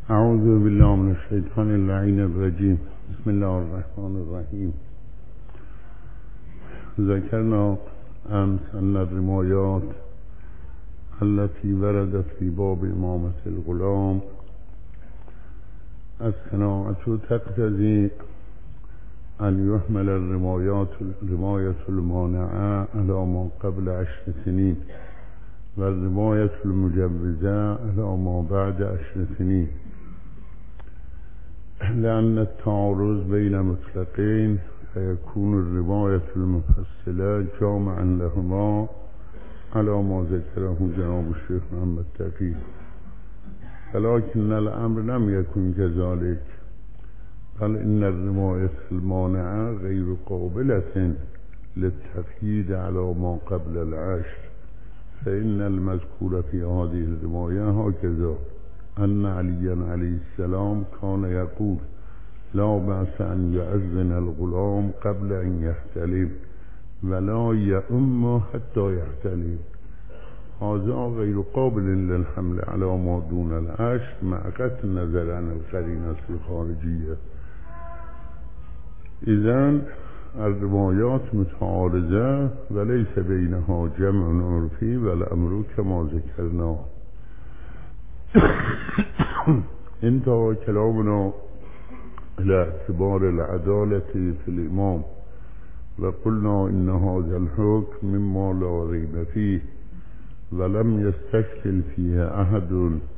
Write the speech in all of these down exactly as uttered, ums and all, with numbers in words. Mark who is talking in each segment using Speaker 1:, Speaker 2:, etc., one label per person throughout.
Speaker 1: اعوذ بالله من الشیطان اللعین الرجیم. بسم الله الرحمن الرحیم. ذکرنا امس ان الرمایات التي وردت في باب امامة الغلام الصناعة تقتضي ان يحمل الرمایات رمایة المانعة على ما قبل عشر سنين والرمایة المجوزة على ما بعد عشر سنين، لأن التعارض بين مطلقين فيكون الرمایة المفصلة جامعا لهما على ما ذكره جناب الشيخ محمد تقی، ولكن الأمر لم يكن كذلك، بل إن الرمایة المانعة غير قابلة للتقييد على ما قبل العشر، فإن المذكور في هذه الرماية هكذا أن عليا عليه السلام كان يقول لا بأس أن يؤذن الغلام قبل أن يحتلم ولا يؤم حتى يحتلم. هذا غير قابل للحمل على ما دون العشر مع قطع النظر عن القرينة الخارجية. إذن الرمایات متعارضة وليس بينها جمع عرفي والأمر كما ذكرنا. انتهى كلامنا إلى اعتبار العدالة في الإمام، وقلنا إن هذا الحكم مما لا ريب فيه ولم يستشكل فيه أحد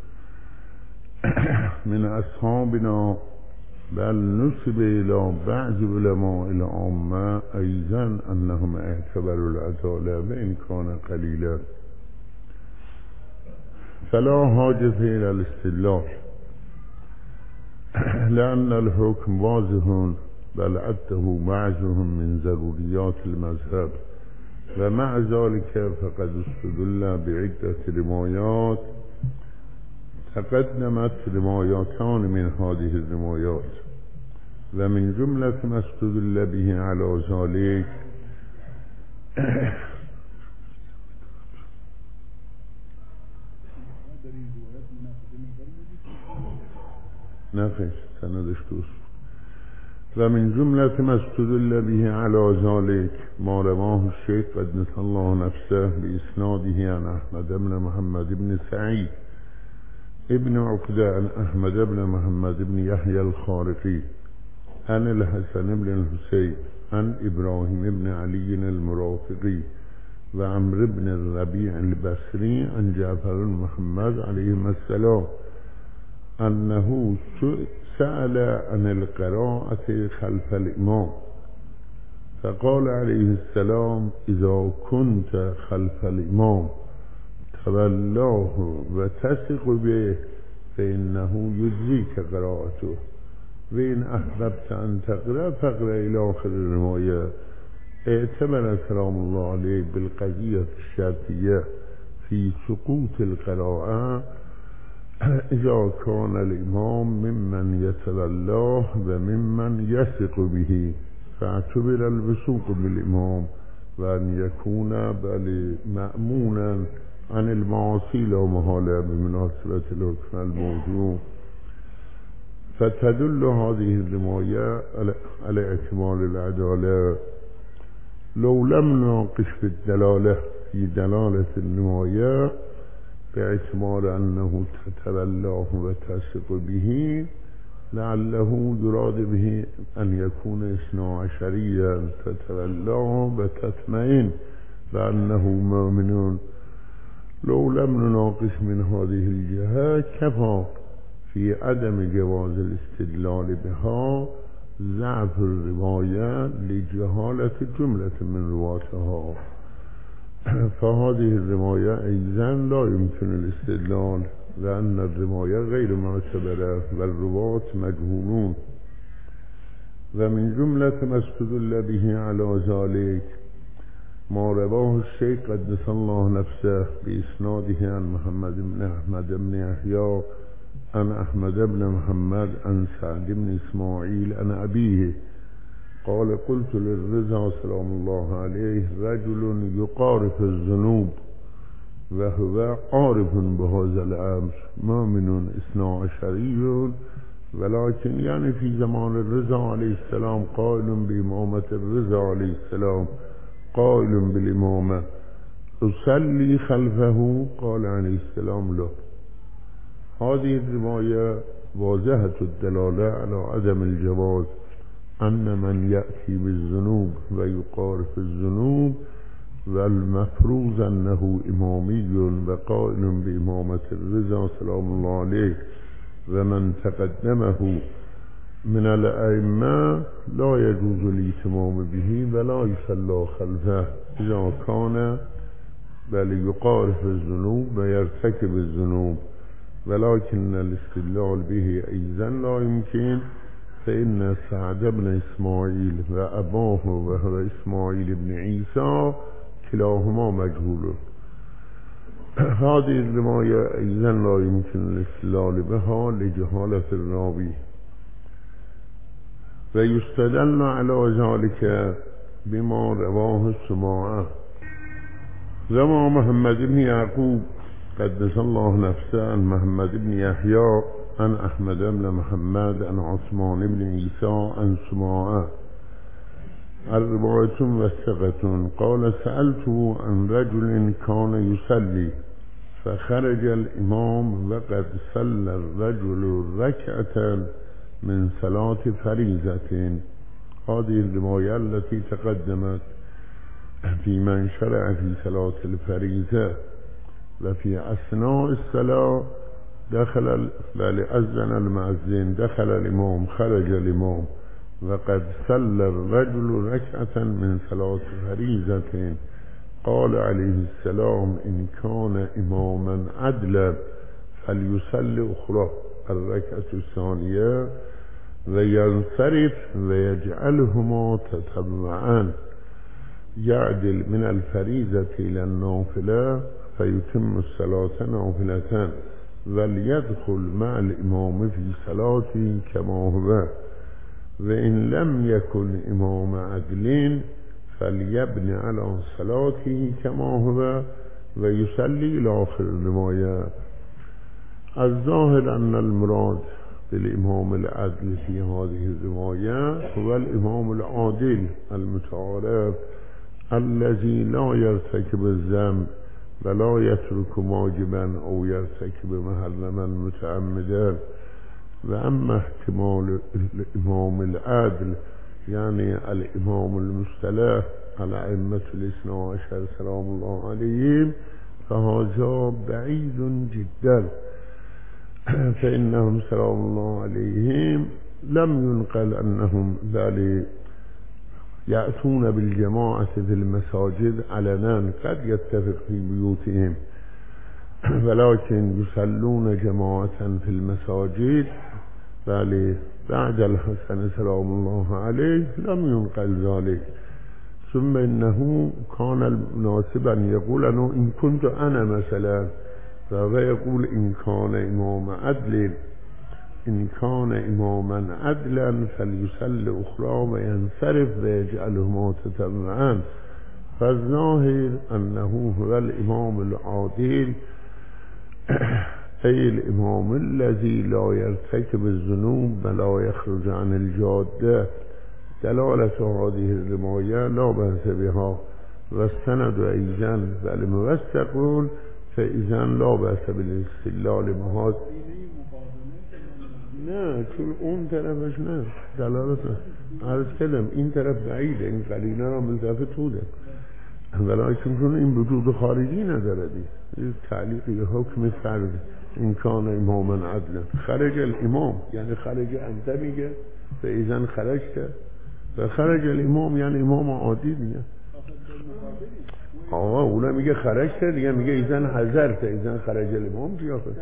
Speaker 1: من أصحابنا، بل نسب إلى بعض علماء العامة أيضا أنهم اعتبروا العدالة وإن كان قليلا، فلا حاجة إلى الاستدلال لأن الحكم واضح، بل عده بعضهم من ضروريات المذهب، ومع ذلك فقد استدل بعدة رمايات تقدمت رماياتان من هذه الرمايات، ومن جملة ما استدل به على ذلك نفس سندش دوست ومن جملة ما استدل به على ذلك ما رواه الشيخ قدس الله نفسه بإسناده عن أحمد بن محمد بن سعيد ابن عقدة عن أحمد بن محمد بن يحيى الخارقي عن الحسن بن الحسين عن إبراهيم بن علي المرافقي وعمر بن الربيع البصري عن جعفر بن محمد عليهما السلام أنه سأل عن القراءة خلف الإمام فقال عليه السلام إذا كنت خلف الإمام تولاه وتثق به فإنه يجزيك قراءته، وإن أحببت أن تقرأ فاقرأ إلى آخر الرواية. اعتبر سلام الله عليه بالقضية الشرطية في سقوط القراءة إذا كان الإمام ممن يتولاه وممن يثق به، فاعتبر الوثوق بالإمام وأن يكون بل مأمونا عن المعاصي لا محالة بمناسبة الحكم الموضوع. فتدل هذه الرماية على احتمال العدالة. لو لم نناقش في الدلالة في دلالة الرماية باعتبار أنه تتولاه وتثق به لعله يراد به أن يكون اثنا عشريا تتولاه وتطمئن بأنه مؤمن. لو لم نناقش من هذه الجهة كفى في عدم جواز الاستدلال بها ضعف الرواية لجهالة جملة من رواتها، فهذه الرواية أيضا لا يمكن الاستدلال لأن الرواية غير معتبرة والرواة مجهولون. ومن جملة ما استدل به على ذلك ما رواه الشيخ قدس الله نفسه بإسناده عن محمد بن أحمد بن يحيى عن أحمد بن محمد عن سعد بن إسماعيل عن أبيه قال قلت للرضا سلام الله عليه رجل يقارف الذنوب و هو عارف بهذا الامر مؤمن اثنا عشری ولكن يعني في زمان الرضا عليه السلام قائل بإمامة الرضا عليه السلام قائل بالإمامة أصلي خلفه قال عليه السلام لا. هذه الرواية واضحة الدلالة على عدم الجواز أن من يأتي بالذنوب ويقارف الذنوب والمفروض أنه إمامي وقائل بإمامة الرضا سلام الله عليه ومن تقدمه من الأئمة لا يجوز الاتمام به ولا يصلى خلفه إذا كان بل يقارف الذنوب ويرتكب الذنوب، ولكن الاستدلال به أيضا لا يمكن، فإن سعد بن إسماعيل وأباه وهو إسماعيل بن عيسى كلاهما مجهول. هذه الرواية أيضا لا يمكن الاستدلال بها لجهالة الراوي. ويستدل على ذلك بما رواه السماعة. روى محمد بن يعقوب قدس الله نفسه عن محمد بن يحيى عن أحمد بن محمد عن عثمان بن عيسى عن سماعة الرواية وثقة قال سألته عن رجل كان يصلي فخرج الإمام وقد صلى الرجل ركعة من صلاة فريضة. هذه الرواية التي تقدمت في من شرع في صلاة الفريضة. وفي أثناء الصلاة دخل بل أذن المؤذن دخل الإمام خرج الإمام وقد صلى الرجل ركعة من صلاة فريضة. قال عليه السلام إن كان إماما عدلا فليصلي أخرى الركعة الثانية وينصرف ويجعلهما تتبعان يعدل من الفريضة إلى النافلة فيتم الصلاة نافلة وليدخل مع الإمام في صلاته كما هو، وإن لم يكن إمام عدل فليبني على صلاته كما هو ويصلي إلى آخر الرواية. الظاهر أن المراد بالإمام العدل في هذه الرواية هو الإمام العادل المتعارف الذي لا يرتكب الذنب ولا يترك واجبا أو يرتكب محرما متعمدا. وأما احتمال الإمام العادل يعني الإمام المصطلح على أئمة الاثنى عشر سلام الله عليهم فهذا بعيد جدا، فإنهم سلام الله عليهم لم ينقل أنهم ذلك يأتون بالجماعة في المساجد علنا قد يتفق في بيوتهم، ولكن يصلون جماعة في المساجد بل بعد الحسن سلام الله عليه لم ينقل ذلك. ثم إنه كان مناسبا يقول أنه إن كنت أنا مثلا، فهو يقول إن كان إمام عدل إن كان إماما عدلا فليصلي أخرى وينصرف ويجعلهما تتبعان. فالظاهر أنه هو الإمام العادل أي الإمام الذي لا يرتكب الذنوب ولا يخرج عن الجادة. دلالة هذه الرواية لا بأس بها والسند أيضا بل موثق، فإذا لا بأس بالاستدلال بها. نه چون اون طرفش نه دلالت عرض کردم این طرف بعیده، این قرینه را ملتفت بوده، ولیکن چون این وجود خارجی نداره دید تعلیقی حکم فرد این کان اماما عدلا خرج الامام یعنی خرج انت میگه فاذا خرجت و خرج الامام یعنی امام عادی میگه. آقا اونا میگه خرجت دیگه میگه ایزن حضرت ایزن خرج الامام چیه خود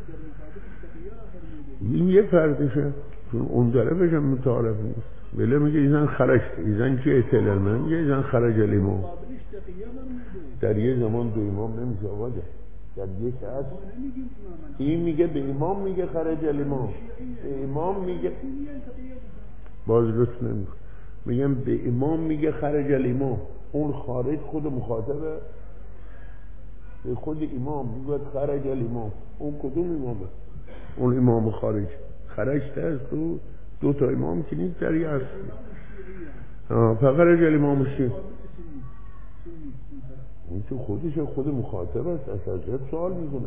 Speaker 1: این یه فردشه چون اون طرفش هم متعارف نیست. ولی میگه ایزن خرجت ایزن چی اطلاع من میگه ایزن خرج الامام. در یه زمان دو امام نمیشه آقاده در یک هست این میگه به امام میگه خرج الامام به امام میگه باز لطف نمیگه میگم به امام میگه خرج الامام اون خارج خود مخاطبه خود امام میگوید خرج الامام. اون کدوم امامه؟ اون امام خارج خرجت از تو دو تا امام که نیست داری هست. فخرج الامام شیعه این تو خودش خود مخاطب است، از حضرت سوال میکنه.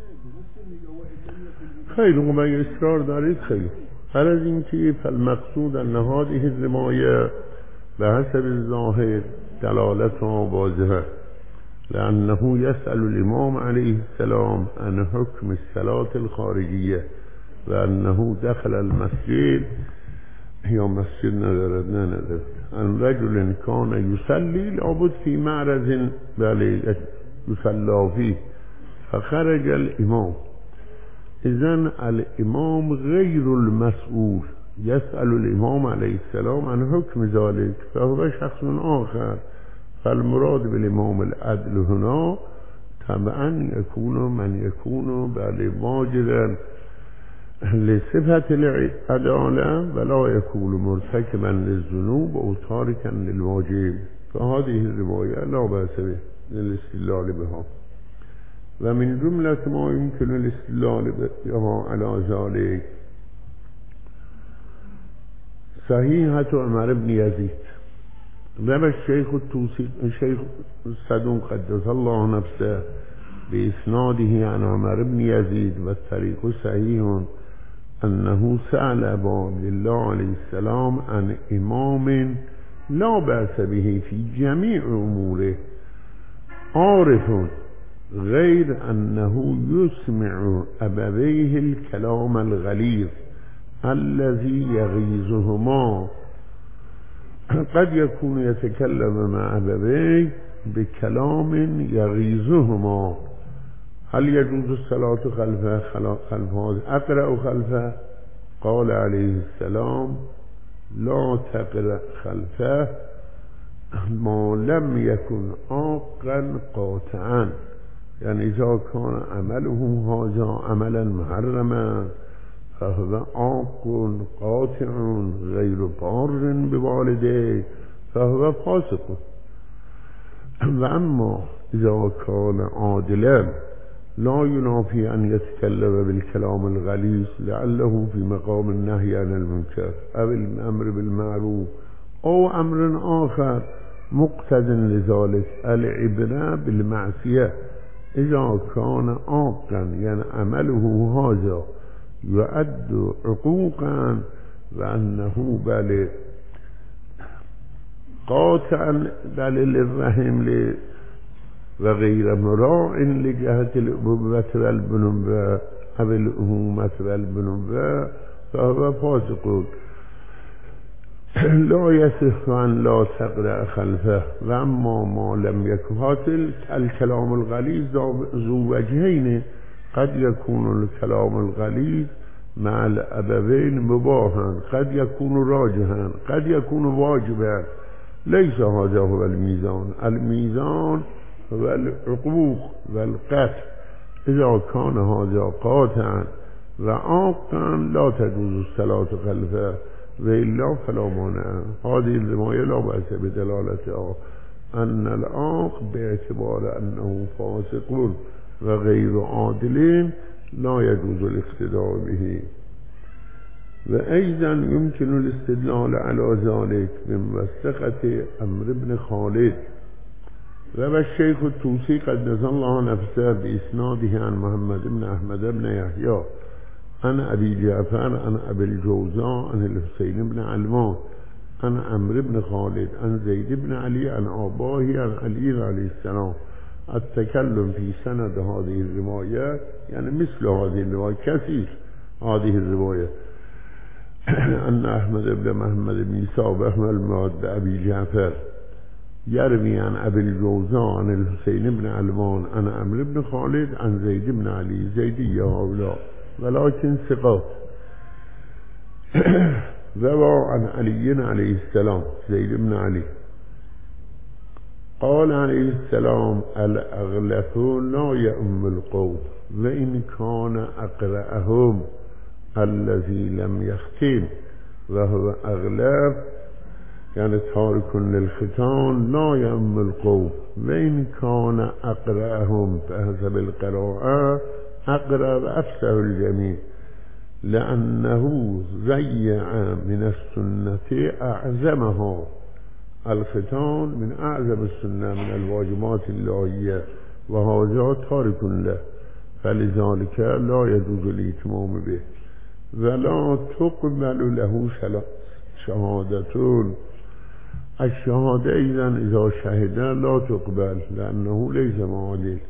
Speaker 1: خیلی خوب اگه اصرار دارید خیلی هر از این که فالمقصود ان هذه الرمایه به حسب الظاهر دلالتها واضحه لأنه يسأل الإمام عليه السلام عن حكم الصلاة الخارجية وأنه دخل المسجد یا مسجد ندارد نه ندارد ان رجل كان يصلي لابد في معرض بله يصلى فيه فخرج الإمام. إذن الإمام غير المسؤول، يسأل الإمام عليه السلام عن حكم ذلك فهو شخص آخر. فالمراد بالإمام العدل هنا طبعا يكون من يكون بله واجدا لصفة العدالة ولا يكون مرتكبا للذنوب أو تاركا للواجب. فهذه الرواية لا بأس به للاستدلال بها. ومن جملة ما يمكن الاستدلال بها على ذلك صحيحة عمر بن يزيد. روى الشيخ التوسي الشيخ الصدوق قدس الله نفسه بإسناده عن عمر بن يزيد والطريق صحيح أنه سأل أبا عبد الله عليه السلام عن إمام لا بأس به في جميع أموره عارف غير أنه يسمع أبويه الكلام الغليظ الذي يغيظهما. قد يكون يتكلم مع أبويه بكلام يغيظهما. هل يجوز الصلاة خلفه خلفه أقرأ خلفه؟ قال عليه السلام لا تقرأ خلفه ما لم يكن عاقا قاطعا، يعني إذا كان عمله هذا عملا محرما فهو عاق قاطع غير بار بوالده فهو فاسق. وأما إذا كان عادلا لا ينافي أن يتكلم بالكلام الغليظ لعله في مقام النهي عن المنكر أو الأمر بالمعروف أو أمر آخر مقتضٍ لذلك. العبرة بالمعصية إذا كان عاقا يعني عمله هذا يؤد عقوقا وأنه بل قاطعا بل للرحم وغير مراع لجهة الأبوة والبنوة أو الأمومة والبنوة فهو فاسق. لا يصح أن لا تقرأ خلفه. وأما ما لم يكن هاتل الكلام الغليظ ذو وجهين، قد يكون الكلام الغليظ مع الأبوين مباحا، قد يكون راجحا، قد يكون واجبا. ليس هذا هو الميزان. الميزان هو العقوق والقتل. إذا كان هذا قاطعا وعاقا لا تجوز الصلاة خلفه وإلا فلا مانع. هذه الرواية لا بأس بدلالتها أن العاق باعتبار أنه فاسق وغير عادل لا يجوز الاقتداء به. وأيضا يمكن الاستدلال على ذلك من وثقة عمرو بن خالد. روى الشيخ الطوسي قدس الله نفسه بإسناده عن محمد بن أحمد بن يحيى عن أبي جعفر عن أبي الجوزاء عن الحسين بن علمان عن عمرو بن خالد عن زيد بن علي عن أباه عن علي عليه السلام. التكلم في سند هذه الرواية يعني مثل هذه الرواية كثير. هذه الرواية أن أحمد بن محمد بن يساب أحمد المراد بأبي جعفر يروي عن أبي الجوزاء عن الحسين بن علمان عن عمرو بن خالد عن زيد بن علي زيدي هؤلاء ولكن ثقات. روى عن علي عليه السلام زيد بن علي قال عليه السلام الأغلف لا يؤم القوم وإن كان أقرأهم الذي لم يختم. وهو أغلف يعني تارك للختان لا يأم القوم وإن كان أقرأهم بحسب القراءة أقرأ وأفسه الجميع لأنه زيع من السنة أعظمها. الختان من أعظم السنة من الواجبات اللهية وهذا تارك له، فلذلك لا يجوز الاتمام به ولا تقبل له شهادتون. الشهادة إذن إذا شهد لا تقبل لأنه ليس معادل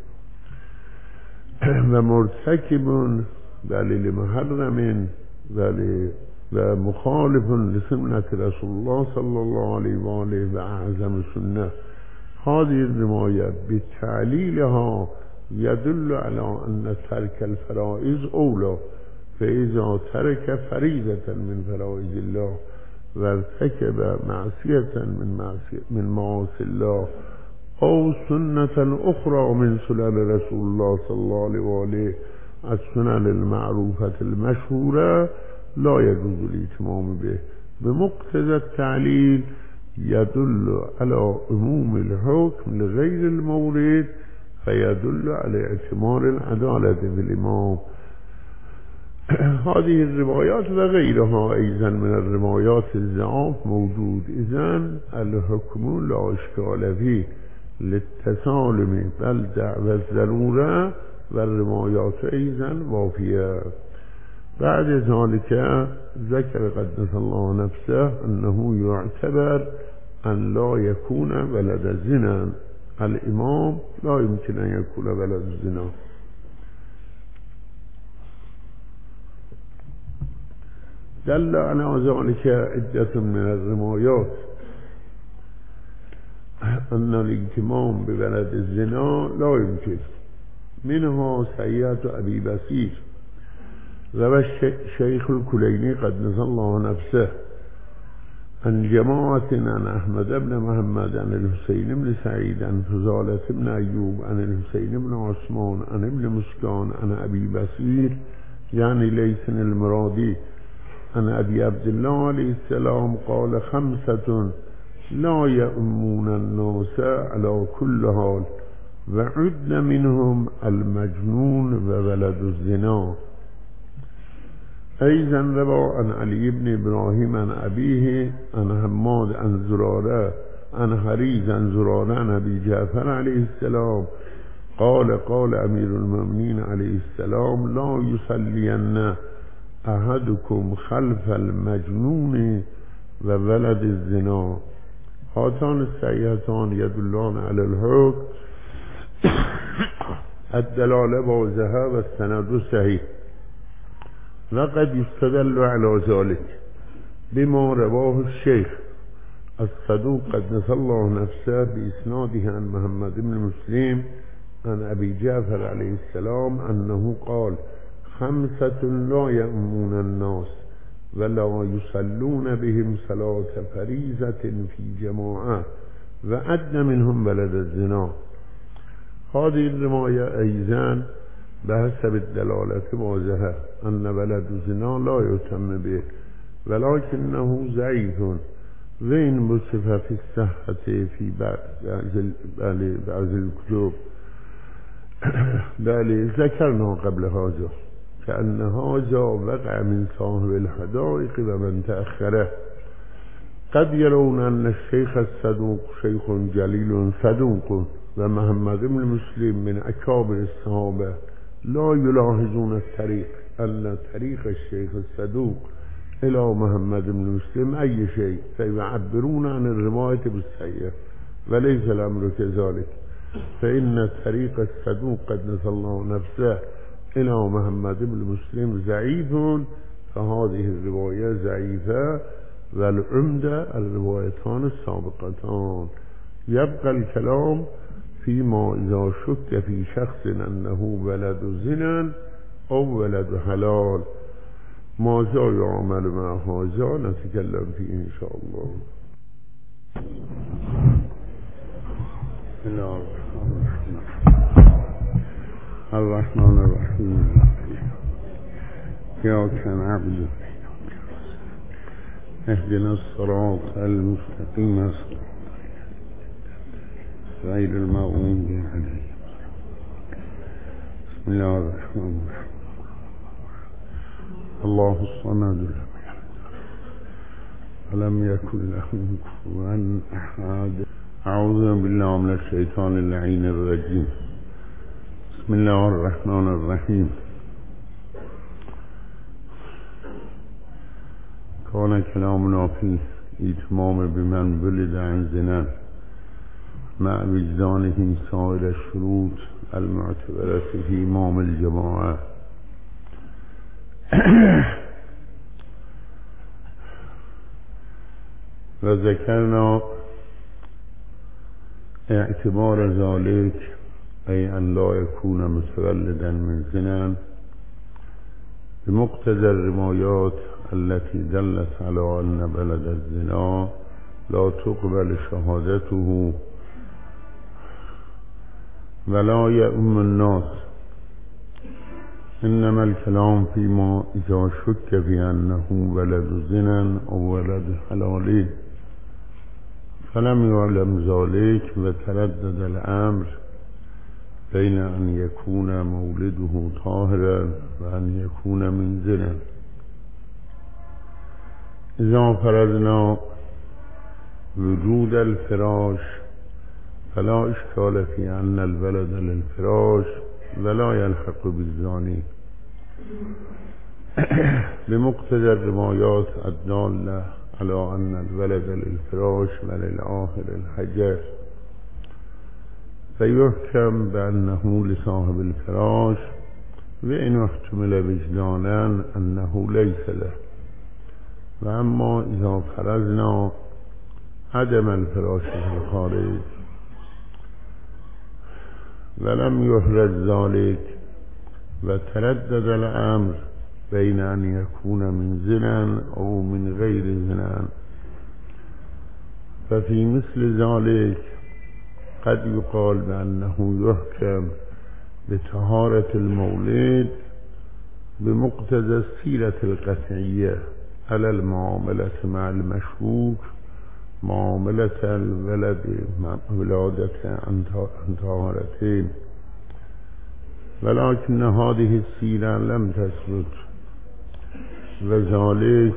Speaker 1: ومرتكب بل لمحرم بل ومخالف لسنة رسول الله صلى الله عليه وآله وأعظم السنة. هذه الرواية بتعليلها يدل على أن ترك الفرائض أولى، فإذا ترك فريضة من فرائض الله وارتكب معصية من معصية من معاصي الله أو سنة أخرى من سنن رسول الله صلى الله عليه وآله السنن المعروفة المشهورة لا يجوز الاتمام به. بمقتضى التعليل يدل على عموم الحكم لغير المورد فيدل على اعتبار العدالة في الإمام. هذه الروايات وغيرها أيضا من الروايات الضعاف موجود. إذن الحكم لا إشكال فيه للتسالم بل دعوى الضرورة والروايات أيضا وافية. بعد ذلك ذكر قدس الله نفسه أنه يعتبر أن لا يكون ولد الزنا. الإمام لا يمكن أن يكون ولد الزنا. دل على ذلك عدة من الروايات أن الاتمام بولد الزنا لا يمكن، منها سيئة أبي بصير روى الشيخ الكليني قدس الله نفسه عن جماعة عن أحمد بن محمد عن الحسين بن سعيد عن فضالة بن أيوب عن الحسين بن عثمان عن ابن مسكان عن أبي بصير يعني ليس المرادي عن أبي عبد الله عليه السلام قال خمسة لا يؤمون الناس على كل حال وعد منهم المجنون وولد الزنا. أيضا روى عن علي بن إبراهيم عن أبيه عن حماد عن زرارة عن حريز عن زرارة عن أبي جعفر عليه السلام قال قال أمير المؤمنين عليه السلام لا يصلين أحدكم خلف المجنون وولد الزنا. هاتان السيئتان يدلان على الحكم الدلالة واضحة والسند صحيح. لقد يستدل على ذلك بما رواه الشيخ الصدوق قدس الله نفسه بإسناده عن محمد بن مسلم عن أبي جعفر عليه السلام أنه قال خمسة لا يؤمون الناس ولا يصلون بهم صلاة فريضة في جماعة وعد منهم ولد الزنا. هذه الرواية أيضا بحسب الدلالة واضحة أن ولد الزنا لا يتم به ولكنه ضعيف وإن وصف في الصحة في بعض الكتب بل ذكرنا قبل هذا كأن هذا وقع من صاحب الحدائق ومن تأخره. قد يرون أن الشيخ الصدوق شيخ جليل صدوق ومحمد بن مسلم من أكابر الصحابة لا يلاحظون الطريق أن طريق الشيخ الصدوق إلى محمد بن مسلم أي شيء فيعبرون عن الرواية بالسيئة وليس الأمر كذلك، فإن طريق الصدوق قدس الله نفسه إلى محمد بن مسلم ضعيف، فهذه الرواية ضعيفة والعمدة الروايتان السابقتان. يبقى الكلام فيما إذا شك في شخص أنه ولد زنا أو ولد حلال ماذا يعمل مع هذا نتكلم فيه إن شاء الله. بسم الله الرحمن الرحيم. إياك نعبد اهدنا الصراط المستقيم غير المغضوب عليهم. بسم الله الرحمن الرحيم. الله الصمد ولم يكن له كفوا أحد. أعوذ بالله من الشيطان اللعين الرجيم. بسم الله الرحمن الرحيم. كان كلامنا في الإتمام بمن ولد عن زنا مع وجدانه سائر الشروط المعتبرة في إمام الجماعة. وذكرنا اعتبار ذلك أي أن لا يكون متولدا من زنا بمقتضى الروايات التي دلت على أن بلد الزنا لا تقبل شهادته ولا يؤم الناس، إنما الكلام فيما إذا شك في أنه ولد زنا أو ولد حلال فلم يعلم ذلك وتردد الأمر بين أن يكون مولده طاهرا وأن يكون من زنا. إذا فرضنا وجود الفراش فلا إشكال في أن الولد للفراش ولا يلحق بالزاني بمقتضى الروايات الدالة على أن الولد للفراش وللآخر الحجر، فيحكم بأنه لصاحب الفراش وإن احتمل وجدانا أنه ليس له. وأما إذا فرضنا عدم الفراش في الخارج ولم يحرز ذلك وتردد الأمر بين أن يكون من زنا أو من غير زنا ففي مثل ذلك قد يقال بأنه يحكم بطهارة المولد بمقتضى السيرة القطعية على المعاملة مع المشكوك معاملة الولد مع ولادة عن طهارتين، ولكن هذه السيرة لم تثبت، وذلك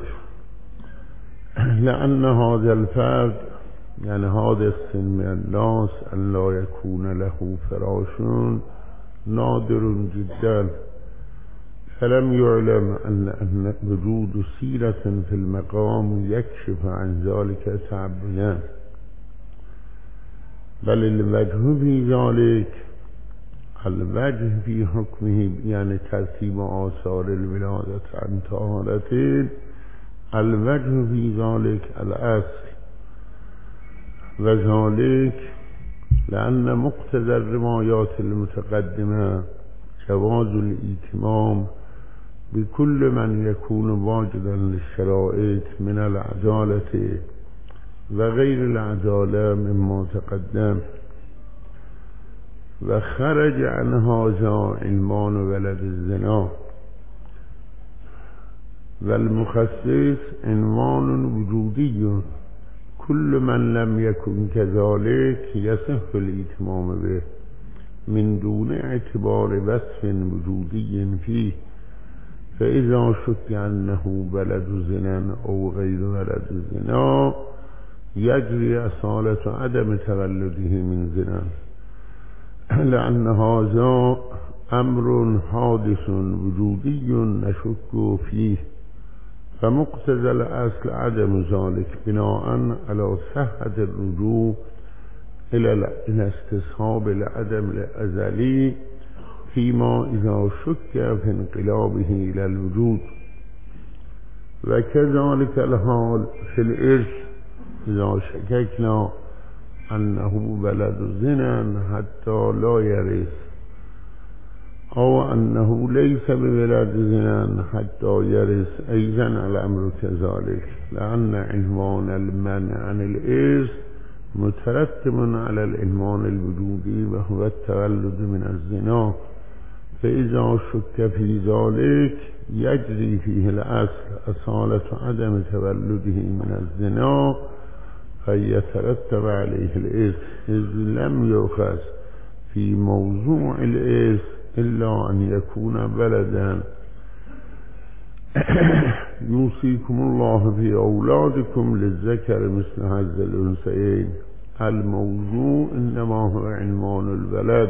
Speaker 1: لأن هذا الفرد يعني هذا السن من الناس أن لا يكون له فراش نادر جدا، فلم يعلم أن, أن وجود سيرة في المقام يكشف عن ذلك تعبدا، بل الوجه في ذلك الوجه في حكمه يعني ترتيب آثار الولادة عن طهارتين، الوجه في ذلك الأصل، وذلك لأن مقتضى الروايات المتقدمة جواز الإتمام بكل من يكون واجدا للشرائط من العدالة وغير العدالة مما تقدم، وخرج عن هذا عنوان ولد الزنا، والمخصص عنوان وجودي كل من لم يكن كذلك يصح الإتمام به من دون اعتبار وصف وجودي فيه، فإذا شك أنه ولد زنا أو غير ولد زنا يجري أصالة عدم تولده من زنا، لأن هذا أمر حادث وجودي نشك فيه، فمقتضى الأصل عدم ذلك بناء على صحة الرجوع إلى استصحاب العدم الأزلي فيما إذا شك في انقلابه إلى الوجود. وكذلك الحال في الإرث إذا شككنا أنه ولد زنا حتى لا يرث، أو أنه ليس بولد زنا حتى يرث أيضا الأمر كذلك، لأن عنوان المنع عن الإرث مترتب على العنوان الوجودي وهو التولد من الزنا، فإذا شك في ذلك يجري فيه الأصل أصالة عدم تولده من الزنا فيترتب عليه الإثم، إذ لم يؤخذ في موضوع الإثم إلا أن يكون بلدا. يوصيكم الله في أولادكم للذكر مثل حظ الأنثيين. الموضوع إنما هو عنوان البلد،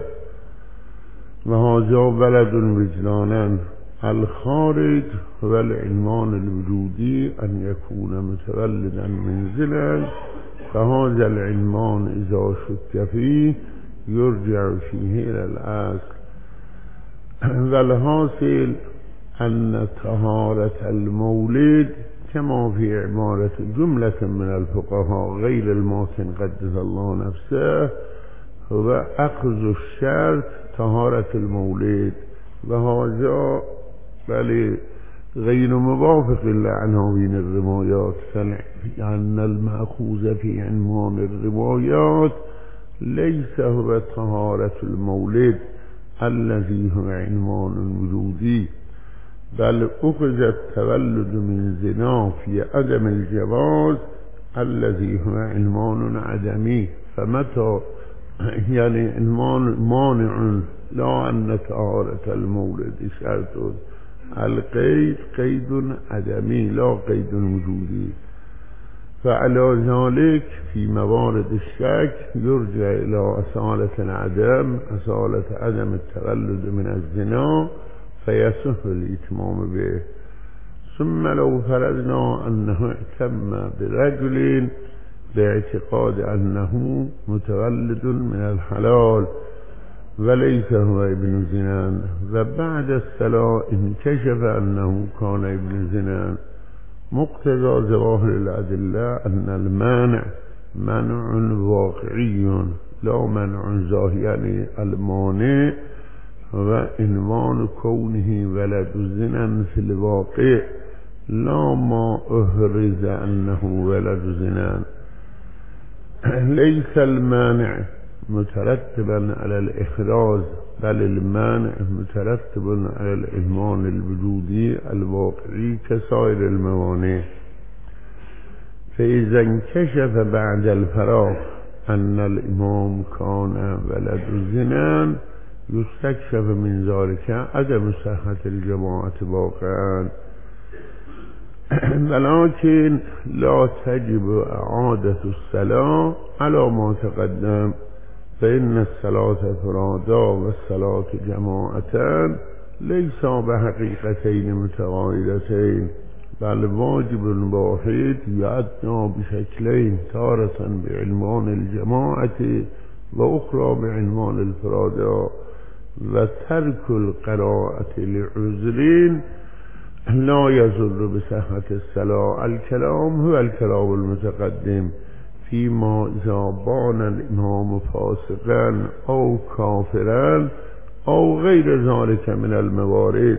Speaker 1: وهذا بلد وجدانا. الخارج هو العنوان الوجودي أن يكون متولدا من زنا، فهذا العنوان إذا شك فيه يرجع فيه إلى الأصل. والحاصل أن طهارة المولد كما في عبارة جملة من الفقهاء غير المحسن قدس الله نفسه هو أخذ الشرط طهارة المولد، وهذا بل غير موافق لعناوين الروايات، لأن المأخوذ في عنوان الروايات ليس هو طهارة المولد الذي هو عنوان وجودي، بل أخذ التولد من زنا في عدم الجواز الذي هو عنوان عدمي. فمتى يعني عنوان مانع، لا أن طهارة المولد شرط، القيد قيد عدمي لا قيد وجودي. فعلى ذلك في موارد الشك يرجع إلى أصالة العدم، أصالة عدم التولد من الزنا، فيصح الإتمام به. ثم لو فرضنا أنه اعتم برجل باعتقاد أنه متولد من الحلال وليس هو ابن زنا، وبعد الصلاة انكشف أنه كان ابن زنا، مقتضى ظواهر الأدلة أن المانع منع واقعي لا منع ظاهري، يعني المانع هو عنوان كونه ولد زنا في الواقع، لا ما أهرز أنه ولد زنا. ليس المانع مترتبا على الإخراج، بل المانع مترتب على العنوان الوجودي الواقعي كسائر الموانع. فإذا انكشف بعد الفراغ أن الإمام كان ولد زنا يستكشف من ذلك عدم صحة الجماعة واقعا، ولكن لا تجب إعادة الصلاة على ما تقدم، فإن الصلاة فرادا والصلاة جماعتان ليس بحقيقتين متغايرتين، بل واجب واحد يؤدى بشكلين، تارة بعنوان الجماعة وأخرى بعنوان الفرادا. وترك القراءة لعذرين لا يضر بصحة الصلاة. الكلام هو الكلام المتقدم فيما إذا بان الإمام فاسقا أو كافرا أو غير ذلك من الموارد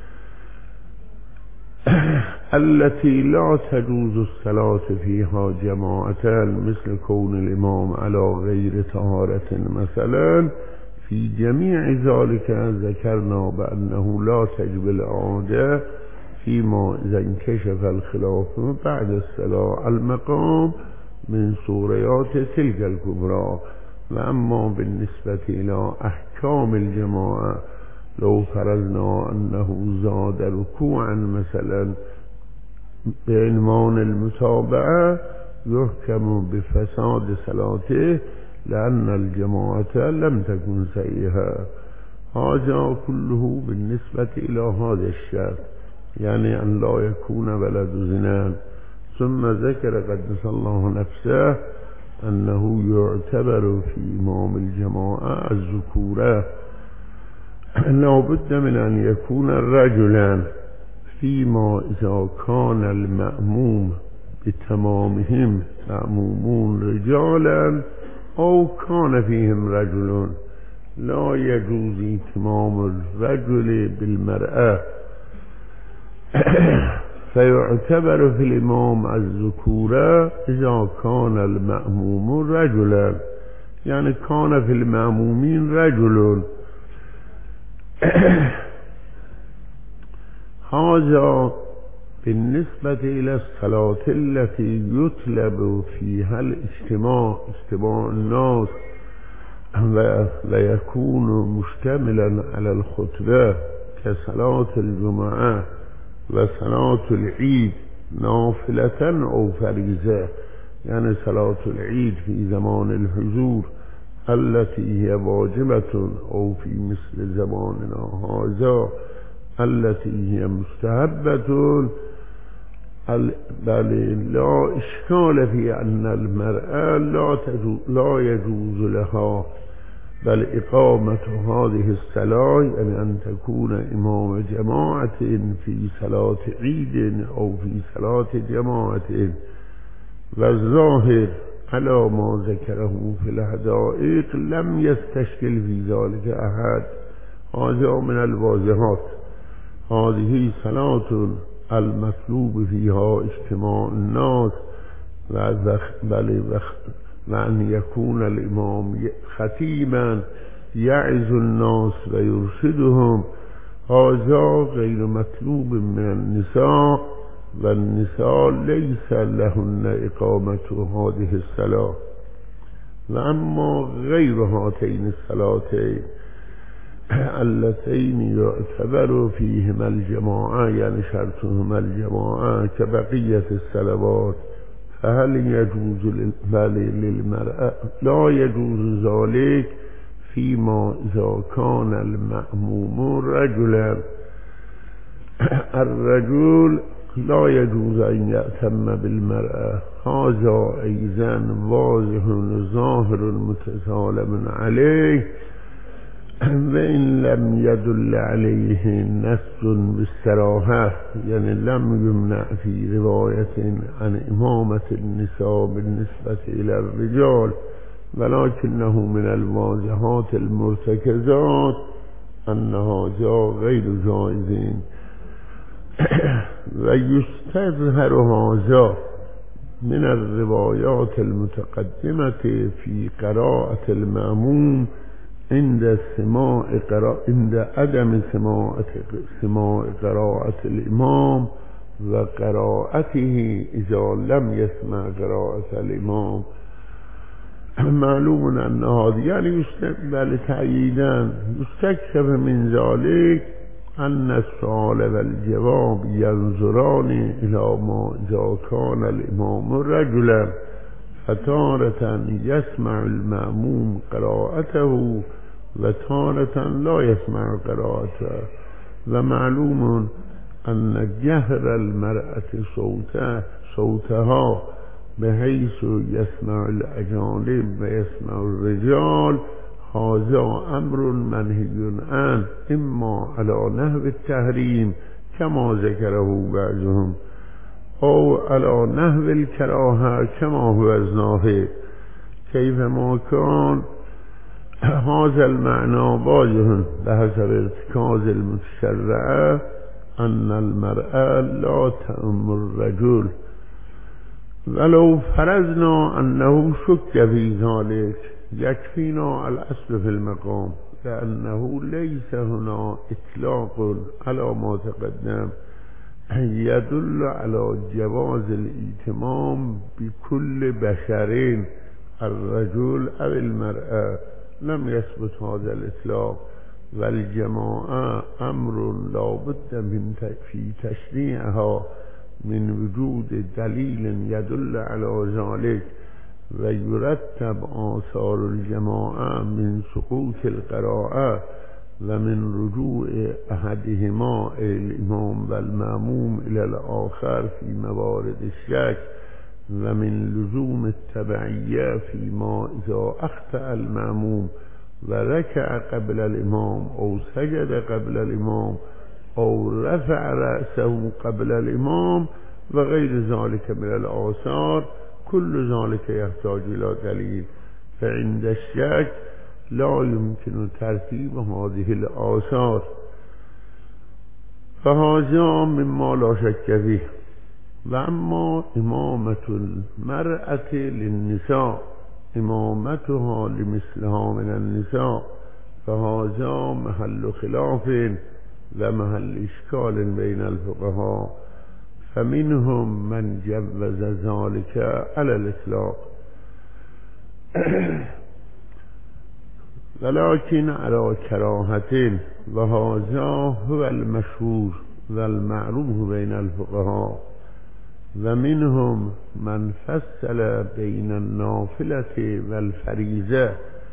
Speaker 1: التي لا تجوز الصلاة فيها جماعة، مثل كون الإمام على غير طهارة مثلا. في جميع ذلك ذكرنا بأنه لا تجب الإعادة فيما إذا انكشف الخلاف بعد الصلاة المقام من صوريات تلك الكبرى. وأما بالنسبة إلى أحكام الجماعة لو فرضنا أنه زاد ركوعا مثلا بعنوان المتابعة يحكم بفساد صلاته لأن الجماعة لم تكن سيئة. هذا كله بالنسبة إلى هذا الشرط، يعني أن لا يكون ولد زنا. ثم ذكر قدس الله نفسه أنه يعتبر في إمام الجماعة الذكورة، لا بد من أن يكون رجلا، فيما إذا كان المأموم بتمامهم مأمومون رجالا أو كان فيهم رجل، لا يجوز اتمام الرجل بالمرأة. فيعتبر في الإمام الذكورة إذا كان المأموم رجلا، يعني كان في المأمومين رجل هذا بالنسبة إلى الصلاة التي يطلب فيها الاجتماع اجتماع الناس ويكون مشتملا على الخطبة كصلاة الجمعة وصلاة العيد نافلة أو فريضة، يعني صلاة العيد في زمان الحضور التي هي واجبة، أو في مثل زماننا هذا التي هي مستحبة. بل لا إشكال في أن المرأة لا, لا يجوز لها بل إقامة هذه الصلاة، يعني أن تكون إمام جماعة في صلاة عيد أو في صلاة جماعة. والظاهر على ما ذكره في الحدائق لم يستشكل في ذلك أحد. هذا من الواضحات. هذه صلاة المطلوب فيها اجتماع الناس بل وأن يكون الإمام خطيبا يعظ الناس ويرشدهم. هذا غير مطلوب من النساء، والنساء ليس لهن إقامة هذه الصلاة. وأما غير هاتين الصلاتين اللتين يعتبر فيهما الجماعة، يعني شرطهما الجماعة كبقية الصلوات، فهل يجوز للمرأة؟ لا يجوز ذلك فيما إذا كان المأموم رجلا. الرجل لا يجوز أن يأتم بالمرأة. هذا أيضا واضح ظاهر متسالم عليه، وإن لم يدل عليه نص بالصراحة، يعني لم يمنع في رواية عن إمامة النساء بالنسبة إلى الرجال، ولكنه من الواضحات المرتكزات أن هذا غير جائز. ويستظهر هذا من الروايات المتقدمة في قراءة المأموم عند سماع قراءة عند عدم سماع سماع قراءة الإمام وقراءته إذا لم يسمع قراءة الإمام. معلوم أن هذا يعني يستقبل تأييدا. يستكشف من ذلك أن السؤال والجواب ينظران إلى ما إذا كان الإمام رجلا، فتارة يسمع المأموم قراءته وتارة لا يسمع قراءته. ومعلوم أن جهر المرأة صوتها, صوتها بحيث يسمع الأجانب ويسمع الرجال هذا أمر منهي عنه، إما على نحو التحريم كما ذكره بعضهم، أو على نحو الكراهة كما هو الظاهر. كيفما كان هذا المعنى واضح بحسب ارتكاز المتشرعة أن المرأة لا تأم الرجل. ولو فرضنا أنه شك في ذلك يكفينا الأصل في المقام، لأنه ليس هنا إطلاق على ما تقدم يدل على جواز الائتمام بكل بشرين الرجل أو المرأة. لم يثبت هذا الإطلاق. والجماعة أمر لا بد من في تشريعها من وجود دليل يدل على ذلك، ويرتب آثار الجماعة من سقوط القراءة ومن رجوع أحدهما الإمام والمأموم إلى الآخر في موارد الشك، ومن لزوم التبعية فيما إذا أخطأ المأموم وركع قبل الإمام أو سجد قبل الإمام أو رفع رأسه قبل الإمام وغير ذلك من الآثار. كل ذلك يحتاج إلى دليل، فعند الشك لا يمكن ترتيب هذه الآثار، فهذا مما لا شك فيه. وأما إمامة المرأة للنساء إمامتها لمثلها من النساء فهذا محل خلاف و محل اشکال بین الفقهاء، فمنهم من جوز ذلك على الاطلاق ولكن على كراهة، وهذا هو المشهور والمعروف بين الفقهاء. ومنهم من فصل بين النافلة والفريضة،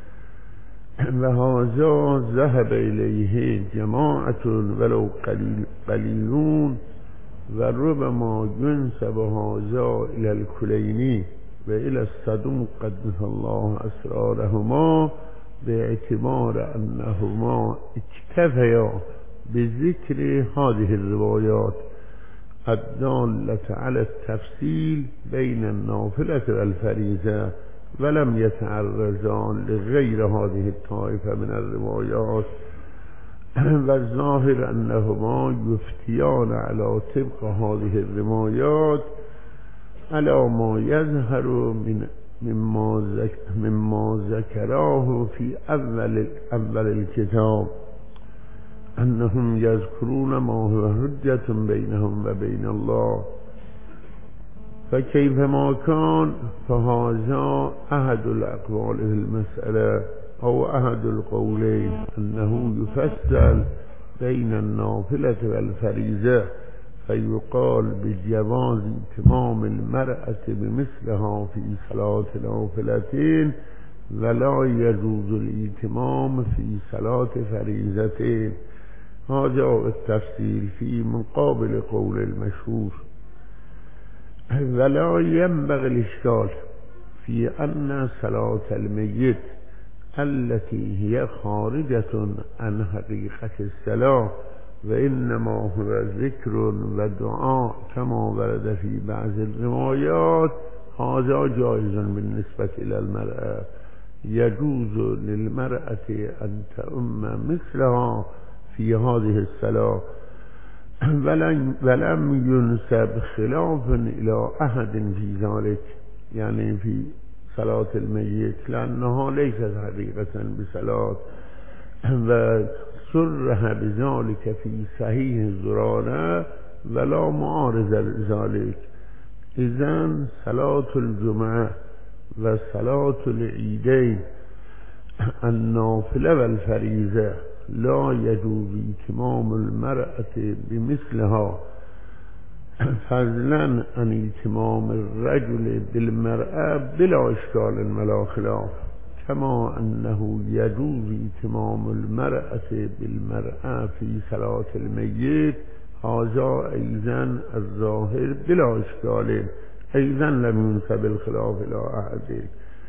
Speaker 1: وهذا ذهب إليه جماعة ولو قليل قليلون، وربما ينسب هذا إلى الكليني وإلى الصدوق قدس الله أسرارهما، باعتبار أنهما اكتفيا بذكر هذه الروايات الدالة على التفصيل بين النافلة والفريضة، ولم يتعرضان لغير هذه الطائفة من الروايات. والظاهر أنهما يفتيان على طبق هذه الروايات على ما يظهر من مما ذكر مما ذكراه في أول أول الكتاب، أنهم يذكرون ما هو حجة بينهم وبين الله. فكيفما كان فهذا أحد الأقوال في المسألة، أو أحد القولين، أنه يفصل بين النافلة والفريضة، فيقال بجواز اتمام المرأة بمثلها في صلاة نافلتين، ولا يجوز الاتمام في صلاة فريضتين. هذا التفصيل في مقابل قول المشهور. ولا ينبغي الإشكال في أن صلاة الميت التي هي خارجة عن حقيقة الصلاة، وإنما هو ذكر ودعاء كما ورد في بعض الروايات، هذا جائز بالنسبة إلى المرأة. يجوز للمرأة أن تؤم مثلها في هذه الصلاة، ولم, ولم ينسب خلاف إلى أحد في ذلك، يعني في صلاة الميت، لأنها ليست حقيقة بصلاة. وصرح بذلك في صحيح زرارة ولا معارض ذلك. إذن صلاة الجمعة وصلاة العيدين النافلة والفريضة لا يجوز اتمام المرأة بمثلها، فضلا عن اتمام الرجل بالمرأة بلا إشكال ولا خلاف، كما أنه يجوز اتمام المرأة بالمرأة في صلاة الميت، هذا أيضا الظاهر بلا إشكال، أيضا لم ينسب الخلاف إلى أحد.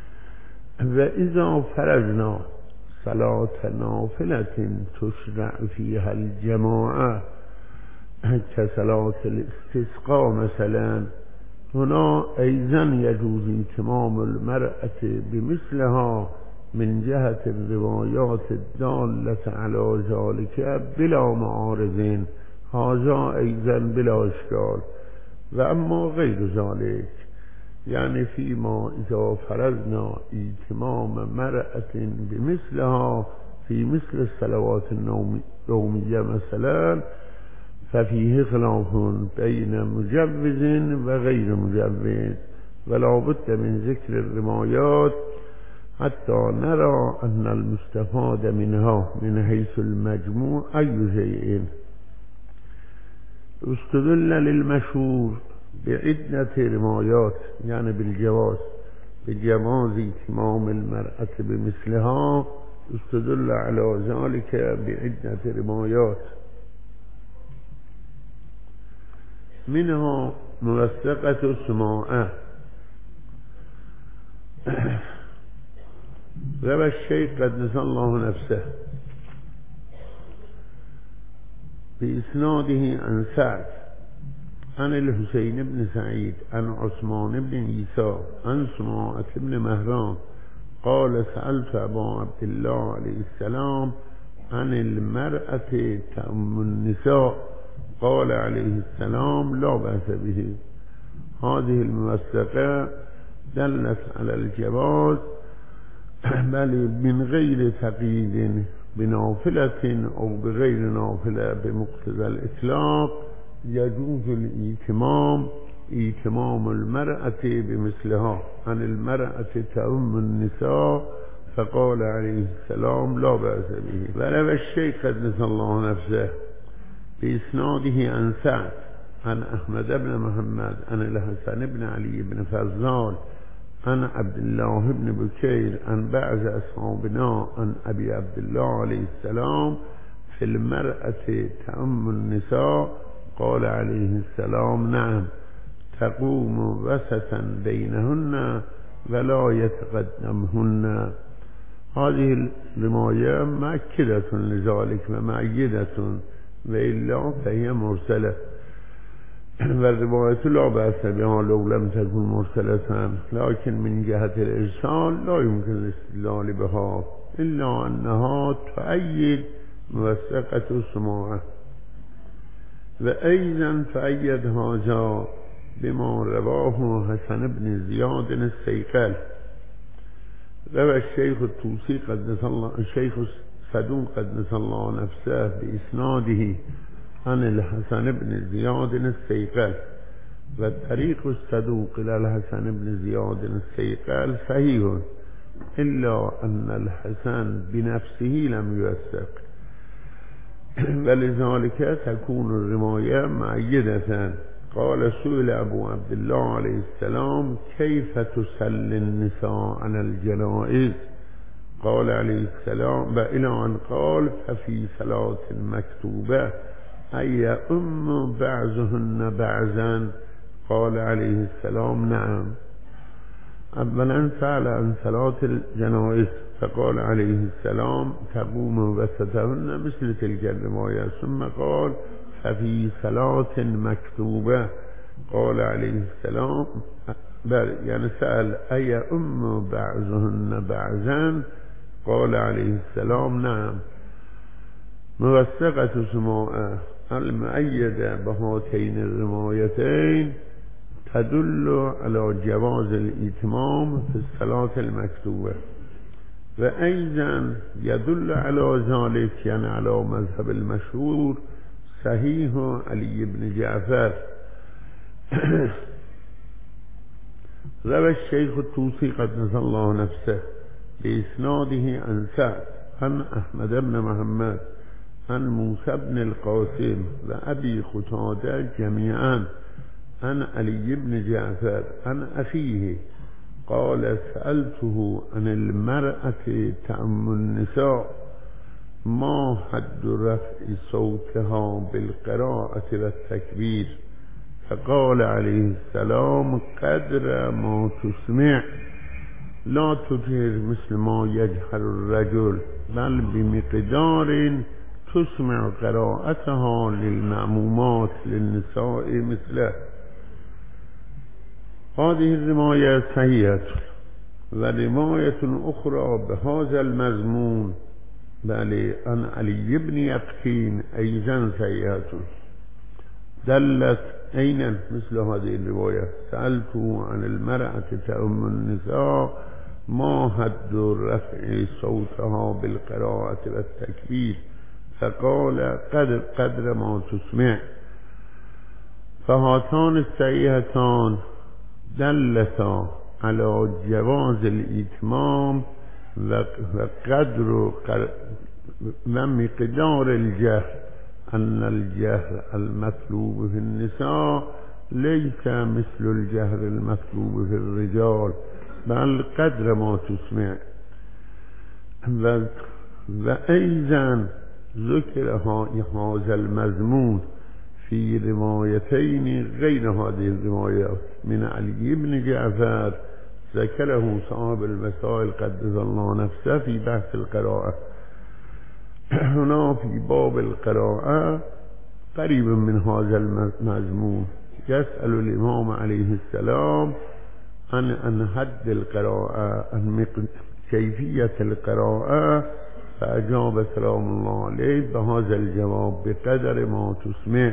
Speaker 1: وإذا فرضنا صلاة نافلة تشرع فيها الجماعة كصلاة الاستسقاء مثلا، هنا أيضا يجوز اتمام المرأة بمثلها من جهة الروايات الدالة على ذلك بلا معارض، هذا أيضا بلا إشكال. وأما غير ذلك، يعني فيما إذا فرضنا اتمام مرأة بمثلها في مثل الصلوات النومية مثلا، ففيه خلاف بين مجوز وغير مجوز، ولا بد من ذكر الروايات حتى نرى أن المستفاد منها من حيث المجموع أي شيء. استدل للمشهور بعدة روايات، يعني بالجواز بجواز اتمام المرأة بمثلها، استدل على ذلك بعدة روايات، منها موثقة السماعة. روى الشيخ قدس الله نفسه بإسناده عن سعد عن الحسين بن سعيد عن عثمان بن عيسى عن سماعة بن مهران قال سألت أبا عبد الله عليه السلام عن المرأة تأم النساء، قال عليه السلام لا بأس به. هذه الموثقة دلت على الجواز، بل من غير تقييد بنافلة أو بغير نافلة بمقتضى الإطلاق يجوز الإتمام إتمام المرأة بمثلها. عن المرأة تؤم النساء فقال عليه السلام لا بأس به. وروى الشيخ قدس الله نفسه بإسناده عن سعد عن أحمد بن محمد عن الحسن بن علي بن فضال عن عبد الله بن بكير عن بعض أصحابنا عن أبي عبد الله عليه السلام في المرأة تؤم النساء قال عليه السلام نعم تقوم وسطا بينهن ولا يتقدمهن. هذه الرواية مؤكدة لذلك ومؤيدة وإلا فهي مرسلة، والرواية لا بأس بها لو لم تكن مرسلة، لكن من جهة الإرسال لا يمكن الاستدلال بها إلا أنها تؤيد موثقة سماعه. وأيضا تؤيد هذا بما رواه حسن بن زياد السيقل. روى الشيخ الطوسي قدس الله الشيخ الصدوق قدس الله نفسه بإسناده عن الحسن بن زياد السيقل، والطريق الصدوق إلى الحسن بن زياد السيقل صحيح إلا أن الحسن بنفسه لم يوثق، ولذلك تكون الرواية مؤيدة. قال سئل أبو عبد الله عليه السلام كيف تصلي النساء على الجنائز؟ قال عليه السلام وإلى أن قال ففي صلاة مكتوبة أي أم بعضهن بعضا؟ قال عليه السلام نعم. أولا سأل عن صلاة الجنائز فقال عليه السلام تقوم وسطهن مثل تلك الرواية، ثم قال ففي صلاة مكتوبة قال عليه السلام بل يعني سأل أي أم بعضهن بعضا؟ قال عليه السلام نعم. موثقة سماعه المؤيدة بهاتين الروايتين تدل على جواز الإتمام في الصلاة المكتوبة، وأيضا يدل على ذلك يعني على مذهب المشهور صحيح علي بن جعفر. روى الشيخ الطوسي قدس الله نفسه بإسناده عن سعد عن أحمد بن محمد عن موسى بن القاسم وأبي قتادة جميعا عن علي بن جعفر عن أخيه قال سألته عن المرأة تأم النساء ما حد رفع صوتها بالقراءة والتكبير؟ فقال عليه السلام قدر ما تسمع لا تجهر مثل ما يجهر الرجل بل بمقدار تسمع قراءتها للمأمومات للنساء مثله. هذه الرواية صحيحة، ورواية أخرى بهذا المضمون بل عن علي بن يقين أيضا صحيحة دلت أين مثل هذه الرواية سألت عن المرأة تؤم النساء ما حد رفع صوتها بالقراءة والتكبير؟ فقال قدر, قدر ما تسمع. فهاتان الصحيحتان دلتا على جواز الإتمام وقدر ومقدار الجهر، أن الجهر المطلوب في النساء ليس مثل الجهر المطلوب في الرجال بل قدر ما تسمع. وأيضا ذكر هذا المضمون في روايتين غير هذه الروايات من علي بن جعفر ذكره صاحب المسائل قدس الله نفسه في بحث القراءة. هنا في باب القراءة قريب من هذا المضمون يسأل الإمام عليه السلام عن عن حد القراءة عن كيفية القراءة، فأجاب سلام الله عليه بهذا الجواب بقدر ما تسمع.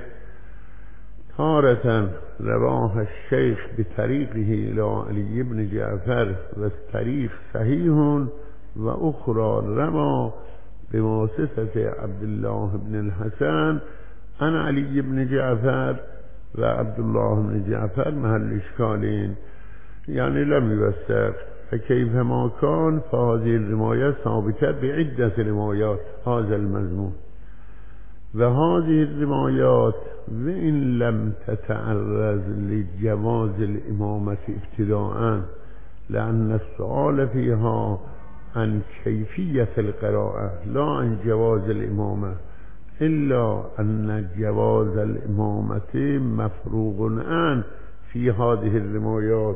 Speaker 1: تارة رواه الشيخ بطريقه إلى علي بن جعفر والطريق صحيح، وأخرى روى بواسطة عبد الله بن الحسن عن علي بن جعفر وعبد الله بن جعفر محل إشكالين يعني لم يوثق، فكيفما كان فهذه الرواية ثابتة بعدة روايات هذا المضمون، وهذه الروايات وإن لم تتعرض لجواز الإمامة ابتداءً، لأن السؤال فيها عن كيفية القراءة لا عن جواز الإمامة، إلا أن جواز الإمامة مفروغ عنه في هذه الروايات،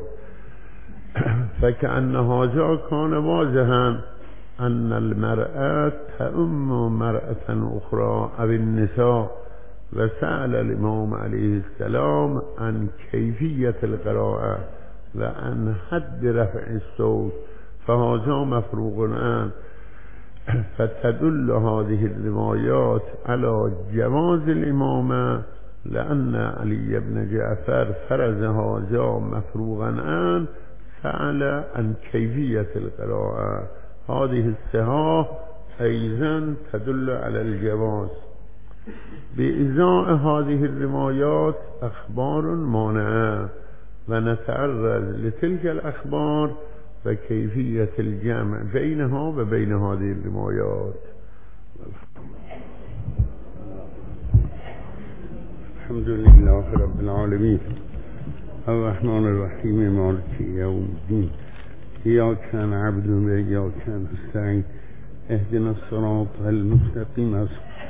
Speaker 1: فكأن هذا كان واضحا أن المرأة تؤم مرأة أخرى أو النساء، وسأل الإمام عليه السلام عن كيفية القراءة وعن حد رفع الصوت، فهذا مفروغ عنه، فتدل هذه الروايات على جواز الإمامة، لأن علي بن جعفر فرض هذا مفروغا عنه، سأل عن كيفية القراءة. هذه الصحة أيضا تدل على الجواز. بإزاء هذه الروايات أخبار مانعة، ونتعرض لتلك الأخبار وكيفية الجمع بينها وبين هذه الروايات. الحمد لله رب العالمين الرحمن الرحيم مالك يوم الدين إياك نعبد وإياك نستعين اهدنا الصراط المستقيم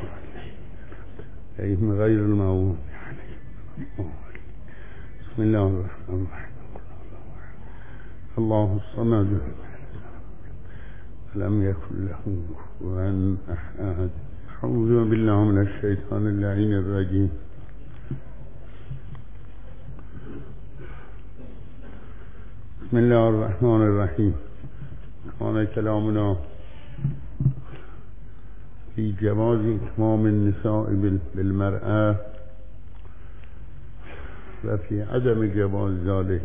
Speaker 1: عليهم غير المغضوب عليهم. بسم الله الرحمن الرحيم. الله الصمد لم يكن له كفوا أحد. أعوذ بالله من الشيطان اللعين الرجيم. بسم الله الرحمن الرحيم. كان كلامنا في جواز إتمام النساء بالمرأة وفي عدم جواز ذلك.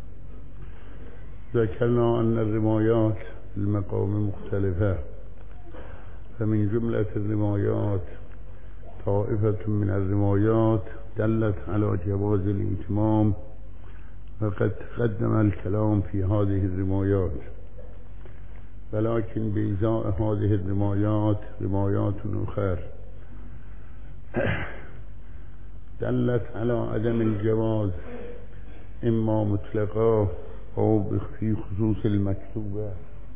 Speaker 1: ذكرنا أن الروايات المقام مختلفة، فمن جملة الروايات طائفة من الروايات دلت على جواز الإتمام، وقد تقدم الكلام في هذه الروايات، ولكن بإزاء هذه الروايات روايات أخرى دلت على عدم الجواز، إما مطلقا أو في خصوص المكتوبة.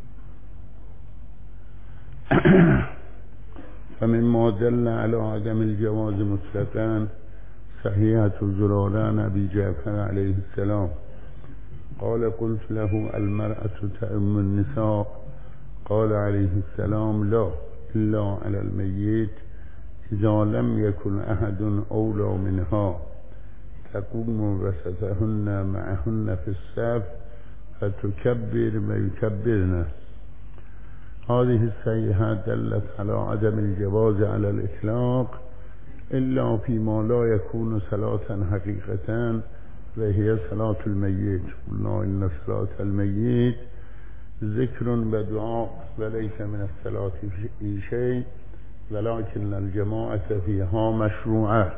Speaker 1: فمما دل على عدم الجواز مطلقا صحيحة زراران أبي جعفر عليه السلام قال قلت له المرأة تؤم النساء، قال عليه السلام لا إلا على الميت إذا لم يكن أحد أولى منها، تقوم وسطهن معهن في الصف فتكبر ويكبرن. هذه الصحيحة دلت على عدم الجواز على الإطلاق إلا فيما لا يكون صلاة حقيقة، وهي صلاة الميت. قلنا إن صلاة الميت ذكر ودعاء وليس من الصلاة في شيء، ولكن الجماعة فيها مشروعة،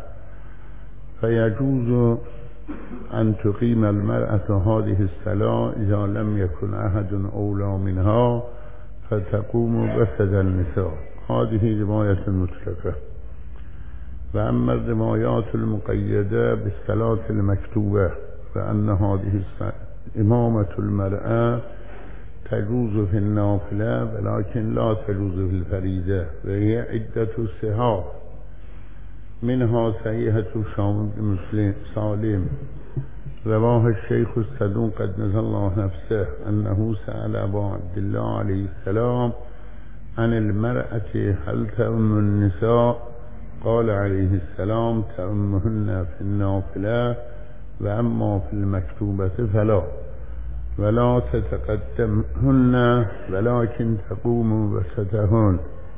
Speaker 1: فيجوز أن تقيم المرأة هذه الصلاة إذا لم يكن أحد أولى منها، فتقوم وسط النساء. هذه رواية مطلقة. وأما الروايات المقيدة بالصلاة المكتوبة، فأن هذه إمامة المرأة تجوز في النافلة ولكن لا تجوز في الفريضة، وهي عدة الصحاح، منها صحيحة هشام بن مسلم سالم رواه الشيخ الصدوق قدس الله نفسه أنه سأل أبا عبد الله عليه السلام عن المرأة هل تؤم النساء، قال عليه السلام تؤمهن في النافلة، وأما في المكتوبة فلا، ولا تتقدمهن ولكن تقوم وسطهن.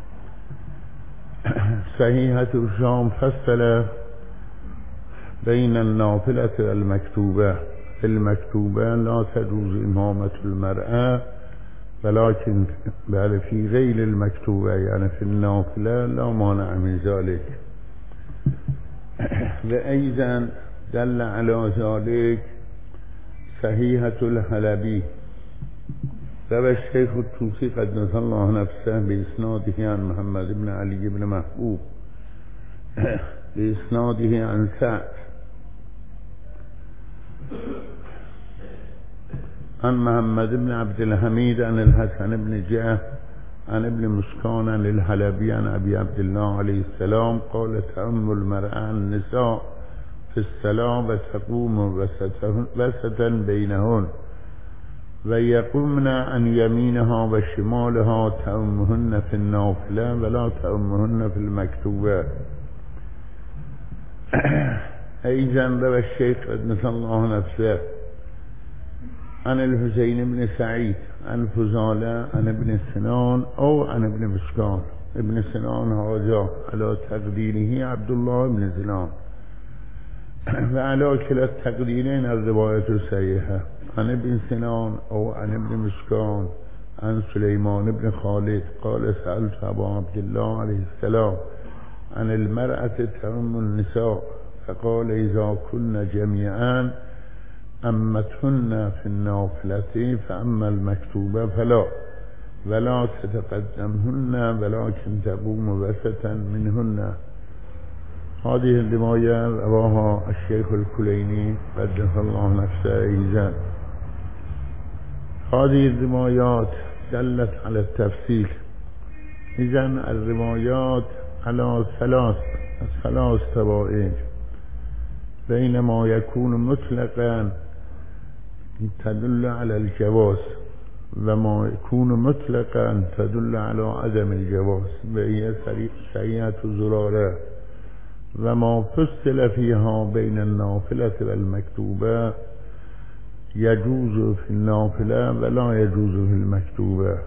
Speaker 1: صحيحة هشام فصل بين النافلة والمكتوبة. في المكتوبة لا تجوز إمامة المرأة، ولكن بل في غير المكتوبة يعني في النافلة لا مانع من ذلك. وأيضا دل على ذلك صحيحة الحلبي روى الشيخ الطوسي قدس الله نفسه بإسناده عن محمد بن علي بن محبوب بإسناده عن سعد عن محمد بن عبد الحميد عن الحسن بن جاه عن ابن مسكان عن الحلبي عن أبي عبد الله عليه السلام قال تأم المرأة النساء في الصلاة وتقوم وسطا بينهن ويقومن عن يمينها وشمالها تأمهن في النافلة ولا تأمهن في المكتوبات. أيضا روى الشيخ قدس الله نفسه عن الحسين بن سعيد عن فضالة عن ابن سنان أو عن ابن مسكان. ابن سنان هذا على تقديره عبد الله بن سنان وعلى كلا التقديرين الرواية صحيحة عن ابن سنان أو عن ابن مسكان عن سليمان بن خالد قال سألت أبا عبد الله عليه السلام عن المرأة تأم النساء فقال إذا كن جميعا أمتهن في النافلة فأما المكتوبة فلا ولا تتقدمهن ولكن تقوم وسطا منهن. هذه الرواية رواها الشيخ الكليني قدس الله نفسه أيضا. هذه الروايات دلت على التفصيل. إذن الروايات على ثلاث ثلاث طبائع بينما يكون مطلقا تدل على الجواز وما يكون مطلقا تدل على عدم الجواز وهي صحيحة الزرارة وما فصل فيها بين النافلة والمكتوبة يجوز في النافلة ولا يجوز في المكتوبة.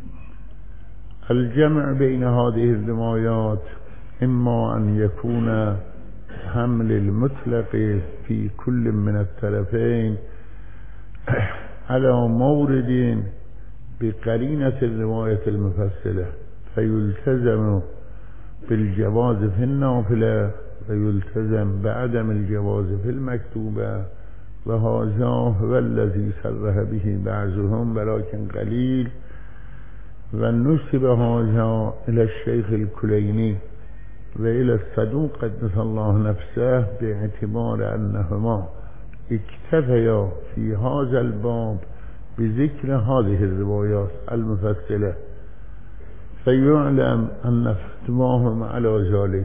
Speaker 1: الجمع بين هذه الروايات إما أن يكون حمل المطلق في كل من الطرفين على مورد بقرينة الرواية المفصلة فيلتزم بالجواز في النافلة ويلتزم بعدم الجواز في المكتوبة، وهذا هو الذي صرح به بعضهم ولكن قليل، ونسب هذا إلى الشيخ الكليني وإلى الصدوق قدس الله نفسه باعتبار أنهما اكتفيا في هذا الباب بذكر هذه الروايات المفصلة، فيعلم أن فتواهم على ذلك.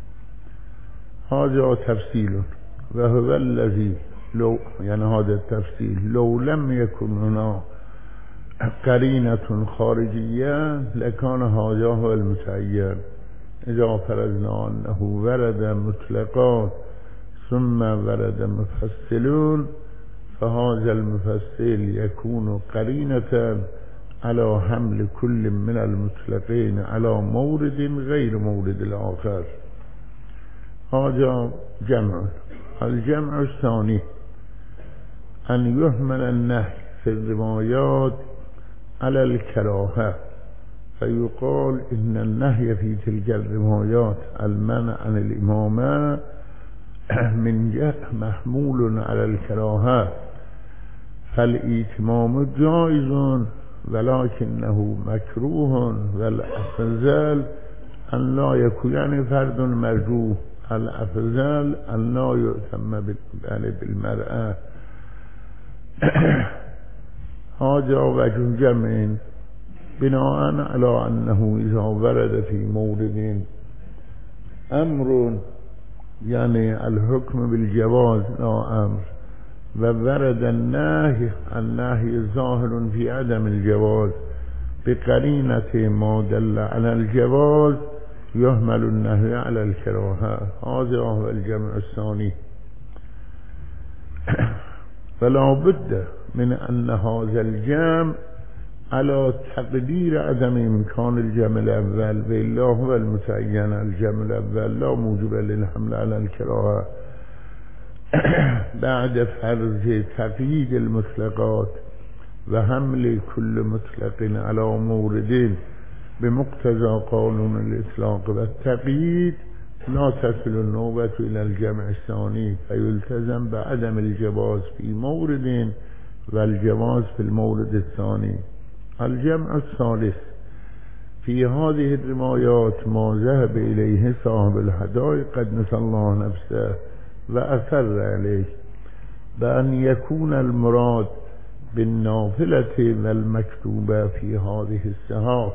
Speaker 1: هذا تفصيل، وهو الذي لو يعني هذا التفصيل لو لم يكن هنا قرينة خارجية لكان هذا هو المتعين. إذا فرضنا أنه ورد مطلقات ثم ورد مفصلون فهذا المفصل يكون قرينة على حمل كل من المطلقين على مورد غير مورد الآخر. هذا جمع. الجمع الثاني أن يحمل النهي في الروايات على الكراهة، فيقال إن النهي في تلك الروايات المنع عن الإمامة من جهة محمول على الكراهة، فالإتمام جائز ولكنه مكروه، والأفضل أن لا يكون يعني فرد مرجوح، الأفضل أن لا يؤتم بالمرأة. هذا وجه جمع بناء على أنه إذا ورد في مورد أمر يعني الحكم بالجواز لا أمر، وورد النهي النهي ظاهر في عدم الجواز بقرينة ما دل على الجواز يحمل النهي على الكراهة. هذا هو الجمع الثاني. فلا بد من أن هذا الجمع على تقدير عدم إمكان الجمع الأول، وإلا هو المتعين الجمع الأول لا موجب للحمل على الكراهة بعد فرض تقييد المطلقات و حمل كل مطلق على مورد بمقتضى قانون الإطلاق والتقييد لا تصل النوبة إلى الجمع الثاني فيلتزم بعدم الجواز في مورد والجواز في المورد الثاني. الجمع الثالث في هذه الروايات ما ذهب إليه صاحب الحدائق قدس الله نفسه وأثر عليه بأن يكون المراد بالنافلة والمكتوبة في هذه الصحاف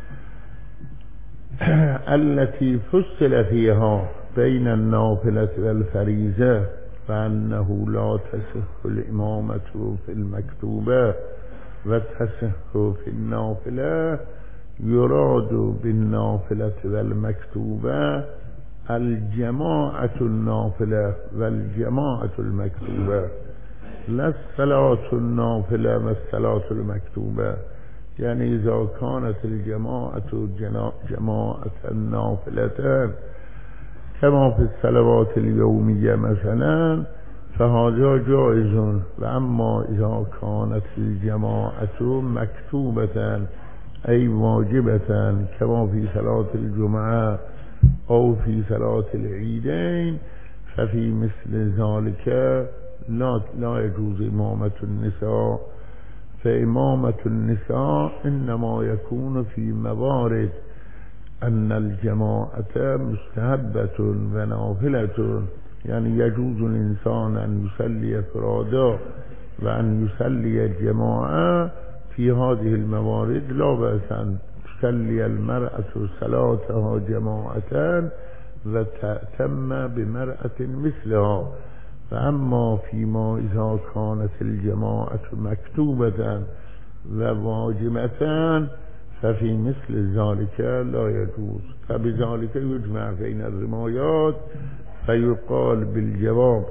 Speaker 1: التي فصل فيها بين النافلة والفريضة فأنه لا تصح الإمامة في المكتوبة وتصح في النافلة. يراد بالنافلة والمكتوبة الجماعة النافلة والجماعة المكتوبة، لا الصلاة النافلة والصلاة المكتوبة. يعني إذا كانت الجماعة جماعة نافلة كما في الصلوات اليومية مثلا فهذا جائز، وأما إذا كانت الجماعة مكتوبة أي واجبة كما في صلاة الجمعة أو في صلاة العيدين ففي مثل ذلك لا, لا يجوز إمامة النساء. فإمامة النساء إنما يكون في موارد أن الجماعة مستحبة ونافلة، يعني يجوز الإنسان أن يصلي فرادا وأن يصلي الجماعة. في هذه الموارد لا بأس أن تصلي المرأة صلاتها جماعة وتأتم بمرأة مثلها. فأما فيما إذا كانت الجماعة مكتوبة وواجبة ففي مثل ذلك لا يجوز. فبذلك يجمع بين الروايات فيقال بالجواب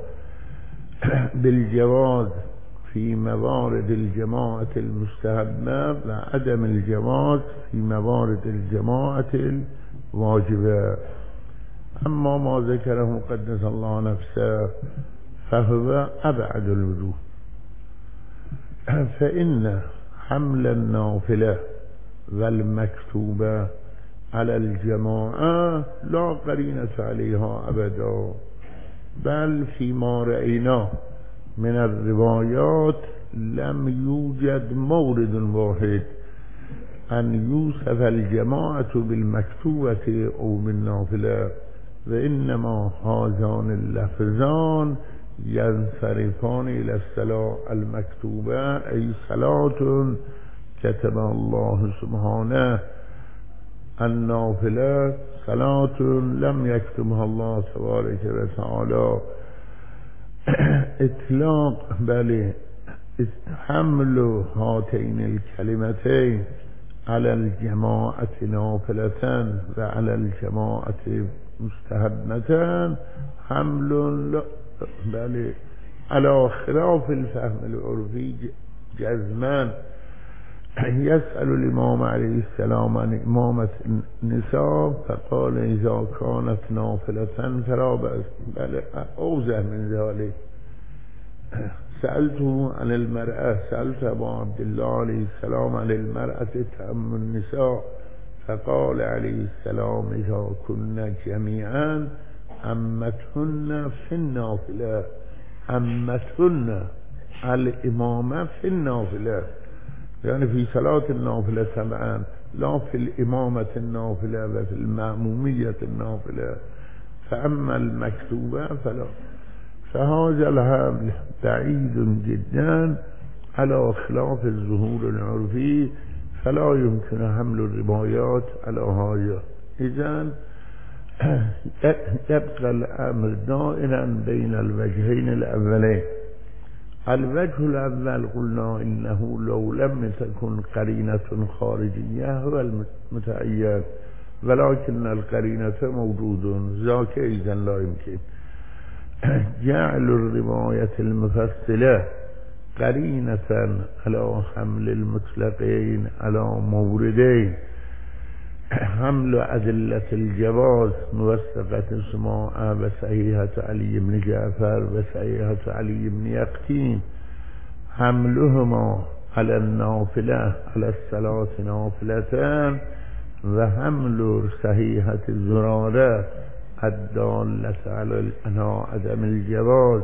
Speaker 1: بالجواز في موارد الجماعة المستحبة وعدم الجواز في موارد الجماعة الواجبة. أما ما ذكره قدس الله نفسه فهو أبعد الوجوه، فإن حمل النافلة والمكتوبة على الجماعة لا قرينة عليها أبدا، بل فيما رأيناه من الروايات لم يوجد مورد واحد أن يوصف الجماعة بالمكتوبة أو بالنافلة، وإنما هذان اللفظان ينصرفان إلى الصلاة المكتوبة أي صلاة كتب الله سبحانه، النافلة صلاة لم يكتبها الله تبارك وتعالى. اطلاق بل حمل هاتين الكلمتين على الجماعة نافلة وعلى الجماعة مستحبة حمل بل على خلاف الفهم العرفي جزمان. يسأل الإمام عليه السلام عن إمامة النساء فقال إذا كانت نافلة فلا بأس، بل أوزه من ذلك. سألته عن المرأة، سألت أبو عبد الله عليه السلام عن المرأة تأم النساء فقال عليه السلام إذا كنا جميعا أمتهن في النافلة، أمتهن الإمامة في النافلة، يعني في صلاة النافلة سبعا، لا في الإمامة النافلة وفي المأمومية النافلة. فأما المكتوبة فلا. فهذا الحمل بعيد جدا على خلاف الظهور العرفي، فلا يمكن حمل الروايات على هذا. إذن يبقى الأمر دائما بين الوجهين الأولين. الوجه الأول قلنا إنه لو لم تكن قرينة خارجية هو المتعين، ولكن القرينة موجود ذاك إذن لا يمكن جعل الرواية المفصلة قرينة على حمل المطلقين على موردين، حمل أدلة الجواز موثقة سماعة وصحيحة علي بن جعفر وصحيحة علي بن يقطين، حملهما
Speaker 2: على النافلة على الصلاة نافلة وحمل صحيحة الزرارة الدالة على عدم الجواز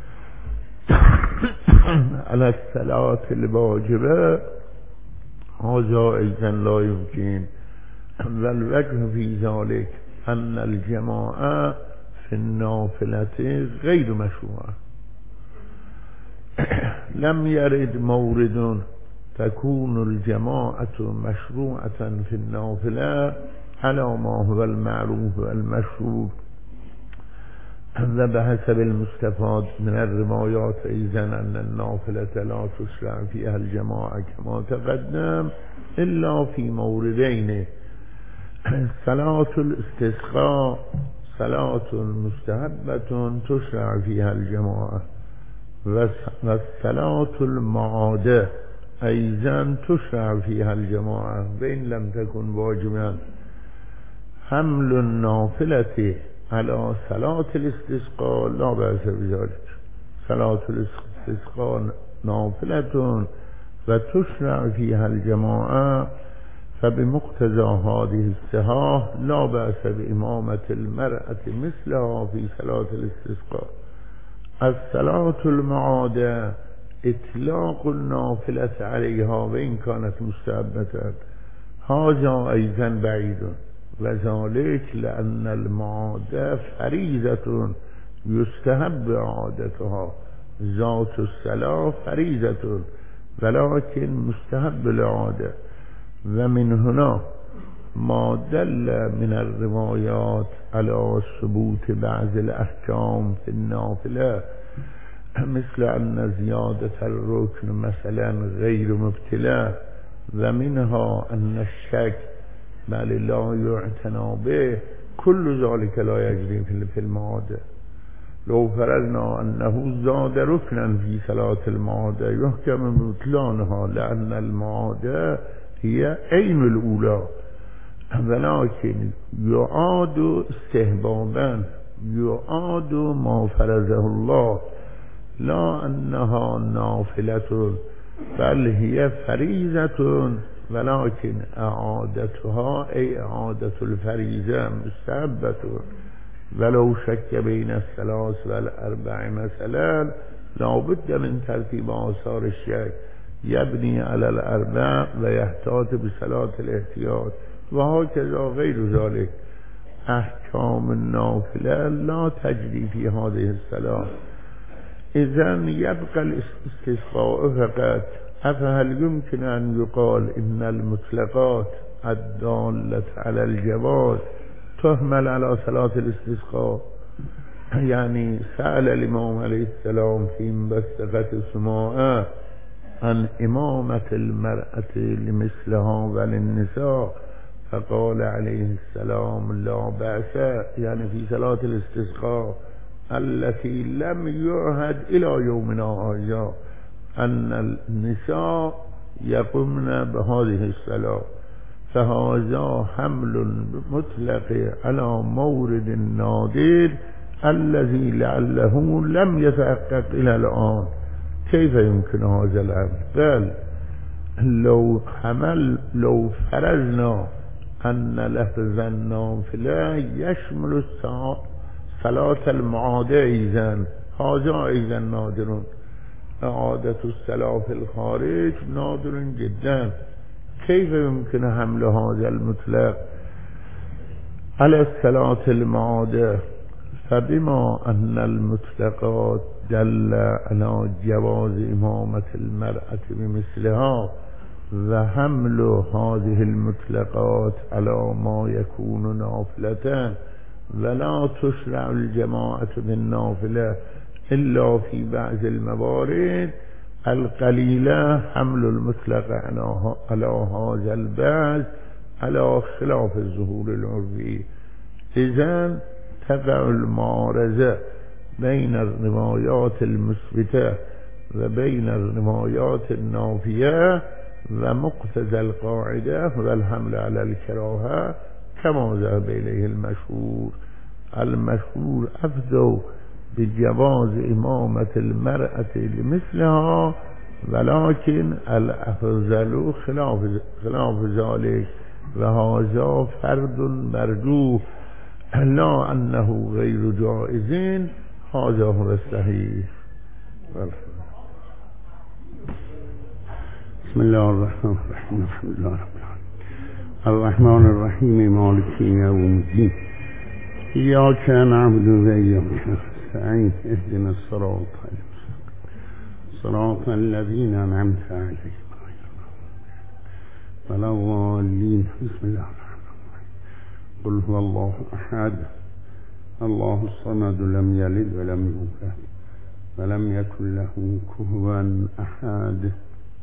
Speaker 2: على الصلاة الواجبة هذا أيضا لا يمكن. والوجه في ذلك أن الجماعة في النافلة غير مشروعة. لم يرد مورد تكون الجماعة مشروعة في النافلة على ما هو المعروف والمشهور، وبحسب المستفاد من الروايات أيضا أن النافلة لا تشرع فيها الجماعة كما تقدم إلا في موردين: صلاة الاستسقاء صلاة مستحبة تشرع فيها الجماعة، والصلاة المعادة أيضا تشرع فيها الجماعة وإن لم تكن واجبا. حمل النافلة على صلاة الاستسقاء لا بأس بذلك. صلاة الاستسقاء نافلة وتشرع فيها الجماعة، فبمقتضى هذه الصحاح لا بأس بإمامة المرأة مثلها في صلاة الاستسقاء. الصلاة المعادة إطلاق النافلة عليها وإن كانت مستحبة، هذا أيضا بعيد، وذلك لأن المعادة فريضة يستحب عادتها، ذات الصلاة فريضة ولكن مستحب العادة. ومن هنا ما دل من الروايات على ثبوت بعض الأحكام في النافلة، مثل أن زيادة الركن مثلا غير مبتلى، ومنها أن الشك بل لا يعتنى به، كل ذلك لا يجري في المعادة. لو فرضنا أنه زاد ركنا في صلاة المعادة يحكم بطلانها، لأن المعادة هي عين الأولى، ولكن يعاد استحبابا، يعاد ما فرضه الله، لا أنها نافلة بل هي فريضة، ولكن إعادتها أي إعادة الفريضة مستحبة. ولو شك بين الثلاث والأربع مثلا لابد من ترتيب آثار الشك، يبني على الأربع ويحتاط بصلاة الاحتياط، وهكذا غير ذلك. أحكام النافلة لا تجري في هذه الصلاة. إذن يبقى الاستسقاء فقط. أفهل يمكن أن يقال إن المطلقات الدالة على الجواز تهمل على صلاة الاستسقاء؟ يعني سأل الإمام عليه السلام في مبسطة السماء عن إمامة المرأة لمثلها وللنساء، فقال عليه السلام لا بأس، يعني في صلاة الاستسقاء التي لم يعهد إلى يومنا هذا أن النساء يقومن بهذه الصلاة، فهذا حمل مطلق على مورد نادر الذي لعله لم يتحقق إلى الآن. كيف يمكن هذا الأمر؟ بل لو حمل لو فرضنا أن لفظ النافلة يشمل صلاة المعادة أيضا، هذا أيضا نادر. إعادة الصلاة في الخارج نادر جدا. كيف يمكن حمل هذا المطلق على الصلاة المعادة؟ فبما أن المطلقات دل على جواز إمامة المرأة بمثلها، وحمل هذه المطلقات على ما يكون نافلة، ولا تشرع الجماعة بالنافلة إلا في بعض الموارد القليلة، حمل المطلق على هذا البعض على خلاف الظهور العرفي. إذن تقع المعارضة بين الروايات المثبتة وبين الروايات النافية، ومقتضى القاعدة والحمل على الكراهة كما ذهب إليه المشهور. المشهور أفضل بجواز إمامة المرأة لمثلها ولكن الافضل خلاف خلاف ذلك وهذا فرد مرجوح لا انه غیر جائز هذا هو الصحيح.
Speaker 1: بسم الله الرحمن الرحيم الحمد لله رب العالمين الرحمن الرحيم مالك يوم الدين إياك نعبد وإياك نستعين اهدنا الصراط صراط الذين أنعمت عليهم ولا الضالين. بسم الله الرحمن الرحيم قل هو الله أحد الله الصمد لم يلد ولم يولد ولم يكن له كفوا أحد.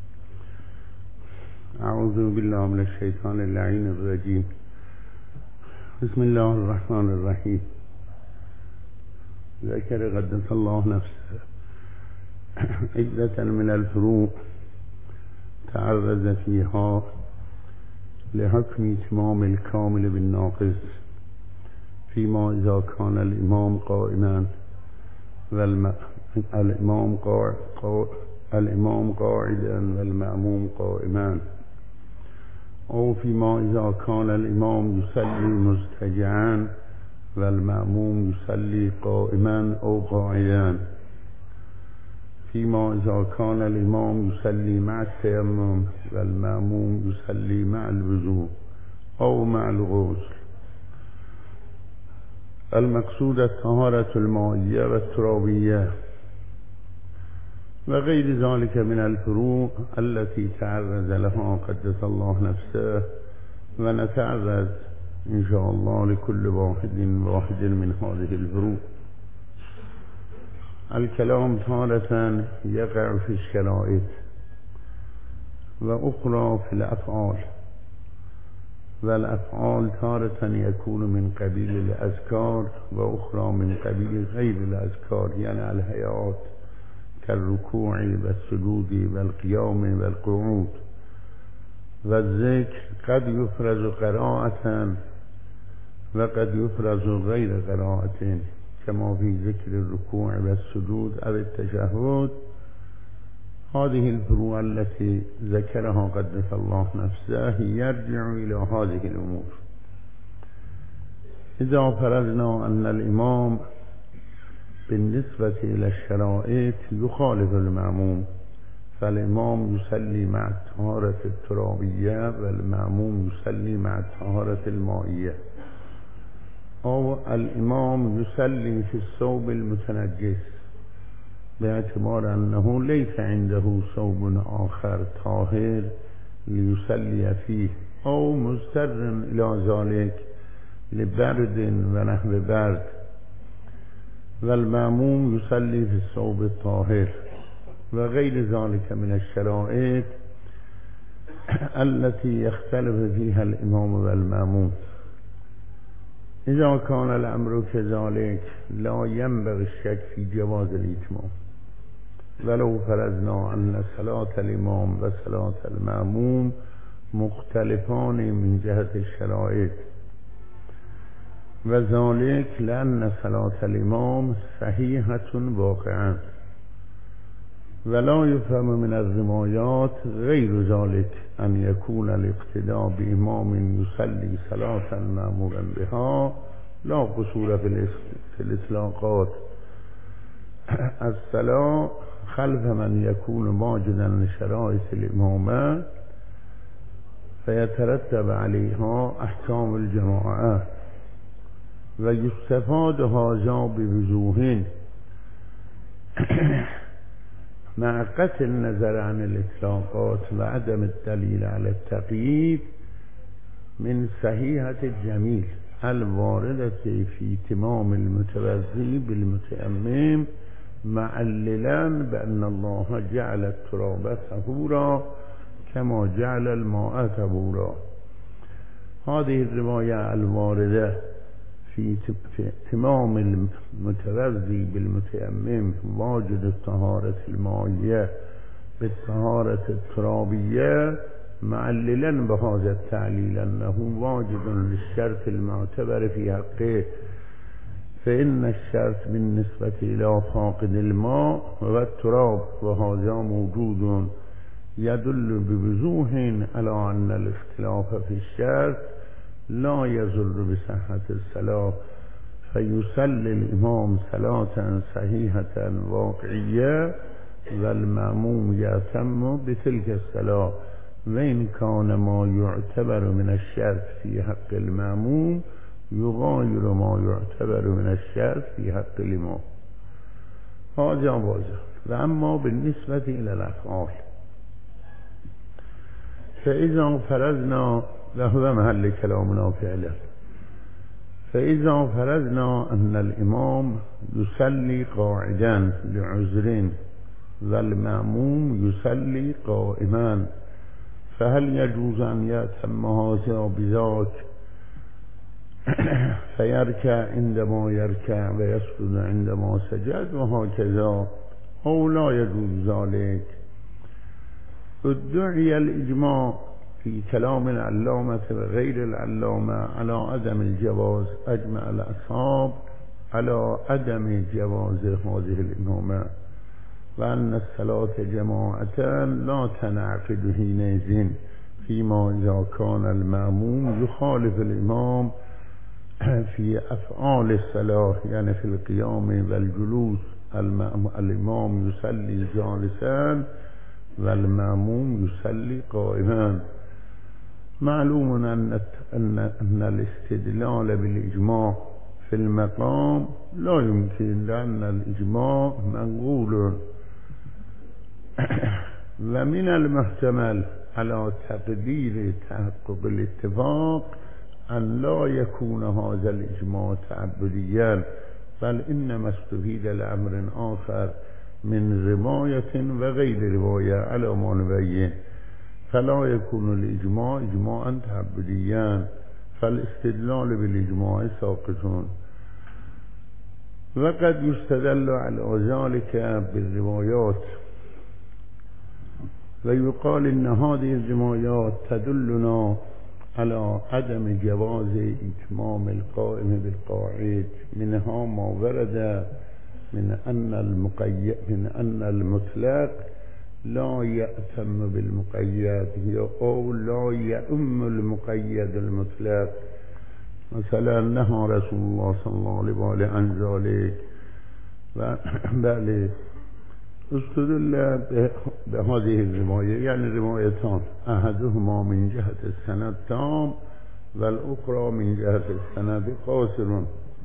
Speaker 1: أعوذ بالله من الشيطان اللعين الرجيم. بسم الله الرحمن الرحيم. ذكر قدس الله نفسه عدة من الفروع تعرض فيها لحكم إتمام الكامل بالناقص فيما إذا كان الإمام قائما والإمام قاعد الإمام قاعدا والمأموم قائما، أو فيما إذا كان الإمام يصلي مضطجعا والمأموم يصلي قائما أو قاعدا، فيما إذا كان الإمام يصلي مع التيمم والمأموم يصلي مع الوضوء أو مع الغسل. المقصود الطهارة المائية والترابية وغير ذلك من الفروع التي تعرض لها قدس الله نفسه، ونتعرض إن شاء الله لكل واحد واحد من هذه الفروع. الكلام تارة يقع في الشرائط وأخرى في الأفعال، والأفعال تارة يكون من قبيل الأذكار وأخرى من قبيل غير الأذكار، يعني الهيئات كالركوع والسجود والقيام والقعود. والذكر قد يفرز قراءة وقد يفرز غير قراءة، كما في ذكر الركوع والسجود أو التشهد. هذه الفروع التي ذكرها قدس الله نفسه يرجع إلى هذه الأمور. إذا فرضنا أن الإمام بالنسبة إلى الشرائط يخالف المأموم، فالإمام يصلي مع الطهارة الترابية والمأموم يصلي مع الطهارة المائية، أو الإمام يصلي في الثوب المتنجس باعتبار أنه ليس عنده ثوب آخر طاهر ليصلي فيه، أو مضطر إلى ذلك لبرد ونحو برد، والمأموم يصلي في الثوب الطاهر، وغير ذلك من الشرائط التي يختلف فيها الإمام والمأموم. إذا كان الأمر كذلك لا ينبغي الشك في جواز الإتمام، ولو فرضنا أن صلاة الإمام وصلاة المأموم مختلفان من جهة الشرائط، وذلك لأن صلاة الإمام صحيحة واقعا، ولا يفهم من الروايات غير ذلك أن يكون الاقتداء بإمام يصلي صلاة مأمورا بها لا قصور في الإطلاقات. الصلاة خلف من يكون ماجدا لشرائط الإمامة فيترتب عليها أحكام الجماعة، ويستفاد هذا بوجوه مع قطع النظر عن الإطلاقات وعدم الدليل على التقييد من صحيحة الجميل الواردة في تمام المتوضي بالمتيمم، معللا بأن الله جعل التراب طهورا كما جعل الماء طهورا. هذه الرواية الواردة في تمام المتوضي بالمتيمم واجد الطهارة المائية بالطهارة الترابية، معللا بهذا التعليل أنه واجد للشرط المعتبر في حقه
Speaker 2: فإن الشرط بالنسبة إلى فاقد الماء والتراب وهذا موجود يدل بوضوح على أن الاختلاف في الشرط لا يضر بصحة الصلاة، فيصلي الإمام صلاة صحيحة واقعية والمأموم يتم بتلك الصلاة، وإن كان ما يعتبر من الشرط في حق المأموم يغاير ما يعتبر من الشرط في حق الإمام. هذا واضح. وأما بالنسبة إلى الأفعال فإذا فرضنا، وهو محل كلامنا فعلا، فإذا فرضنا أن الإمام يصلي قاعدا لعذر والمأموم يصلي قائما، فهل يجوز أن يتم هذا بذاك فيركع عندما يركع ويسجد عندما سجد وهكذا، أو لا يجوز ذلك؟ ادعي الإجماع في كلام العلامة وغير العلامة على عدم الجواز، أجمع الأصحاب على عدم جواز هذه الإمامة، وأن الصلاة جماعة لا تنعقد حينئذ فيما إذا كان المأموم يخالف الإمام في أفعال الصلاة، يعني في القيام والجلوس، الإمام يصلي جالسا والمأموم يصلي قائما. معلوم أن أن الاستدلال بالإجماع في المقام لا يمكن، لأن الإجماع منقول، ومن المحتمل على تقدير تحقق الاتفاق أن لا يكون هذا الإجماع تعبديا، بل إنما استفيد لأمر آخر من رواية وغير رواية على ما نبين، فلا يكون الإجماع إجماعا تعبديا، فالاستدلال بالإجماع ساقط. وقد يستدل على ذلك بالروايات، ويقال إن هذه الروايات تدلنا على عدم جواز إتمام القائم بالقاعد، منها ما ورد من أن المقيد من أن المطلق لا يأتم بالمقيد أو لا يؤم المقيد المطلق. مثلا نهى رسول الله صلى الله عليه وآله عن ذلك. بله استدل بهذه الرواية، يعني روايتان، أحدهما من جهة السند تام والأخرى من جهة السند قاصر.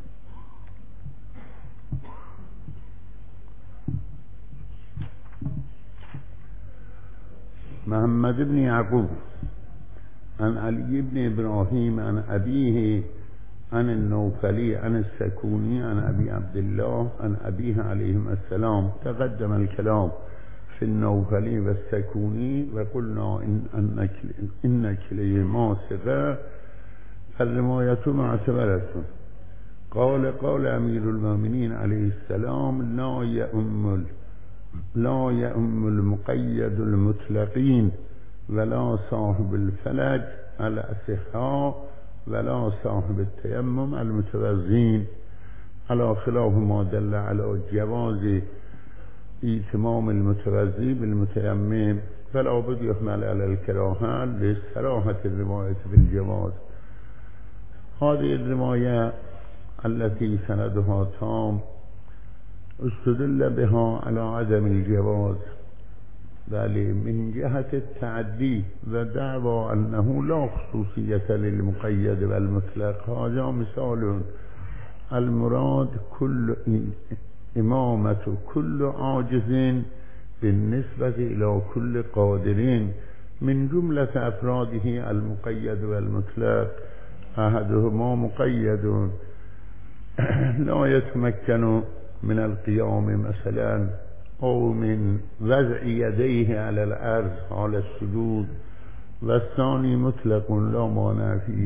Speaker 2: محمد بن يعقوب عن علي بن إبراهيم عن أبيه عن النوفلي عن السكوني عن أبي عبد الله عن أبيه عليهم السلام. تقدم الكلام في النوفلي والسكوني، وقلنا إن, إن كليهما ثقة، فالرواية معتبرة. قال قال أمير المؤمنين عليه السلام: لا يؤم لا يؤم المقيد المطلقين ولا صاحب الفلج الأصحاء ولا صاحب التيمم المتوزين، على خلاف ما دل على جواز إتمام المتوزي بالمتيمم، فلا بد يحمل على الكراهة لصراحة الرواية بالجواز. هذه الرواية التي سندها تام استدل بها على عدم الجواز، بل من جهة التعدي ودعوى أنه لا خصوصية للمقيد والمطلق. هذا مثال. المراد كل إمامة كل عاجز بالنسبة إلى كل قادر، من جملة أفراده المقيد والمطلق. أحدهما مقيد لا يتمكن من القيام مثلا، أو من وضع يديه على الأرض على السجود، والثاني مطلق لا مانع فيه،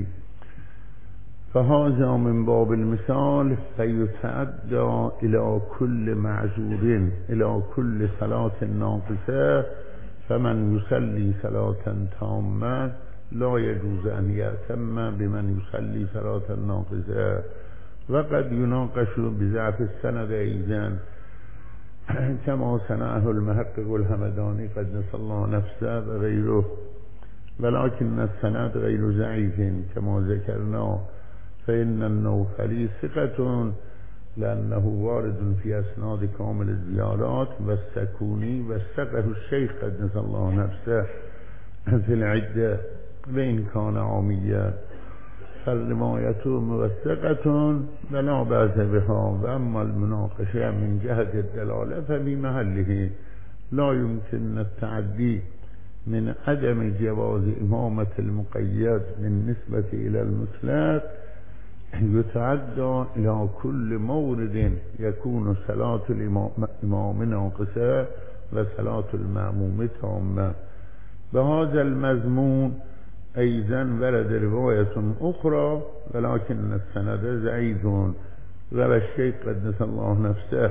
Speaker 2: فهذا من باب المثال. فيتعدى إلى كل معذور، إلى كل صلاة ناقصة، فمن يصلي صلاة تامة لا يجوز أن يأتم بمن يصلي صلاة ناقصة، وقد يناقش بضعف السند أيضا كما صنعه المحقق الهمداني قدس الله نفسه وغيره، ولكن السند غير ضعيف كما ذكرنا، فإن النوفلي ثقة لأنه وارد في أسناد كامل الزيارات، والسكوني وثقه الشيخ قدس الله نفسه في العدة وإن كان عاميا، فالرواية موثقة ولا بأس بها، وأما المناقشة من جهة الدلالة ففي محله، لا يمكن التعدي من عدم جواز إمامة المقيد بالنسبة إلى المطلق، يتعدى إلى كل مورد يكون صلاة الإمام ناقصة وصلاة المأموم تامة. بهذا المضمون أيضا ورد رواية أخرى ولكن السند ضعيف، روى الشيخ قدس الله نفسه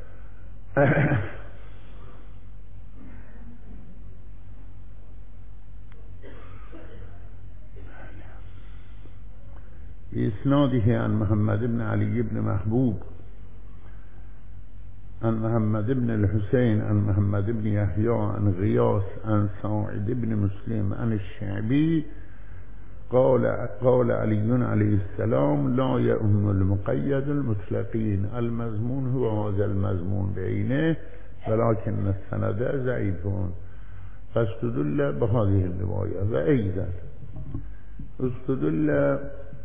Speaker 2: بإسناده عن محمد بن علي بن محبوب عن محمد بن الحسين عن محمد بن يحيى عن غياث عن سعيد بن مسلم عن الشعبي قال قال علي عليه السلام لا يؤم المقيد المطلقين. المضمون هو هذا المضمون بعينه ولكن السند ضعيف، فاستدل بهذه الرواية. وأيضا استدل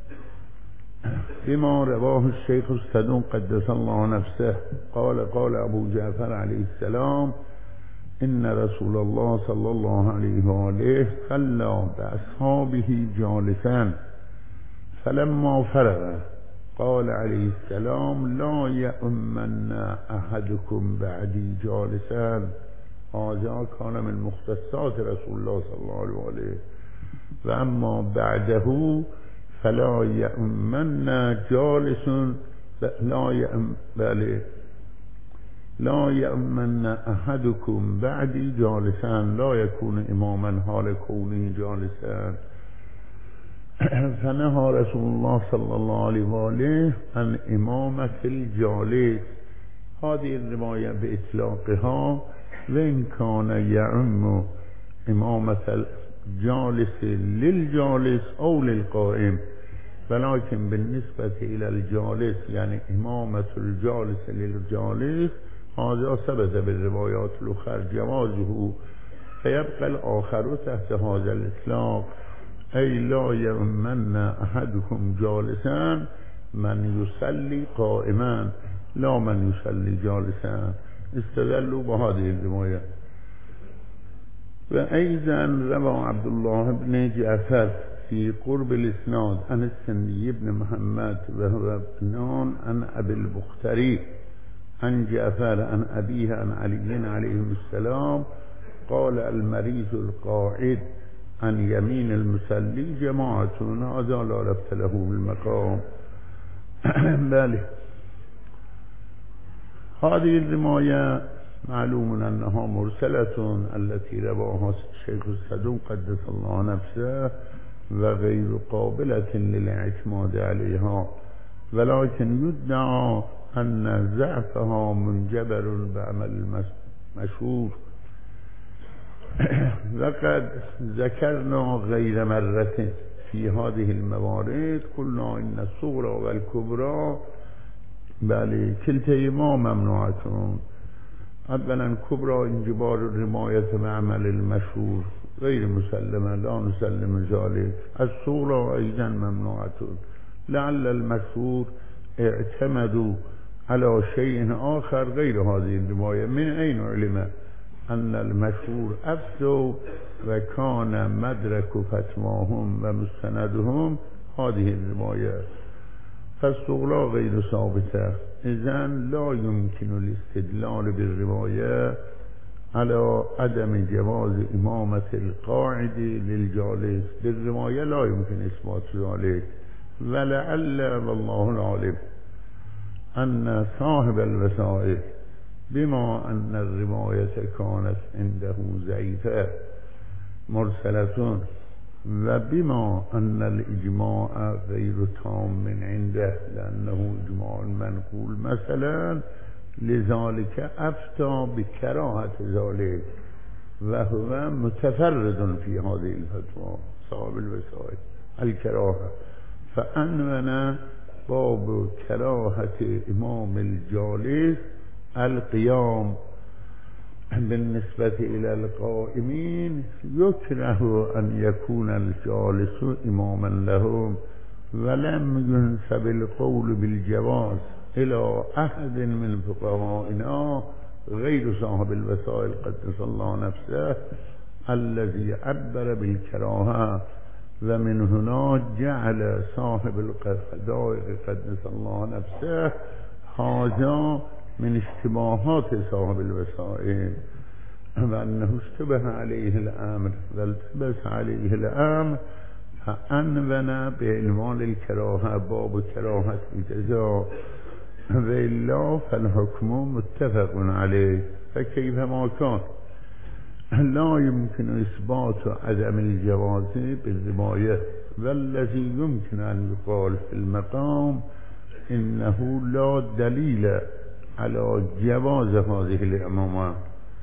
Speaker 2: بما رواه الشيخ الصدوق قدس الله نفسه قال قال أبو جعفر عليه السلام إن رسول الله صلى الله عليه وآله صلى بأصحابه جالسا، فلما فرغ قال عليه السلام لا يؤمن أحدكم بعدي جالسا. هذا كان من مختصات رسول الله صلى الله عليه وآله، وأما بعده فلا يؤمن جالس لا يؤمن بله لا يؤمن أحدكم بعدي جالسا، لا يكون إماما حال كونه جالسا. فنهى رسول الله صلى الله عليه وآله عن إمامة الجالس. هذه الرواية بإطلاقها وإن كان يعم إمامة الجالس للجالس أو للقائم، ولكن بالنسبة إلى الجالس يعني إمامة الجالس للجالس هذا ثبت بالروايات الأخرى جوازه، فيبقى الآخر تحت هذا الإطلاق، أي لا يؤمن أحدكم جالسا من يصلي قائما لا من يصلي جالسا. استدلوا بهذه الرواية. وأيضا روى عبد الله بن جعفر في قرب الإسناد عن السندي بن محمد وهو ابن عن أبي البختري عن جعفر عن أبيه عن علي عليه السلام قال المريض القاعد عن يمين المصلي جماعة، هذا لا ربط له بالمقام. بله هذه الرواية معلوم أنها مرسلة التي رواها الشيخ الصدوق قدس الله نفسه وغير قابلة للاعتماد عليها، ولكن يدعى أن ضعفها منجبر بعمل المشهور. وقد ذكرنا غير مرة في هذه الموارد قلنا إن الصغرى والكبرى بل كلتيهما ممنوعة. أولا كبرى انجبار الرماية بعمل المشهور غير مسلمة لا نسلم ذلك. الصغرى أيضا ممنوعة لعل المشهور اعتمدوا على شيء آخر غير هذه الرواية. من أين علم أن المشهور أفسوا وكان مدرك فتواهم ومستندهم هذه الرواية؟ فالصغرى غير ثابتة، إذن لا يمكن الاستدلال بالرواية على عدم جواز إمامة القاعد للجالس. بالرواية لا يمكن إثبات ذلك، ولعل والله العالم أن صاحب الوسائل بما أن الرواية كانت عنده ضعيفة مرسلة و بما ان الاجماع غیر تام من عنده لانه اجماع منقول مثلا لذلك افتى بکراهت ذلك و هو متفرد في هذه الفتوى صاحب الوسائل الكراهه فانونا باب کراهت امام الجالس القيام بالنسبة إلى القائمين يكره أن يكون الجالس إماما لهم ولم ينسب القول بالجواز إلى أحد من فقهائنا غير صاحب الوسائل قدس الله نفسه الذي عبر بالكراهة ومن هنا جعل صاحب القضائق قدس الله نفسه هذا من اشتباهات صاحب الوسائل وأنه اشتبه عليه الأمر والتبس عليه الأمر فأنبنا بعنوان الكراهة باب كراهة الجزاء وإلا فالحكم متفق عليه فكيف ما كان لا يمكن إثبات عدم الجواز بالرواية والذي يمكن أن يقال في المقام إنه لا دليل على جواز هذه الإمامة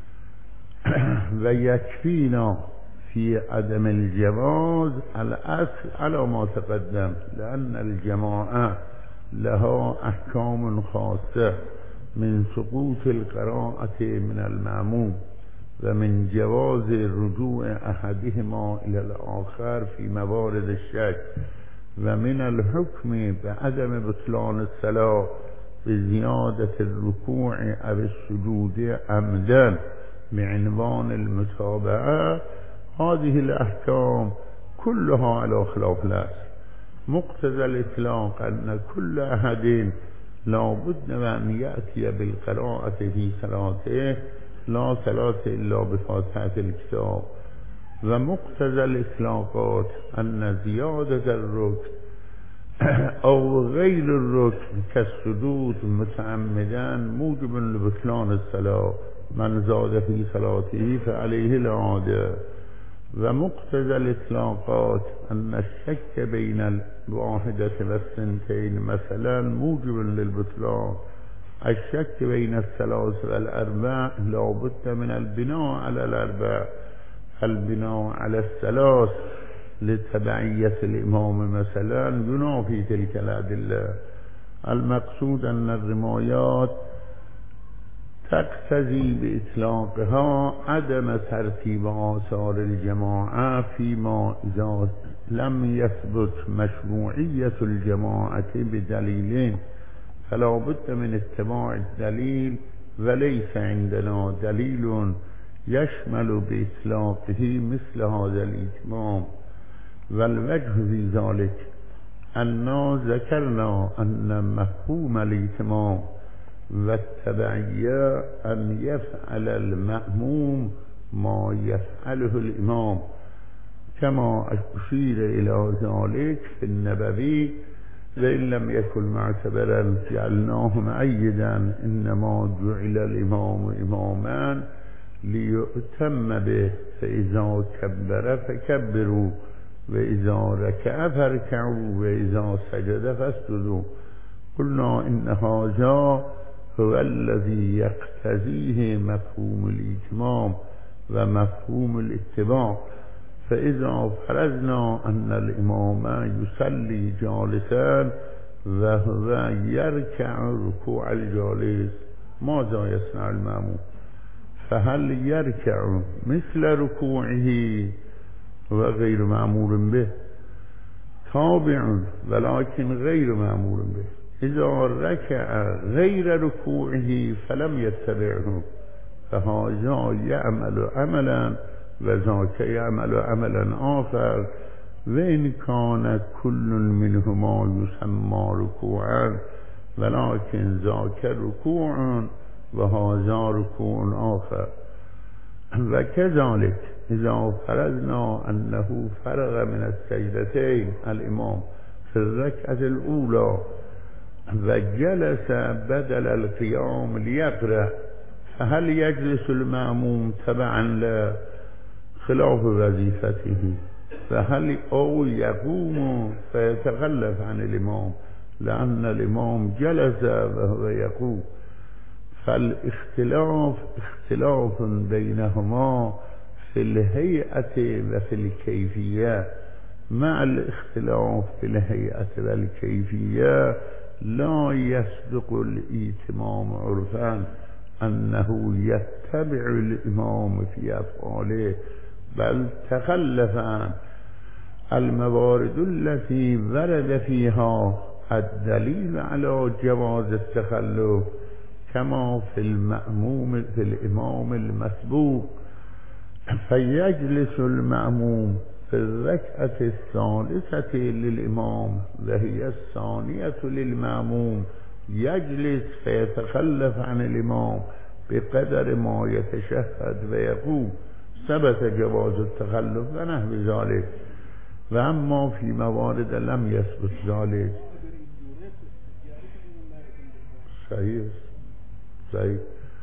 Speaker 2: ويكفينا في عدم الجواز الأصل على ما تقدم لأن الجماعة لها أحكام خاصة من سقوط القراءة من المأموم ومن جواز رجوع أحدهما إلى الآخر في موارد الشك ومن الحكم بعدم بطلان الصلاة بزيادة الركوع أو السجود عمدا بعنوان المتابعة هذه الأحكام كلها على خلاف الأصل مقتضى الإطلاق أن كل أحد لا بد أن يأتي بالقراءة في صلاته لا صلاة إلا بفاتحة الكتاب ومقتضى الإطلاقات أن زيادة الركن أو غير الركن كالسجود متعمدا موجب لبطلان الصلاة من زاد في صلاته فعليه الإعادة ومقتضى الإطلاقات أن الشك بين الواحدة والثنتين مثلا موجب للبطلان الشك بين الثلاث والأربع لا بد من البناء على الأربع البناء على الثلاث لتبعية الإمام مثلا ينافي تلك الأدلة المقصود أن الروايات تقتضي بإطلاقها عدم ترتيب آثار الجماعة فيما إذا لم يثبت مشروعية الجماعة بدليلين فلا بد من اتباع الدليل وليس عندنا دليل يشمل بإطلاقه مثل هذا الإتمام والوجه في ذلك أننا ذكرنا أن مفهوم الإتمام والتبعية أن يفعل المأموم ما يفعله الإمام كما أشير إلى ذلك في النبوي وإن لم يكن معتبرا جعلناه مؤيدا إنما جعل الإمام إماما ليؤتم به فإذا كبر فكبروا وإذا ركع فاركعوا وإذا سجد فاسجدوا قلنا إن هذا هو الذي يقتضيه مفهوم الإتمام ومفهوم الاتباع فإذا فرضنا أن الإمام يصلي جالسا وهو يركع ركوع الجالس ماذا يصنع المأموم فهل يركع مثل ركوعه وغير مأمور به تابع ولكن غير مأمور به إذا ركع غير ركوعه فلم يتبعه فهذا يعمل عملا وذاك يعمل عملا آخر وإن كان كل منهما يسمى ركوعا ولكن ذاك ركوع وهذا ركوع آخر وكذلك إذا فرضنا أنه فرغ من السجدتين الإمام في الركعة الأولى وجلس بدل القيام ليقرأ فهل يجلس المأموم تبعا لخلاف وظيفته فهل أو يقوم فيتخلف عن الإمام لأن الإمام جلس وهو يقوم. فالاختلاف اختلاف بينهما في الهيئة وفي الكيفية. مع الاختلاف في الهيئة والكيفية لا يصدق الإتمام عرفا أنه يتبع الإمام في أفعاله، بل تخلف عن الموارد التي ورد فيها الدليل على جواز التخلف، كما في المأموم في الإمام المسبوق، فيجلس المأموم في الركعة الثالثة للإمام وهي الثانية للمأموم، يجلس فيتخلف عن الإمام بقدر ما يتشهد ويقوم، ثبت جواز التخلف ونحو ذلك. وأما في موارد لم يثبت ذلك. صحيح صحيح.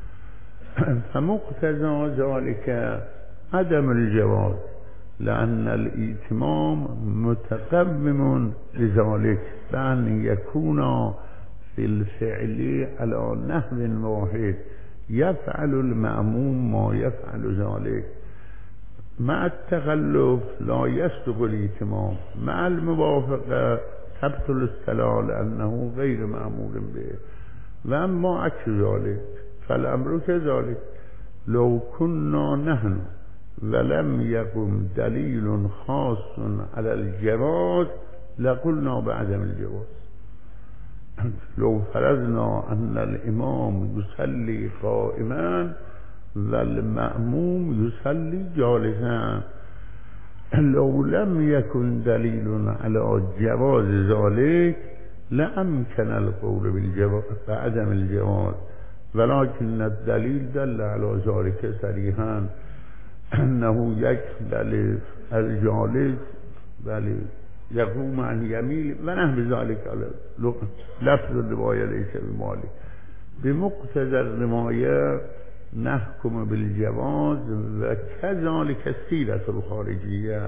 Speaker 2: فمقتضى ذلك عدم الجواز، لأن الإتمام متقوم لذلك بأن يكون في الفعل على نحو واحد، يفعل المأموم ما يفعل ذلك. مع التخلف لا يصدق الإتمام، مع الموافقة تبطل الصلاة لأنه غير مأمور به. وأما عكس ذلك فالأمر كذلك، لو كنا نحن ولم يقم دليل خاص على الجواز لقلنا بعدم الجواز. لو فرضنا أن الإمام يصلي قائما والمأموم يصلي جالسا، لو لم يكن دليل على جواز ذلك لأمكن القول بالجواز بعدم الجواز، ولكن الدليل دل على ذلك صريحا أنه يقبل الجالس بل يقوم عن يميل ونحو ذلك. لفظ الرواية ليس بمالك. بمقتضى الرواية نحكم بالجواز، وكذلك السيرة الخارجية.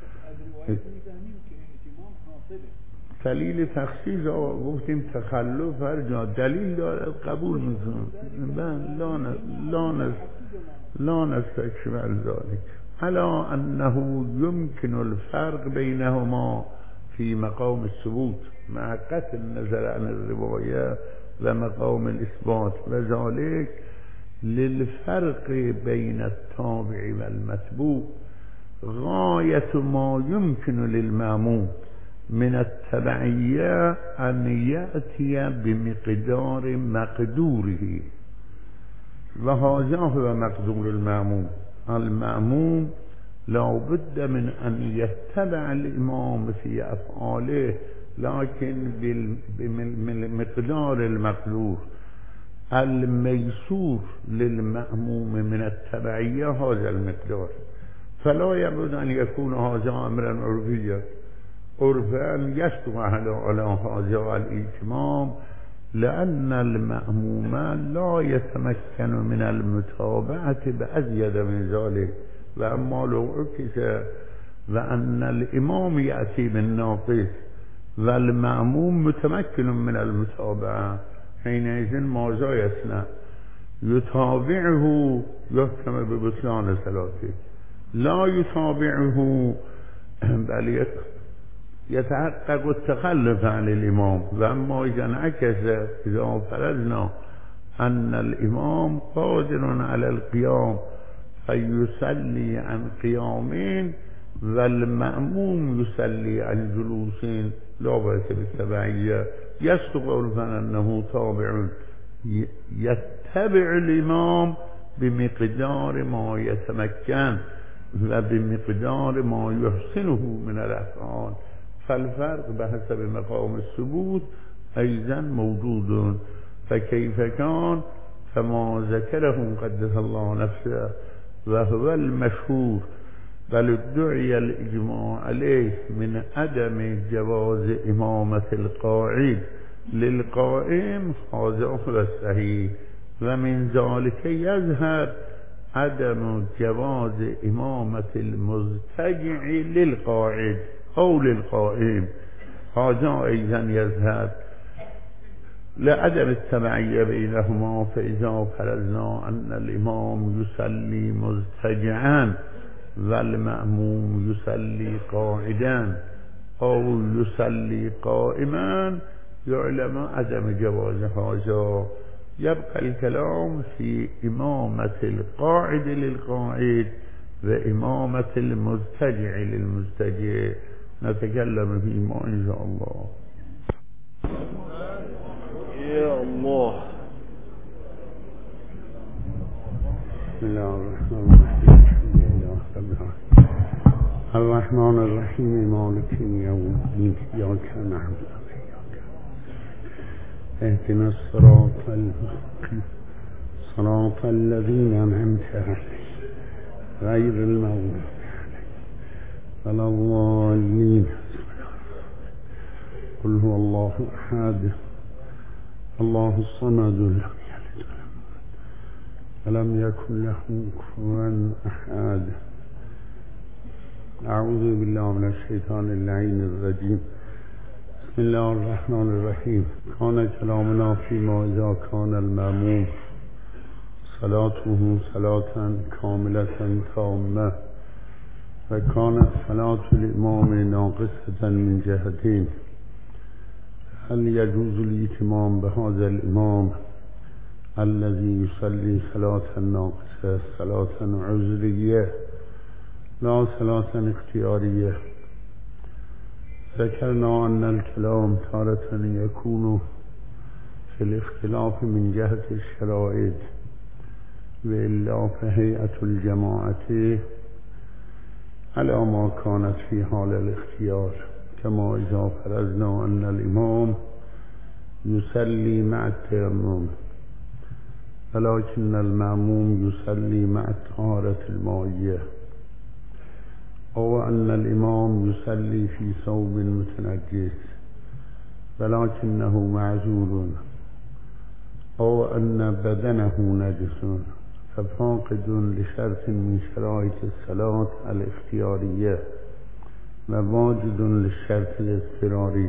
Speaker 2: دلیل تخصیص گفتیم تخلف هر جا دلیل دارد قبول میکنم، لا لا لا نستكمل ذلك على أنه يمكن الفرق بينهما في مقام الثبوت مع قطع النظر عن الرواية ومقام الإثبات، وذلك للفرق بين التابع والمتبوع غاية ما يمكن للمأموم من التبعية أن يأتي بمقدار مقدوره، وهذا هو مقدور المأموم. المأموم لا بد من أن يتبع الإمام في أفعاله، لكن بمقدار المقدور. الميسور للمأموم من التبعية هذا المقدار، فلا يبد أن يكون هذا أمرا عرفيا عرفا يصدق على هذا الإتمام، لأن المأموم لا يتمكن من المتابعة بأزيد من ذلك. وأما لو عكس وأن الإمام يأتي بالناقص والمأموم متمكن من المتابعة، حينئذ ماذا يصنع؟ يتابعه يحكم ببطلان صلاته، لا يتابعه بل يتحقق التخلف عن الإمام. وأما إذا انعكس، إذا فرضنا أن الإمام قادر على القيام فيصلي عن قيامين والمأموم يصلي عن جلوسين، لا بأس بالتبعية، يصدق عرفا أنه تابع يتبع الإمام بمقدار ما يتمكن وبمقدار ما يحسنه من الأفعال. فالفرق بحسب مقام الثبوت أيضا موجود. فكيف كان؟ فما ذكره قدس الله نفسه وهو المشهور، بل ادعي الإجماع عليه من عدم جواز إمامة القاعد للقائم، هذا هو الصحيح. ومن ذلك يظهر عدم جواز إمامة المضطجع للقاعد أو للقائم. هذا أيضا يذهب لعدم التبعية بينهما. فإذا فرضنا أن الإمام يصلي مضطجعا والمأموم يصلي قاعدا أو يصلي قائما يعلم عدم جواز هذا. يبقى الكلام في إمامة القاعد للقاعد وإمامة المضطجع للمضطجع، نتكلم فيما إن شاء الله.
Speaker 1: يا الله.
Speaker 2: بسم الله الرحمن الرحيم. الحمد لله رب العالمين الرحمن الرحيم مالك يوم الدين إياك نعبد وإياك اهدنا الصراط المستقيم صراط الذين أنعمت عليهم غير المغضوب عليهم ولا الضالين. قل هو الله أحد الله الصمد لم يلد ولم يكن له كفوا أحد. أعوذ بالله من الشيطان اللعين الرجيم. بسم الله الرحمن الرحيم. كان كلامنا فيما إذا كان المأموم صلاته صلاة كاملة تامة وكانت صلاة الإمام ناقصة من جهتين. هل يجوز الاتمام بهذا الإمام الذي يصلي صلاة ناقصة صلاة عذرية لا صلاة اختيارية؟ ذكرنا أن الكلام تارة يكون في الاختلاف من جهة الشرائط، وإلا فهيئة الجماعة على ما كانت في حال الاختيار، كما إذا فرضنا أن الإمام يصلي مع التيمم ولكن المأموم يصلي مع الطهارة المائية، أو أن الإمام يصلي في ثوب متنجس ولكنه معذور، أو أن بدنه نجس ففاقد لشرط من شرائط الصلاة الاختيارية وواجد للشرط الاضطراري،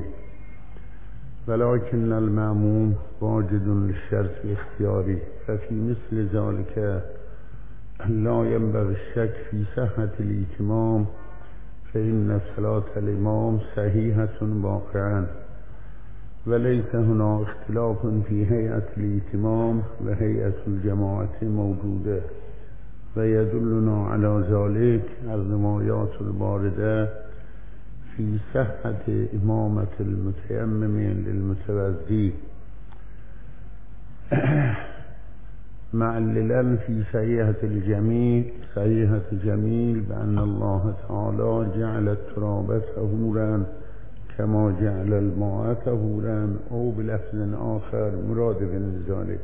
Speaker 2: ولكن المأموم واجد للشرط الاختياري. ففي مثل ذلك لا ينبغي الشك في صحة الاتمام، فإن صلاة الإمام صحيحة واقعا، وليس هنا اختلاف في هيئة الاتمام وهيئة الجماعة موجودة. ويدلنا على ذلك الروايات الواردة في صحة إمامة المتيمم للمتوضي معللا في صحيحة الجميل صحيحة الجميل بأن الله تعالى جعل التراب طهورا كما جعل الماء طهورا، أو بلفظ آخر مراد من ذلك.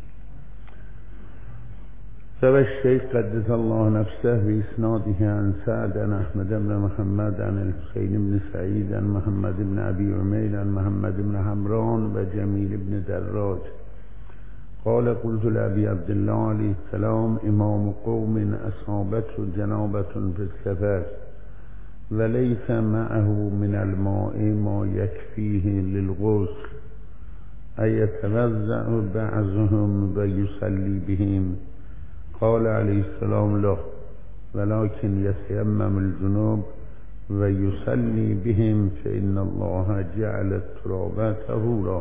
Speaker 2: روى الشيخ قدس الله نفسه بإسناده عن سعد عن أحمد بن محمد عن الحسين بن سعيد عن محمد بن أبي عمير عن محمد بن حمران وجميل بن دراج قال قلت لأبي عبد الله عليه السلام إمام قوم أصابته جنابة في السفر وليس معه من الماء ما يكفيه للغسل أيتوضأ بعضهم ويصلي بهم؟ قال عليه السلام لا، ولكن يتيمم الجنوب ويصلي بهم فإن الله جعل التراب طهورا.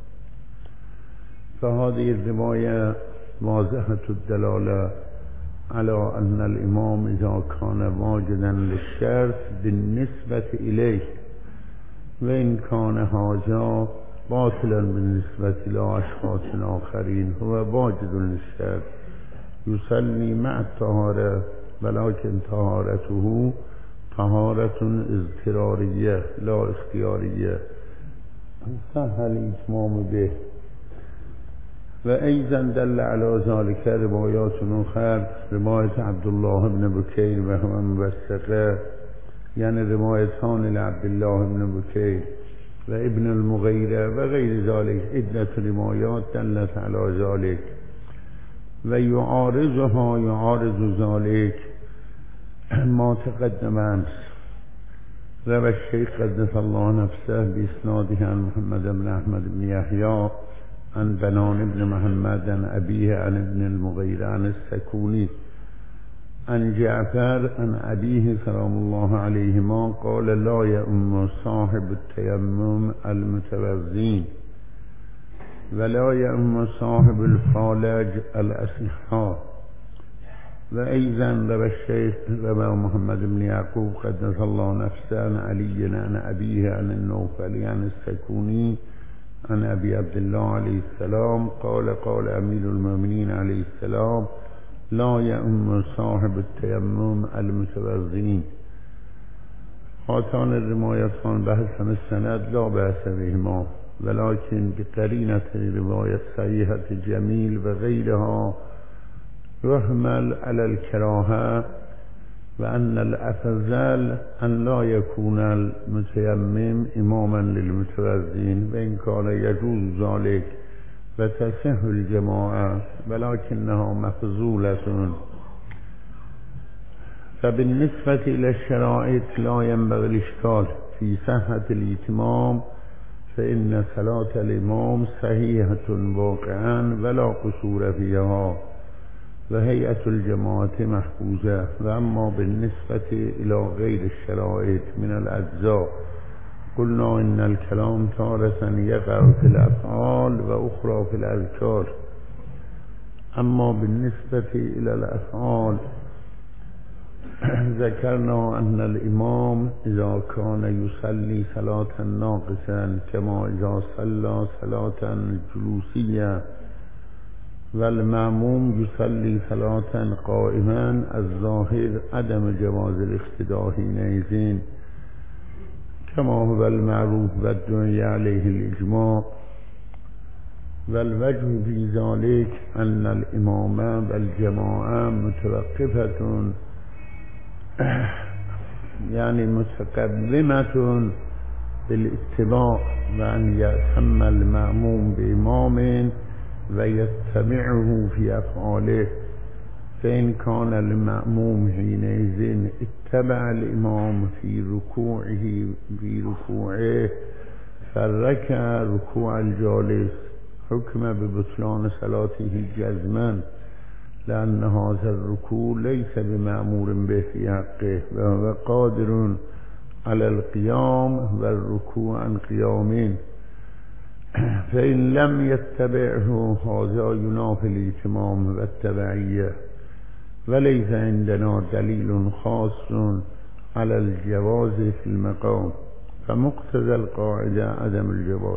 Speaker 2: فهذه الرواية واضحة الدلالة على أن الإمام إذا كان واجدا للشرط بالنسبة إليه، وإن كان هذا باطلا بالنسبة إلى أشخاص آخرين، هو واجد للشرط يصلي مع الطهارة، ولكن طهارته طهارة اضطرارية لا اختيارية سهل الإتمام به. وأيضا دل على ذلك روايات أخرى، رواية عبد الله بن بكير وهو موثقة، يعني روايتان لعبد الله بن بكير وابن المغيرة وغير ذلك، عدة روايات دلت على ذلك. و یعارضها یعارض ذلك ما تقدم امس. روى الشيخ قدس الله نفسه بإسناده عن محمد بن أحمد بن يحيى عن بنان بن محمد عن أبيه عن ابن المغيرة عن السكوني عن جعفر عن أبيه سلام الله عليهما قال لا يؤم صاحب التيمم المتوضين ولا يؤم صاحب الفالج الأصحاء. وأيضا روى الشيخ روى محمد بن يعقوب قدس الله نفسه عن علي عن أبيه عن النوفلي عن السكوني عن أبي عبد الله عليه السلام قال قال أمير المؤمنين عليه السلام لا يؤم صاحب التيمم المتوضين. هاتان الروايتان بحسب السند لا بأس بهما ولكن بقرينة رواية صحيحة جميل وغيرها يحمل على الكراهة وأن الأفضل أن لا يكون المتيمم إماما للمتوضين وإن كان يجوز ذلك وتصح الجماعة ولكنها مفضولة. فبالنسبة إلى الشرائط لا ينبغي الإشكال في صحة الإتمام فإن صلاة الإمام صحيحة واقعا ولا قصور فيها وهيئة الجماعة محفوظة. وأما بالنسبة إلى غير الشرائط من الأجزاء قلنا إن الكلام تارة يقع في الأفعال وأخرى في الأذكار. أما بالنسبة إلى الأفعال ذكرنا أن الإمام إذا كان يصلي صلاة ناقصا كما إذا صلى صلاة جلوسية والمأموم يصلي صلاة قائما الظاهر عدم جواز الاقتداء حينئذ كما هو المعروف والدعي عليه الإجماع. والوجه في ذلك أن الإمام والجماعة متوقفة يعني متقدمة بالاتباع وأن يتم المأموم بإمام ويتبعه في أفعاله. فإن كان المأموم حينئذ اتبع الإمام في ركوعه في ركوعه فركع ركوع الجالس حكم ببطلان صلاته جزما لأن هذا الركوع ليس بمأمور به في حقه وهو قادر على القيام والركوع عن قيامين. فإن لم يتبعه هذا ينافي الإتمام والتبعية وليس عندنا دليل خاص على الجواز في المقام فمقتضى القاعدة عدم الجواز.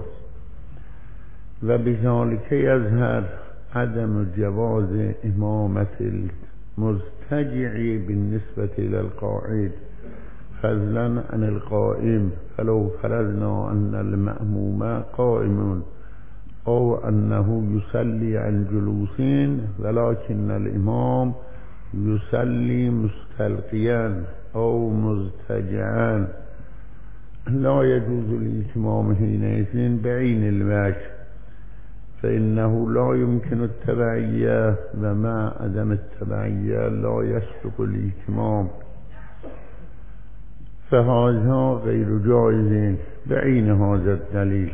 Speaker 2: وبذلك يظهر عدم جواز إمامة المضطجع بالنسبة إلى القاعد فضلا عن القائم. فلو فرضنا أن المأموم قائم أو أنه يصلي عن جلوس ولكن الإمام يصلي مستلقيا أو مضطجعا لا يجوز الإتمام حينئذ بعين الوجه فإنه لا يمكن التبعية ومع عدم التبعية لا يصدق الإتمام فهذا غير جائز بعين هذا الدليل.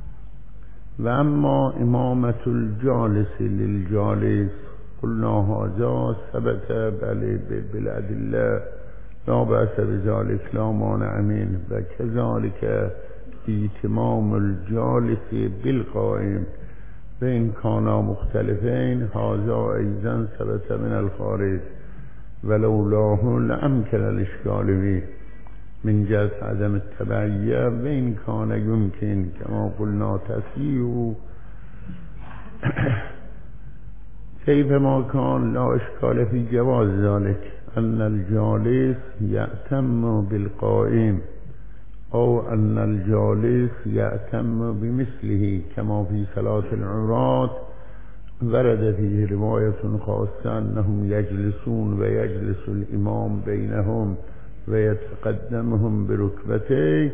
Speaker 2: وأما إمامة الجالس للجالس قلنا هذا ثبت بالأدلة لا بأس بذلك لا مانع منه. وكذلك إتمام الجالس بالقائم بين كانا مختلفين هذا أيضا ثبت من الخارج ولولاه لأمكن الإشكال به من جهة عدم التبعية وإن كان يمكن كما قلنا تسيئ كيفما كان لا إشكال في جواز ذلك أن الجالس يأتم بالقائم أو أن الجالس يأتم بمثله كما في صلاة العراة ورد فيه رواية خاصة أنهم يجلسون ويجلس الإمام بينهم ويتقدمهم بركبتيه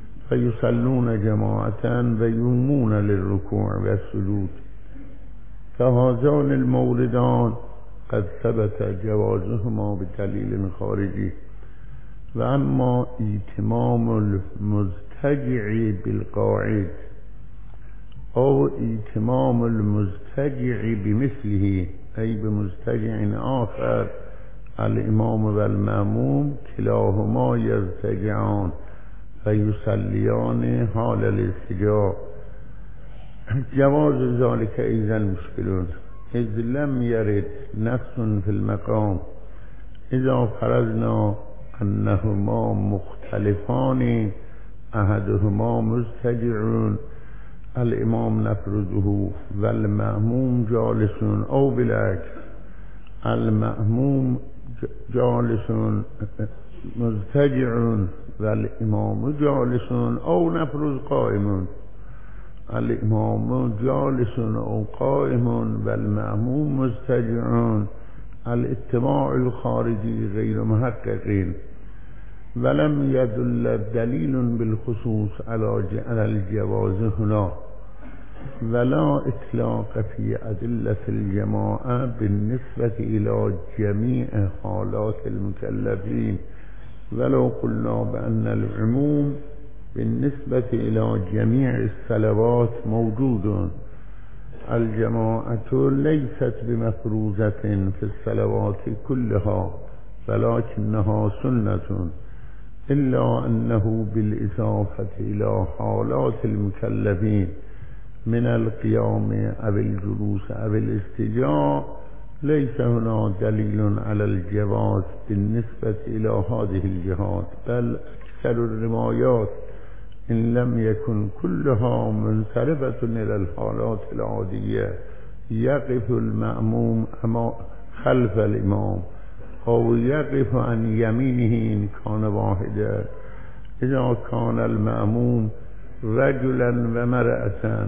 Speaker 2: فيصلون جماعة ويومون للركوع والسجود. فهذان الموردان قد ثبت جوازهما بدلیل خارجی. و اما ایتمام المضطجع بالقاعد او ایتمام المضطجع بمثله ای بمضطجع آخر الامام و المأموم کلاهما یضطجعان و یصلیان حال الاضطجاع. جواز ذلك ایضا مشکل اذ لم یرد نص فی المقام اذا فرضنا انهما مختلفان احدهما مضطجع الامام نفرضه و المأموم جالس او بالعکس المأموم جالس مضطجع و الامام جالس او نفرض قائم الامام جالس او قائم و المأموم مضطجع. الاتباع الخارجی غیر محققین ولم يدل دلیل بالخصوص على الجواز هنا ولا اطلاق في ادلة الجماعة بالنسبة الى جميع حالات المكلفين ولو قلنا بأن العموم بالنسبة الى جميع الصلوات موجود. الجماعة ليست بمفروضة في الصلوات كلها ولكنها سنة إلا أنه بالإضافة إلى حالات المكلفين من القيام أو الجلوس أو الاضطجاع ليس هنا دليل على الجواز بالنسبة إلى هذه الجهات، بل أكثر الروايات إن لم يكن كلها منصرفة إلى الحالات العادية يقف المأموم خلف الإمام أو يقف عن يمينه إن كان واحدا. إذا كان المأموم رجلا ومرأة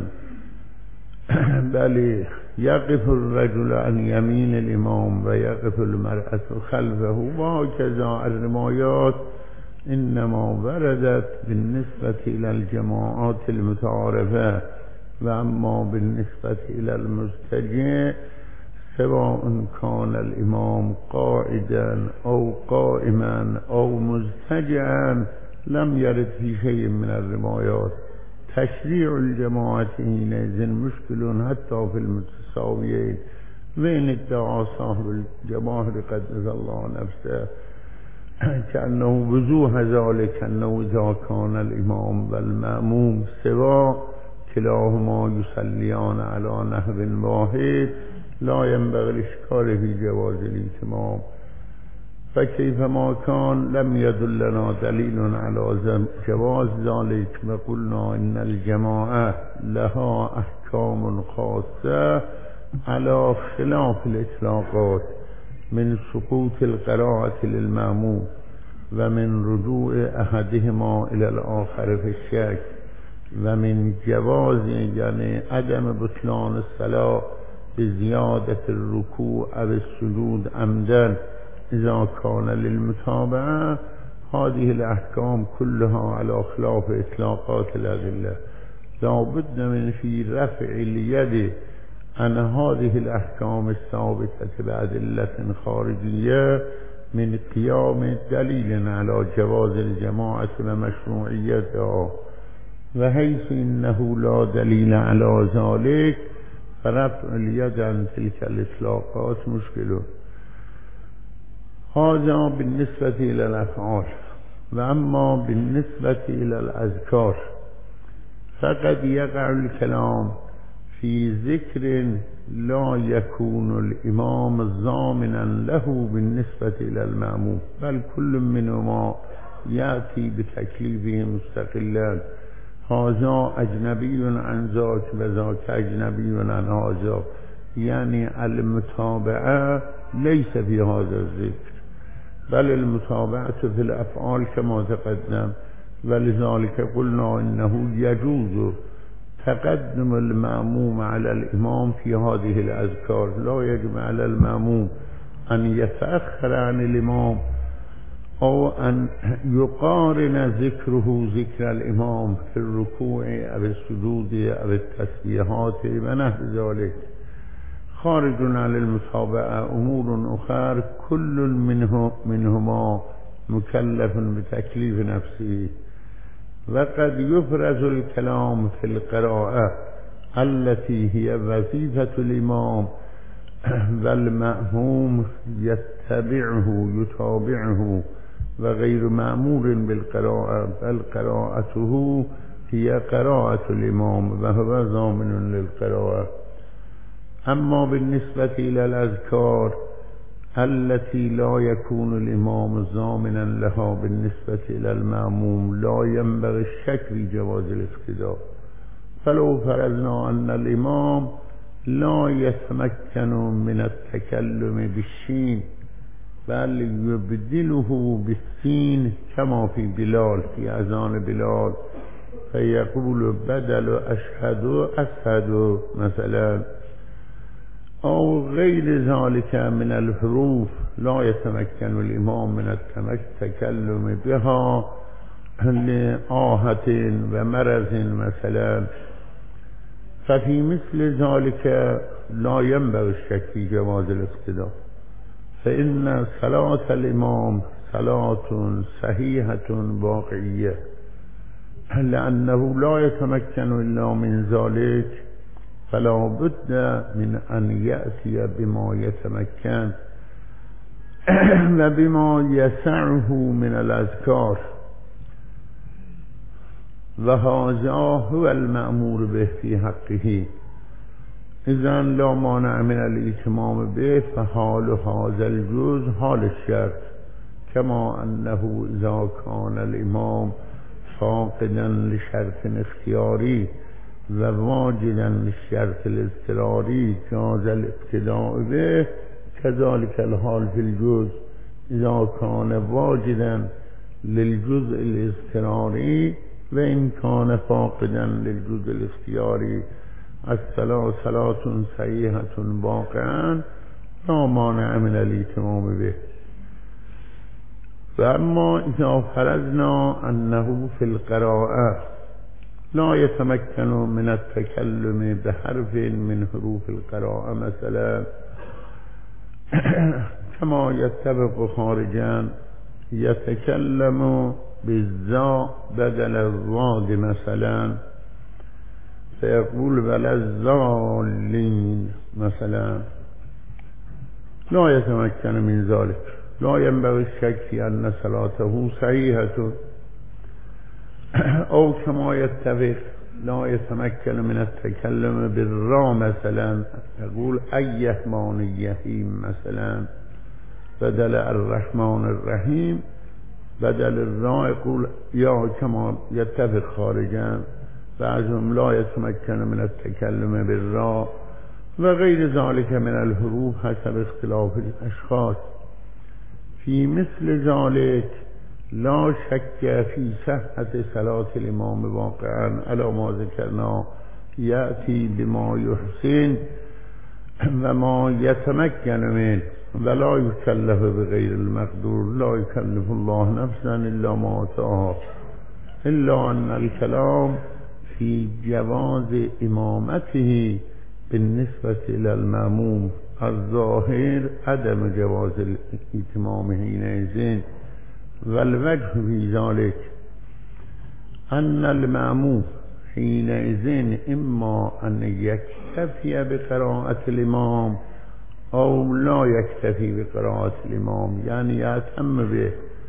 Speaker 2: بل يقف الرجل عن يمين الإمام ويقف المرأة خلفه. وهكذا الروايات إنما وردت بالنسبة إلى الجماعات المتعارفة، وأما بالنسبة إلى المضطجع سواء كان الإمام قاعدا أو قائما أو مضطجعا لم يرد في شيء من الروايات. تشريع الجماعة حينئذ مشكل حتى في المتساويين، وإن ادعى صاحب الجماهير قدس الله نفسه كأنه وضوح ذلك أنه إذا كان الإمام والمأموم سواء كلاهما يصليان على نحو واحد لا ينبغي الإشكال في جواز الإتمام. فكيفما كان لم يدلنا دليل على جواز ذلك، وقلنا إن الجماعة لها أحكام خاصة على خلاف الإطلاقات من سقوط القراءة للمأموم ومن رجوع أحدهما إلى الآخر في الشك ومن جواز يعني عدم بطلان الصلاة بزيادة الركوع أو السجود عمدا إذا كان للمتابعة. هذه الأحكام كلها على خلاف إطلاقات الأدلة. لا بد من في رفع اليد عن هذه الأحكام الثابتة بأدلة خارجية من قيام دليل على جواز الجماعة ومشروعيتها، وحيث إنه لا دليل على ذلك فرفع اليد عن تلك الإطلاقات مشكل. هذا بالنسبة إلى الأفعال. وأما بالنسبة إلى الأذكار فقد يقع الكلام في ذكر لا يكون الإمام ضامنا له بالنسبة إلى المأموم، بل كل منهما يأتي بتكليفه مستقلا. هذا أجنبي عن ذاك وذاك أجنبي عن هذا، يعني المتابعة ليس في هذا الذكر، بل المتابعة في الأفعال كما تقدم. ولذلك قلنا إنه يجوز تقدم المأموم على الإمام في هذه الأذكار، لا يجب على المأموم أن يتأخر عن الإمام أو أن يقارن ذكره ذكر الإمام في الركوع أو السجود أو التسبيحات ونحو ذلك. خارج عن المتابعة أمور أخرى كل منه منهما مكلف بتكليف نفسه. وقد يفرز الكلام في القراءة التي هي وظيفة الإمام والمأموم يتبعه يتابعه وغير مأمور بالقراءة، بل قراءته هي قراءة الإمام وهو ضامن للقراءة. أما بالنسبة إلى الأذكار التي لا يكون الإمام ضامنا لها بالنسبة إلى المأموم لا ينبغي الشك في جواز الاقتداء. فلو فرضنا أن الإمام لا يتمكن من التكلم بالشين بل يبدله بالسين كما في بلال في أذان بلال، فيقول بدل أشهد أشهد مثلا، أو غير ذلك من الحروف لا يتمكن الإمام من التكلم بها لآهة ومرض مثلا، ففي مثل ذلك لا ينبغي الشك في جواز الاقتداء، فإن صلاة الإمام صلاة صحيحة واقعية، لأنه لا يتمكن إلا من ذلك، فلا بد من أن يأتي بما يتمكن وبما يسعه من الأذكار، وهذا هو المأمور به في حقه. إذن لا مانع من الإتمام به، فحال هذا الجزء حال الشرط، كما أنه إذا كان الإمام فاقدا لشرط اختياري وواجدا للشرط الاضطراري جاز الاقتداء به، كذلك الحال في الجزء إذا كان واجدا للجزء الاضطراري وإن كان فاقدا للجزء الاختياري. الصلاة صلاة صحيحة واقعا لا مانع من الاتمام به. فأما إذا فرضنا أنه في القراءة لا يتمكن من التكلم بحرف من حروف القراءة مثلا، كما يتفق خارجا يتكلم بالزاء بدل الضاد مثلا، فيقول بل الضالين مثلا، لا يتمكن من ذلك، لا ينبغي الشك في أن صلاته صحيحة. أو كما يتفق لا يتمكن من التكلم بالراء مثلا، يقول أيهمان يهيم مثلا بدل الرحمن الرحيم، بدل الراء يقول يا، كما يتفق خارجا. بعضهم لا يتمكن من التكلم بالراء وغير ذلك من الحروف حسب اختلاف الأشخاص. في مثل ذلك لا شك في صحة صلاة الإمام واقعا على ما ذكرنا، يأتي بما يحسن وما يتمكن منه ولا يكلف بغير المقدور، لا يكلف الله نفسا إلا ما آتاها، إلا أن الكلام في جواز إمامته بالنسبة إلى المأموم، الظاهر عدم جواز الإتمام حينئذ. والوجه في ذلك أن المأموم حينئذ إما أن يكتفي بقراءة الإمام أو لا يكتفي بقراءة الإمام، يعني يأتم به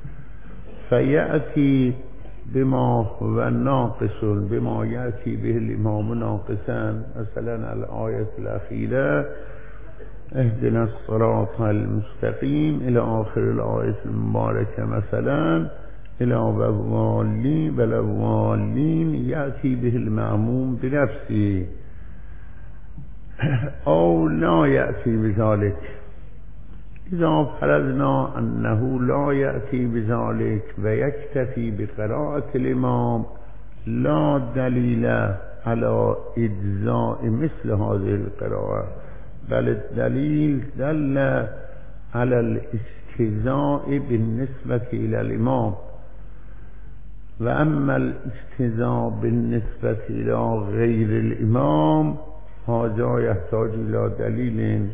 Speaker 2: فيأتي بما هو ناقص، بما يأتي به الإمام ناقصا، مثلا الآية الأخيرة اهدنا الصراط المستقيم إلى آخر الآية المباركة مثلا، إلى والضالين والضالين، يأتي به المأموم بنفسه أو لا يأتي بذلك. إذا فرضنا أنه لا يأتي بذلك ويكتفي بقراءة الإمام، لا دليل على إجزاء مثل هذه القراءة، بل الدليل دل على الاستجزاء بالنسبة إلى الإمام. وأما الاستجزاء بالنسبة إلى غير الإمام هذا يحتاج إلى دليل.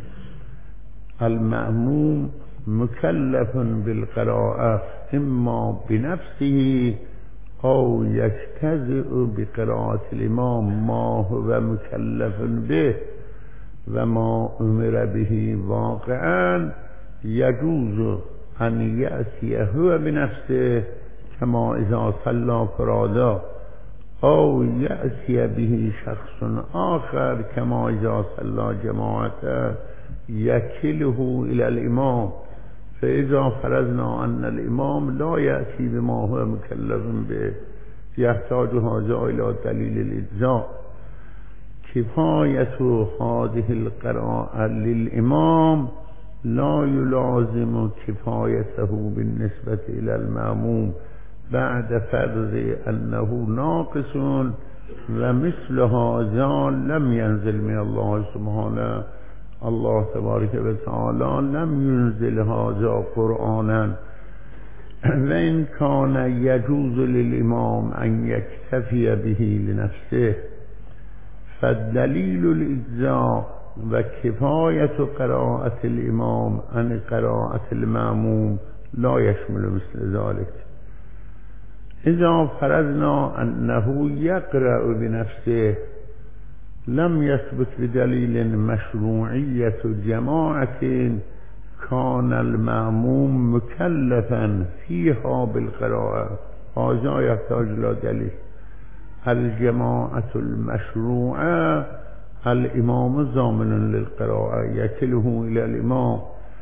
Speaker 2: المأموم مكلف بالقراءة إما بنفسه أو يجتزئ بقراءة الإمام ما هو مكلف به وما أمر به واقعا. يجوز أن يأتي هو بنفسه كما إذا صلى فرادا، أو يأتي به شخص آخر كما إذا صلى جماعة يكله إلى الإمام. فإذا فرضنا أن الإمام لا يأتي بما هو مكلف به يحتاج هذا إلى دليل الإجزاء. كفاية هذه القراءة للإمام لا يلازم كفايته بالنسبة إلى المأموم بعد فرض أنه ناقص، ومثل هذا لم ينزل من الله سبحانه. الله تبارك وتعالى لم ينزل هذا قرآنا. وإن كان يجوز للإمام أن يكتفي به لنفسه فالدليل الإجزاء وكفاية قراءة الإمام عن قراءة المأموم لا يشمل مثل ذلك. إذا فرضنا أنه يقرأ بنفسه لم يثبت بدليل مشروعية جماعة كان المأموم مكلفا فيها بالقراءة. هذا يحتاج إلى دليل. الجماعة المشروعة الإمام ضامن للقراءة يكله إلى الإمام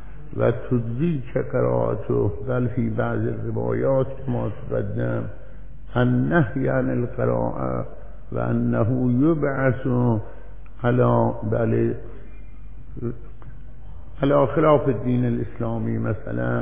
Speaker 2: وتجزيك قراءته. بل في بعض الروايات كما تقدم النهي عن القراءة وأنه يبعث على بل على خلاف الدين الإسلامي مثلا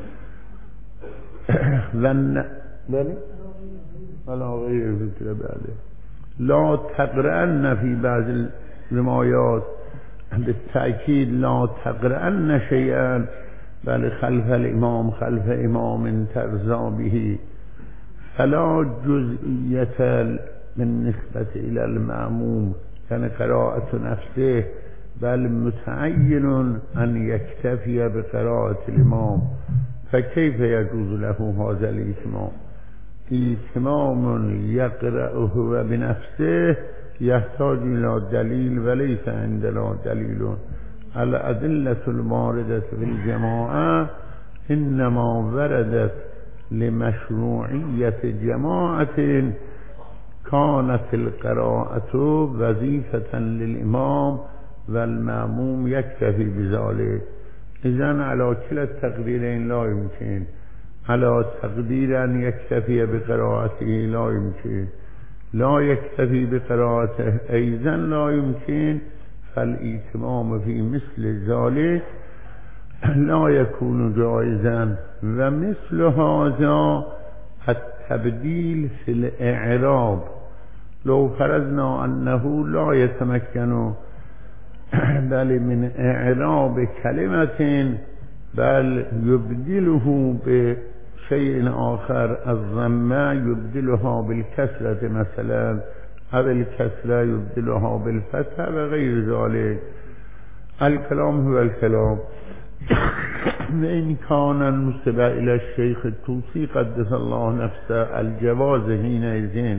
Speaker 2: لن بل على غير فكرة بله لا تقرأن في بعض الروايات بالتأكيد لا تقرأن شيئا بل خلف الإمام خلف إمام ترضى به. فلا جزئية بالنسبة إلى المأموم كان قراءة نفسه بل متعين أن يكتفي بقراءة الإمام. فكيف يجوز له هذا الإتمام؟ إتمام يقرأه بنفسه يحتاج إلى دليل وليس عندنا دليل. الأدلة الواردة في الجماعة إنما وردت لمشروعية جماعة كانت القراءة وظيفة للإمام والمأموم يكتفي بذلك. إذن على كلا التقديرين لا يمكن. على تقدير أن يكتفي بقراءته لا يمكن، لا يكتفي بقراءته أيضا لا يمكن. فالإتمام في مثل ذلك لا يكون جائزا. ومثل هذا التبديل في الإعراب لو فرضنا أنه لا يتمكن بل من إعراب كلمة بل يبدله بشيء آخر، الضمة يبدلها بالكسرة مثلا أو الكسرة يبدلها بالفتح وغير ذلك. الكلام هو الكلام. وإن كان المنسب إلى الشيخ الطوسي قدس الله نفسه الجواز حينئذ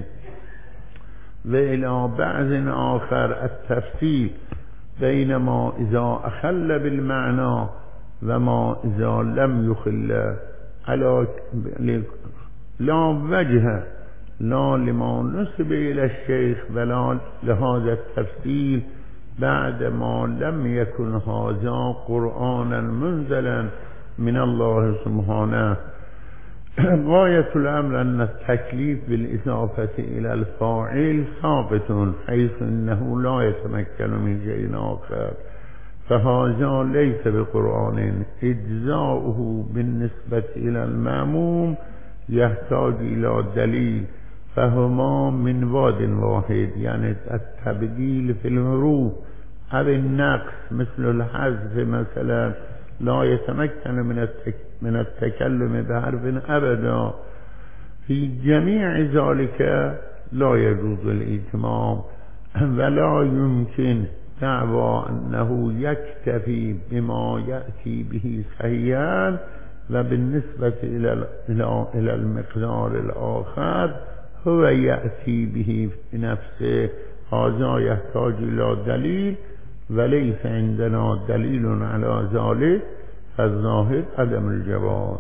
Speaker 2: وإلى بعض آخر التفصيل بينما إذا أخل بالمعنى وما إذا لم يخل على لا وجه لا لما نسب إلى الشيخ ولا لهذا التفصيل بعد ما لم يكن هذا قرآنا منزلا من الله سبحانه. غاية الأمر أن التكليف بالإضافة إلى الفاعل ثابت حيث أنه لا يتمكن من شيء آخر، فهذا ليس بقرآن. إجزاؤه بالنسبة إلى المأموم يحتاج إلى دليل، فهما من واد واحد، يعني التبديل في الحروف أو النقص مثل الحذف مثلا لا يتمكن من التك من التكلم بحرف أبدا. في جميع ذلك لا يجوز الإتمام. ولا يمكن دعوى أنه يكتفي بما يأتي به صحيحا وبالنسبة إلى إلى المقدار الآخر هو يأتي به بنفسه. هذا يحتاج إلى دليل وليس عندنا دليل على ذلك، فالظاهر عدم الجواز.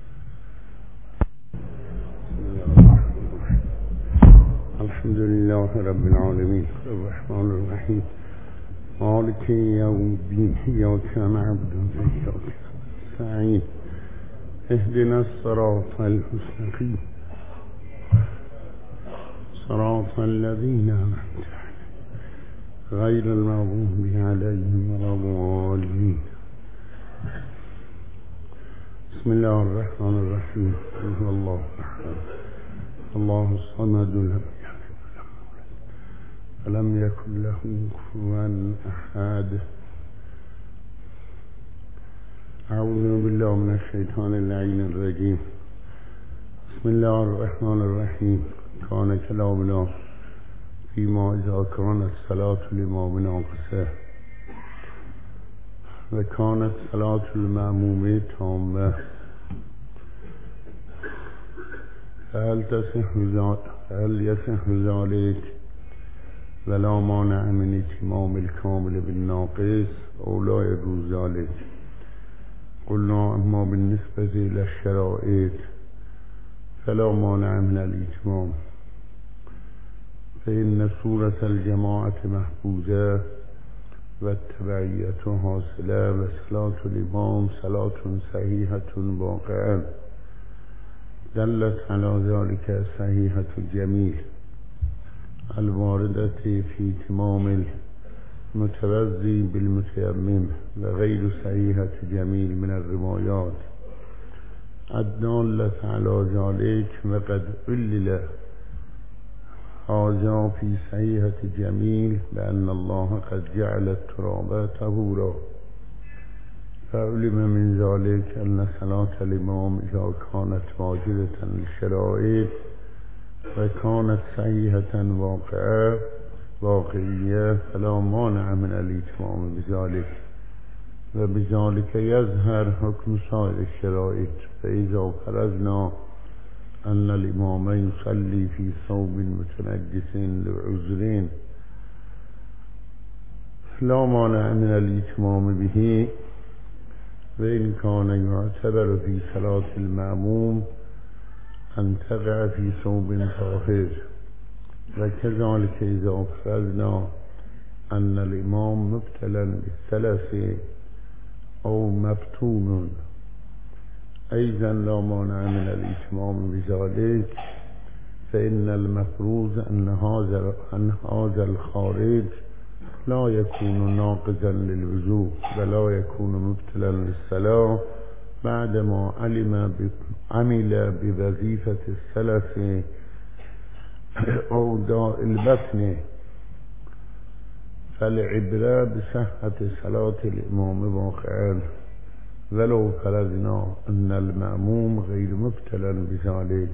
Speaker 2: الحمد لله رب العالمين الرحمن الرحيم مالك يوم الدين إياك نعبد وإياك نستعين اهدنا الصراط المستقيم صراط الذين أنعمت عليهم غير المغضوب عليهم ولا الضالين. بسم الله الرحمن الرحيم. هو الله أحد الله الصمد لم يلد ولم يكن له كفوا أحد. أعوذ بالله من الشيطان اللعين الرجيم. بسم الله الرحمن الرحيم. كان كلامنا فيما إذا كانت صلاة الإمام ناقصة وكانت صلاة المأموم تامة فهل تصح هل يصح ذلك ولا مانع من اتمام الكامل بالناقص أو لا يجوز ذلك؟ قلنا أما بالنسبة إلى الشرائط فلا مانع من الإتمام، فإن صورة الجماعة محفوظة والتبعية حاصلة وصلاة الإمام صلاة صحيحة واقعا دلت على ذلك صحيحة الجميل الواردة في اتمام المتوضي بالمتيمم وغير صحيحة جميل من الروايات الدالة على ذلك، وقد علل هذا في صحيحة جميل بأن الله قد جعل التراب طهورا، فعلم من ذلك أن صلاة الإمام إذا كانت واجدة للشرائط وكانت صحيحة واقعة واقعية فلا مانع من الإتمام بذلك، وبذلك يظهر حكم سائر الشرائط. فإذا فرضنا أن الإمام يصلي في ثوب متنجس لعذرين لا مانع من الإتمام به، وإن كان يعتبر في صلاة المأموم أن تقع في ثوب طاهر. وكذلك إذا فرضنا أن الإمام مبتلا بالثلث أو مفتون أيضا لا مانع من الإتمام بذلك، فإن المفروض أن هذا أن هذا الخارج لا يكون ناقضا للوضوء ولا يكون مبتلا للصلاة بعدما علم عمل بوظيفة الثلث أو داء البطن، فالعبرة بصحة صلاة الإمام واقعا ولو فرضنا أن المأموم غير مبتلا بذلك.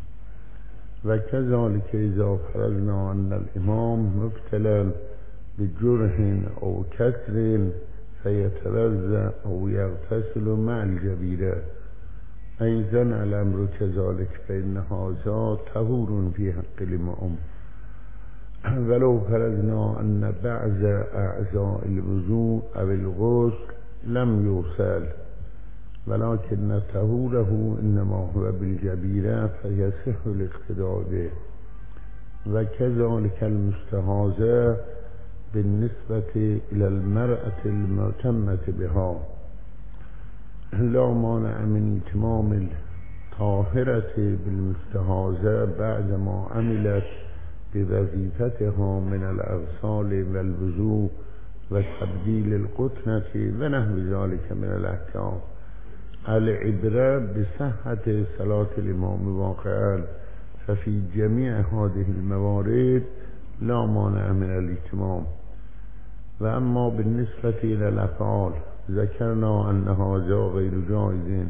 Speaker 2: وكذلك إذا فرضنا أن الإمام مبتلا بجرح أو كسر فيتوضأ أو يغتسل مع الجبيرة أيضا الأمر كذلك، فإن هذا طهور في حق الإمام. ولو فرضنا أن بعض أعضاء الوضوء أو الغسل لم يغسل ولكن طهوره إنما هو بالجبيرة فيصح الاقتداء به. وكذلك المستحاضة بالنسبة إلى المرأة المعتمة بها لا مانع من إتمام الطاهرة بالمستحاضة بعدما عملت بوظيفتها من الأغسال والوضوء وتبديل القطنة ونحو ذلك من الأحكام. العبرة بصحة صلاة الإمام واقعا، ففي جميع هذه الموارد لا مانع من الإتمام. وأما بالنسبة إلى الأفعال ذكرنا أن هذا غير جائز،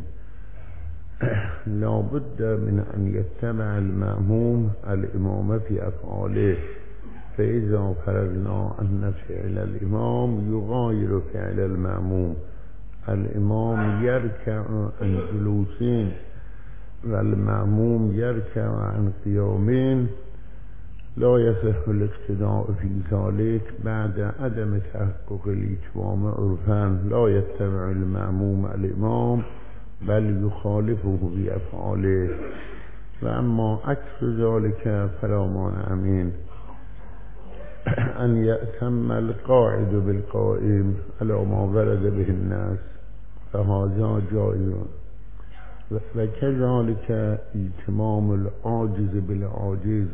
Speaker 2: لا بد من أن يتبع المأموم الإمام في أفعاله، فإذا فرضنا أن فعل الإمام يغاير فعل المأموم. الإمام يركع عن جلوسين والمأموم يركع عن قيامين، لا يصح الاقتداء في ذلك بعد عدم تحقق الإتمام عرفا. لا يتبع المأموم الإمام بل يخالفه بأفعاله. وأما عكس ذلك فلا مانع من أن يأتم القاعد بالقائم على ما ورد به الناس، فهذا جائز. وكذلك إتمام العاجز بالعاجز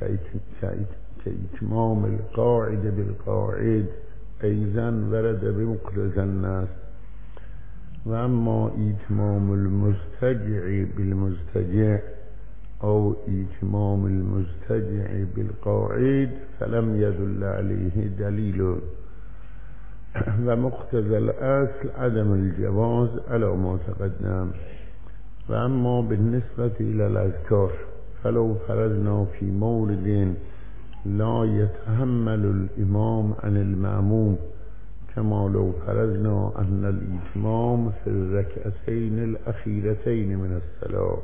Speaker 2: كإتمام القاعد بالقاعد أيضا ورد بمقتضى الناس. وأما إتمام المستجع بالمستجع أو إتمام المستجع بالقاعد فلم يدل عليه دليل، ومقتضى الأصل عدم الجواز على ما تقدم. وأما بالنسبة إلى الأذكار فلو فرضنا في مورد لا يتحمل الإمام عن المأموم، كما لو فرضنا أن الإتمام في الركعتين الأخيرتين من الصلاة،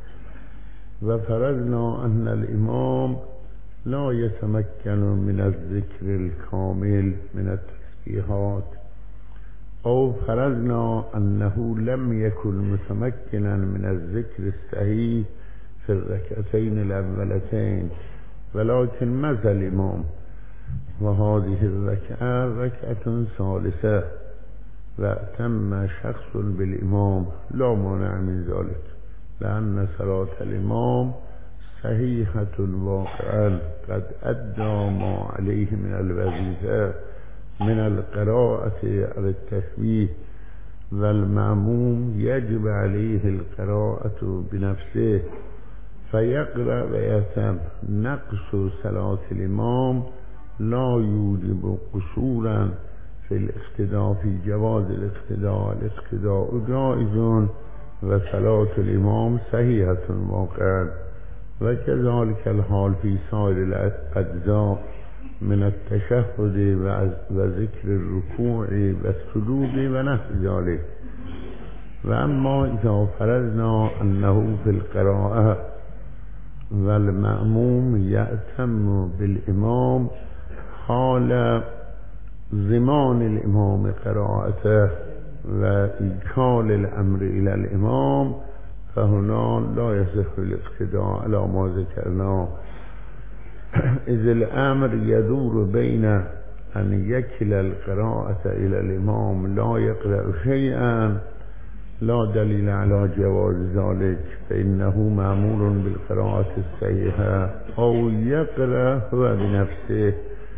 Speaker 2: وفرضنا أن الإمام لا يتمكن من الذكر الكامل من التسبيحات، أو فرضنا أنه لم يكن متمكنا من الذكر الصحيح في الركعتين الأولتين ولكن مزى الإمام، وهذه الركعة ركعة ثالثة وأتم شخص بالإمام، لا مانع من ذلك، لأن صلاة الإمام صحيحة واقعا قد أدى ما عليه من الوظيفة من القراءة على التسبيح، والمأموم يجب عليه القراءة بنفسه فيقرأ ويتم. نقص صلاة الإمام لا يوجب قصورا في الاقتداء في جواز الاقتداء. الاقتداء جائز وصلاة الإمام صحيحة واقعا، وكذلك الحال في سائر الأجزاء من التشهد وذكر الركوع والسجود ونحو ذلك. وأما إذا فرضنا أنه في القراءة والمأموم يأتم بالإمام حال زمان الإمام قراءته وإيكال الأمر إلى الإمام، فهنا لا يصح الاقتداء على ما ذكرنا، إذ الأمر يدور بين أن يكل القراءة إلى الإمام لا يقرأ شيئا لا دليل على جواز ذلك فإنه مأمور بالقراءة الصحيحة، أو يقرأ هو بنفسه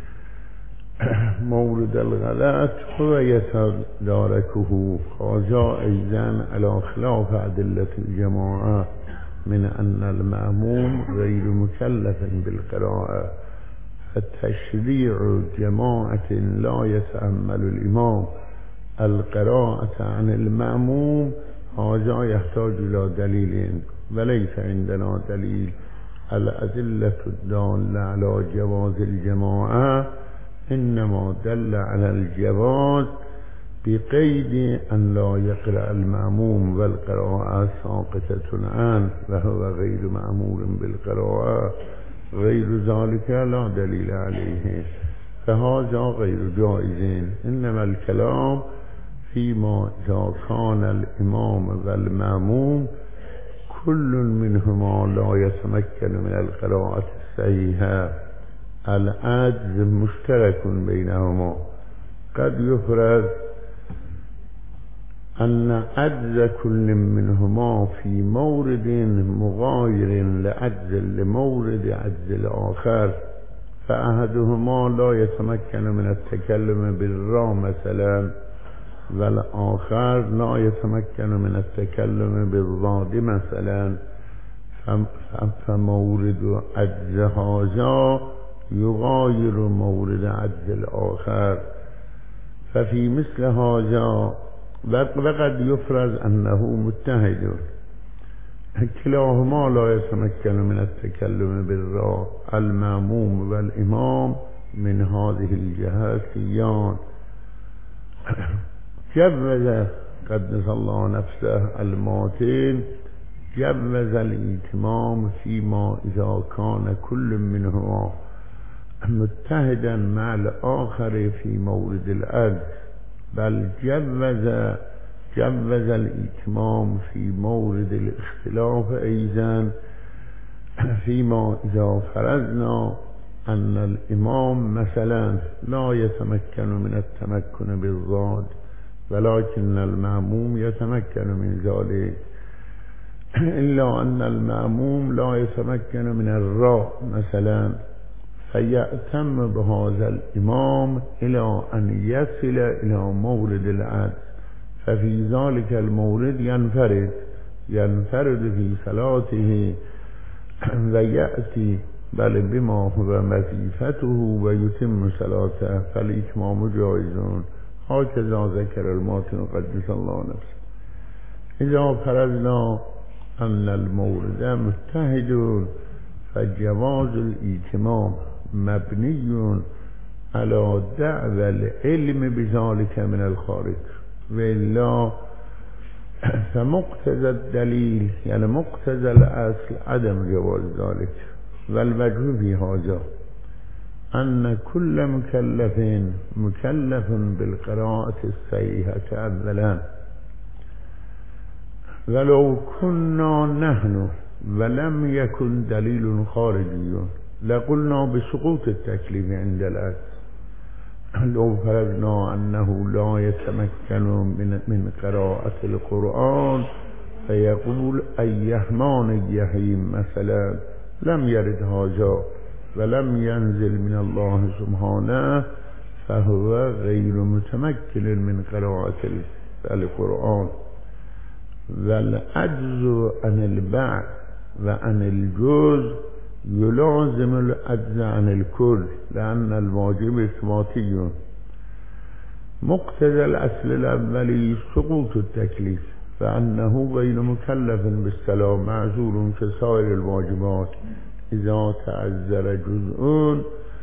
Speaker 2: مورد الغلط هو يتداركه. هذا أيضا على خلاف أدلة الجماعة من أن المأموم غير مكلف بالقراءة، فالتشريع جماعة لا يتأمل الإمام القراءة عن المأموم هذا يحتاج إلى دليل، وليس عندنا دليل. الأدلة الدالة على جواز الجماعة إنما دل على الجواز بقيد أن لا يقرأ المأموم والقراءة ساقطة عنه وهو غير مأمور بالقراءة، غير ذلك لا دليل عليه، فهذا غير جائز. إنما الكلام فيما إذا كان الإمام والمأموم كل منهما لا يتمكن من القراءة الصحيحة، العجز مشترك بينهما. قد يفرض أن عجز كل منهما في مورد مغاير لعجز لمورد عجز الآخر، فأحدهما لا يتمكن من التكلم بالراء مثلا، والآخر لا يتمكن من التكلم بالضاد مثلا، فمورد عجز هذا يغاير مورد عجز الآخر. ففي مثل هذا وقد يفرض أنه متحد كلاهما لا يتمكن من التكلم بالراء، المأموم والإمام من هذه الجهات يان جوز قدس الله نفسه الماتين جوز الإتمام فيما إذا كان كل منهما متحدا مع الآخر في مورد العجز، بل جوز جوز الإتمام في مورد الاختلاف أيضا فيما إذا فرضنا أن الإمام مثلا لا يتمكن من التمكن بالضاد ولكن المأموم يتمكن من ذلك، إلا أن المأموم لا يتمكن من الراء مثلا، فيأتم بهذا الإمام إلى أن يصل إلى مورد العجز، ففي ذلك المورد ينفرد ينفرد في صلاته ويأتي بل بما هو وظيفته ويتم صلاته، فالإتمام جائز. هكذا ذكر الماتن قدس الله نفسه. إذا فرضنا أن المورد متحد فجواز الإتمام مبني على دعوى العلم بذلك من الخارج، وإلا فمقتضى الدليل يعني مقتضى الأصل عدم جواز ذلك. والوجه في هذا أن كل مكلف مكلف بالقراءة الصحيحة أولا، ولو كنا نحن ولم يكن دليل خارجي لقلنا بسقوط التكليف عند العجز. لو فرضنا أنه لا يتمكن من, من قراءة القرآن فيقول أيهمان الجحيم مثلا، لم يرد هذا ولم ينزل من الله سبحانه، فهو غير متمكن من قراءة القرآن. والعجز عن البعض وعن الجزء يلازم العجز عن الكل، لأن الواجب إثباتي. مقتضى الأصل الأولي سقوط التكليف، فأنه غير مكلف بالصلاة معذور كسائر الواجبات إذا تعذر جزء.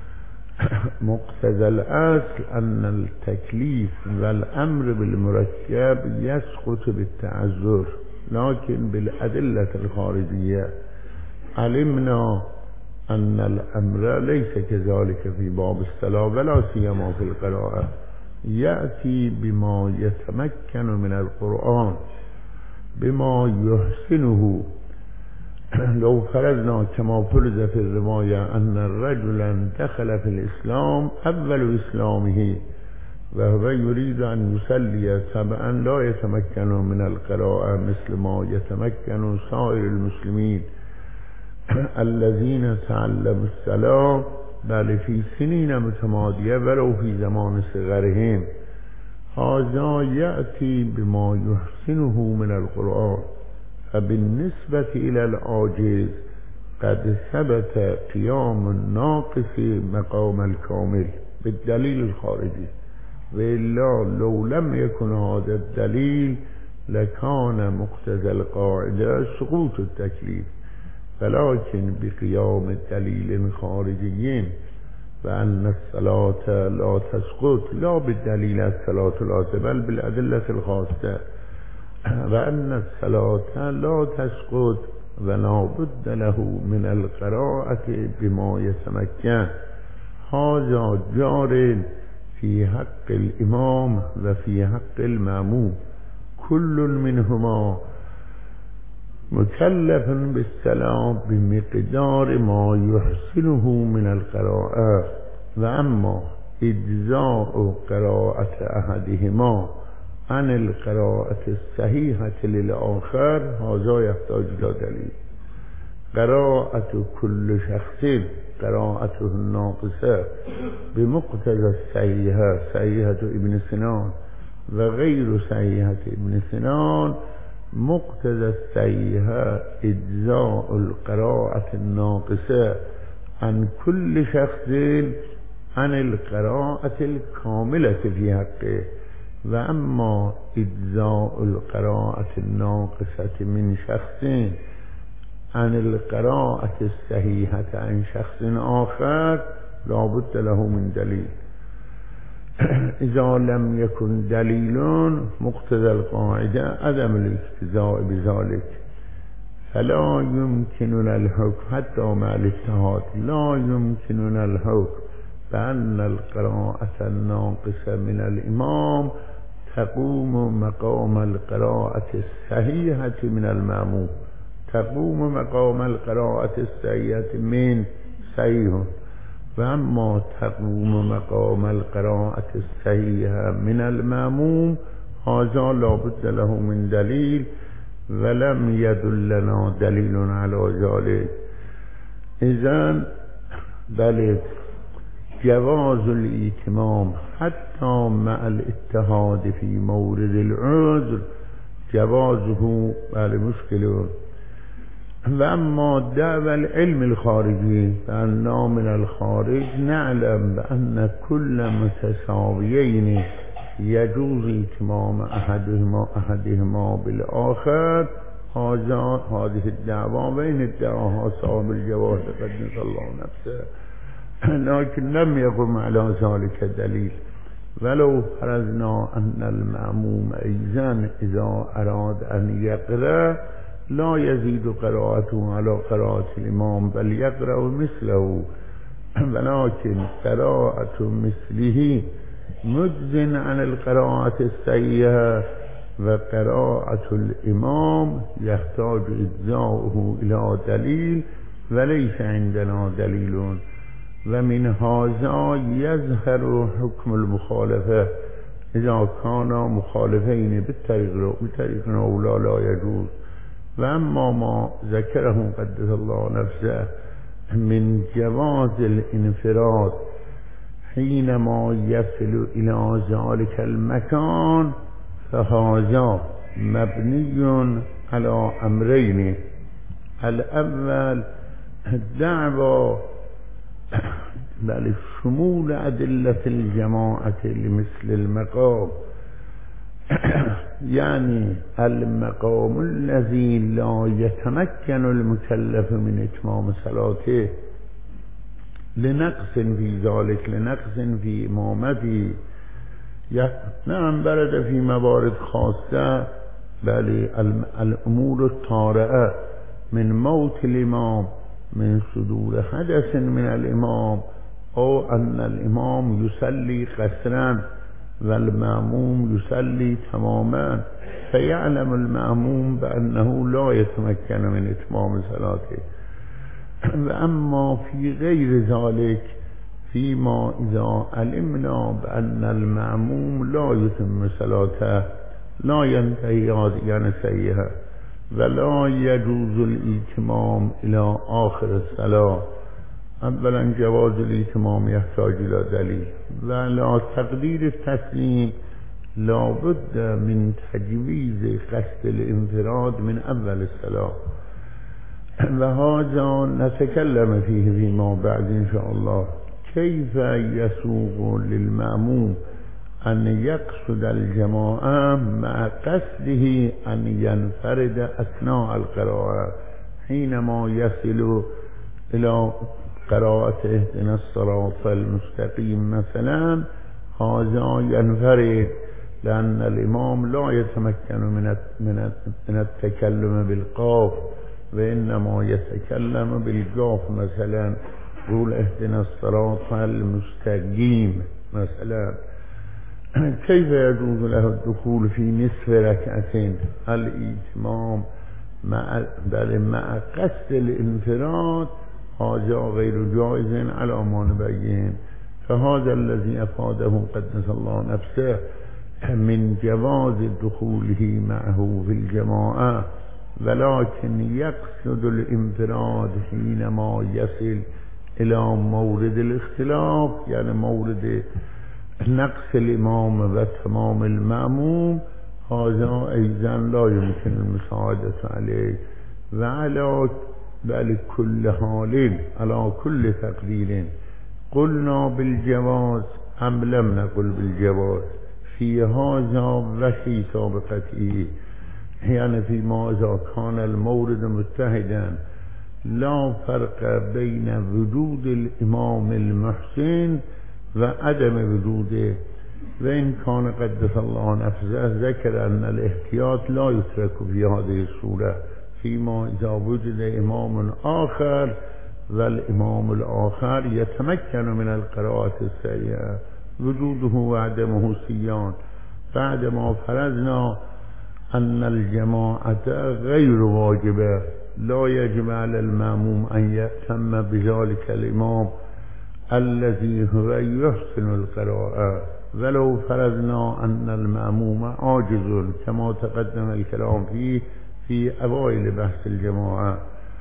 Speaker 2: مقتضى الأصل أن التكليف والأمر بالمركب يسقط بالتعذر، لكن بالأدلة الخارجية علمنا أن الأمر ليس كذلك في باب الصلاة ولا سيما في القراءة، يأتي بما يتمكن من القرآن بما يحسنه. لو فرضنا كما فرض في الرواية أن رجلا دخل في الإسلام أول إسلامه وهو يريد أن يصلي سبعا لا يتمكن من القراءة مثل ما يتمكن سائر المسلمين الذين تعلموا الصلاة بل في سنين متمادية ولو في زمان صغرهم. هذا يأتي بما يحسنه من القرآن. فبالنسبة إلى العاجز قد ثبت قيام الناقص مقام الكامل بالدليل الخارجي، وإلا لو لم يكن هذا الدليل لكان مقتضى القاعدة سقوط التكليف، ولكن بقيام الدليل خارجي وأن الصلاة لا تسقط لا بالدليل الصلاة لا بل بالأدلة الخاصة، وأن الصلاة لا تسقط ولا بد له من القراءة بما يتمكن. هذا جار في حق الإمام وفي حق المأموم، كل منهما مكلف بالصلاة بمقدار ما يحسنه من القراءة. وأما إجزاء قراءة أحدهما عن القراءة الصحيحة للآخر هذا يحتاج إلى دليل. قراءة كل شخص قراءته الناقصة بمقتضى الصحيحة صحيحة ابن سنان وغير صحيحة ابن سنان، مقتضى الصحيحة إجزاء القراءة الناقصة عن كل شخص عن القراءة الكاملة في حقه. وأما إجزاء القراءة الناقصة من شخص عن القراءة الصحيحة عن شخص آخر لابد له من دلیل. اذا لم يكن دلیل مقتضى القاعده عدم الاقتضاء بذلك فلا يمكننا الحكم حتى مع الاتحاد لا يمكننا الحكم بأن القراءة الناقصة من الإمام تقوم مقام القراءة الصحيحة من المأموم. تقوم مقام القراءة الصحيحة من صحيح، وأما تقوم مقام القراءة الصحيحة من المأموم هذا لا بد له من دليل ولم يدلنا دليل على ذلك. إذن بل جواز الإتمام حتى مع الاتحاد في مورد العذر جوازه بل مشكل. وأما دعوى العلم الخارجي فأننا من الخارج نعلم بأن كل متساويين يجوز اتمام أحدهما أحدهما بالآخر. هذا هذه الدعوى بين ادعاها صاحب الجواز قدس الله نفسه، لكن لم يقم على ذلك دليل. ولو فرضنا أن المأموم أيضا إذا أراد أن يقرأ لا يزيد قراءته على قراءة الإمام بل يقرأ مثله، ولكن قراءة مثله مجز عن القراءة السيئة، وقراءة الإمام يحتاج إجزاؤه إلى دليل وليس عندنا دليل. ومن هذا يظهر حكم المخالفة إذا كان مخالفين بالطريق أولى لا يجوز. وأما ما ذكره قدس الله نفسه من جواز الانفراد حينما يصل إلى ذلك المكان فهذا مبني على أمرين. الأول الدعوة بل شمول أدلة الجماعة لمثل المقام، يعني المقام الذي لا يتمكن المكلف من إتمام صلاته لنقص في ذلك، لنقص في إمامته. نعم برد في موارد خاصة بل الأمور الطارئة من موت الإمام، من صدور حدث من الإمام، أو أن الإمام يصلي قصرا والمأموم يصلي تماما، فيعلم المأموم بأنه لا يتمكن من إتمام صلاته. وأما في غير ذلك فيما إذا علمنا بأن المأموم لا يتم صلاته لا ينتهي هذه سيئة ولا يجوز الإتمام إلى آخر الصلاة. اولا جواز الاتمام يحتاج الى دلیل، وعلى تقدیر التسلیم لابد من تجویز قصد الانفراد من اول الصلاة، وهذا نتكلم فيه فيما بعد ان شاء الله. كيف يسوغ للمأموم ان يقصد الجماعة مع قصده ان ينفرد اثناء القراءة حينما يصل الى قراءة اهدنا الصراط المستقيم مثلا، هذا ينفرد لأن الإمام لا يتمكن من من التكلم بالقاف وإنما يتكلم بالقاف. مثلا قول اهدنا الصراط المستقيم مثلا. كيف يجوز له الدخول في نصف ركعة الإتمام مع بل مع قصد الانفراد؟ هذا غير جائز على ما نبين. فهذا الذي أفاده قدس الله نفسه من جواز دخوله معه في الجماعة، ولكن يقصد الانفراد حينما يصل إلى مورد الاختلاف، يعني مورد نقص الإمام وتمام المأموم. هذا أيضا لا يمكن المساعدة عليه. وعلى بل كل حال على كل تقدير قلنا بالجواز أم لم نقل بالجواز في هذا وفي سابقته، يعني فيما إذا كان المورد متحدا لا فرق بين وجود الإمام المحسن و عدم وجوده. و إن كان قدس الله نفسه ذكر أن الاحتياط لا يترك في هذه الصورة فيما إذا وجد إمام آخر والإمام الآخر يتمكن من القراءة السيئة وجوده وعدمه سيان. بعدما فرضنا أن الجماعة غير واجبة لا يجب على المأموم أن يأتم بذلك الإمام الذي هو يحسن القراءة، ولو فرضنا أن المأموم عاجز كما تقدم الكلام فيه في أوائل بحث الجماعة،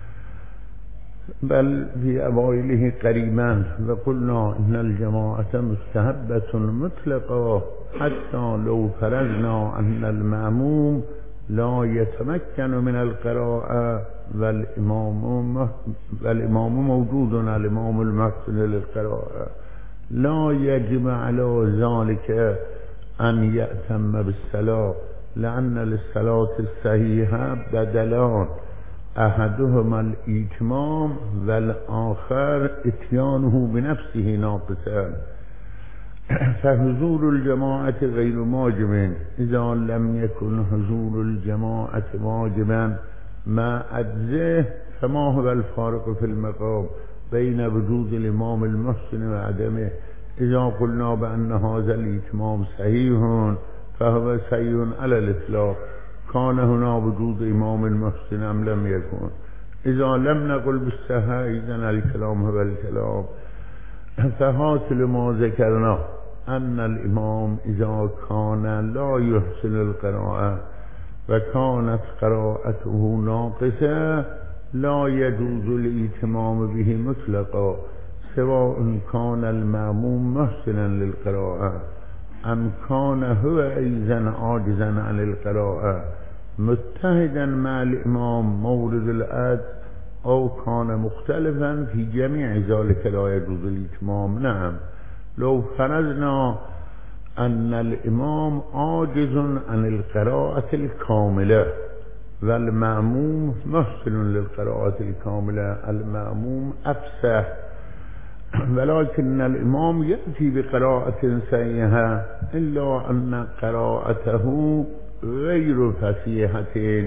Speaker 2: بل في أوائله قريبا، وقلنا إن الجماعة مستحبة مطلقة حتى لو فرضنا أن المأموم لا يتمكن من القراءة والإمام والإمام موجود، الإمام المحسن للقراءة، لا يجب على ذلك أن يأتم بالصلاة، لأن للصلاة الصحيحة بدلان، أحدهما الإتمام والآخر إتيانه بنفسه ناقصا. فحضور الجماعة غير واجب إذا لم يكن حضور الجماعة واجبا مع عجزه، فما هو الفارق في المقام بين وجود الإمام المحسن وعدمه؟ إذا قلنا بأن هذا الإتمام صحيح فهو صحيح على الإطلاق، كان هنا وجود إمام المحسن أم لم يكن؟ إذا لم نقل بالصحة إذن الكلام هو الكلام. فحاصل ما ذكرنا أن الإمام إذا كان لا يحسن القراءة وكانت قراءته ناقصة لا يجوز الإتمام به مطلقا، سواء كان المأموم محسنا للقراءة أم كان هو أيضا عاجزا عن القراءة متحدا مع الإمام مورد العجز، أو كان مختلفا في جميع ذلك لا يجوز الإتمام. نعم، لو فرضنا أن الإمام عاجز عن القراءة الكاملة والمأموم محسن للقراءة الكاملة، المأموم أفسح، ولكن الإمام يأتي بقراءة سيئة إلا أن قراءته غير فصيحة،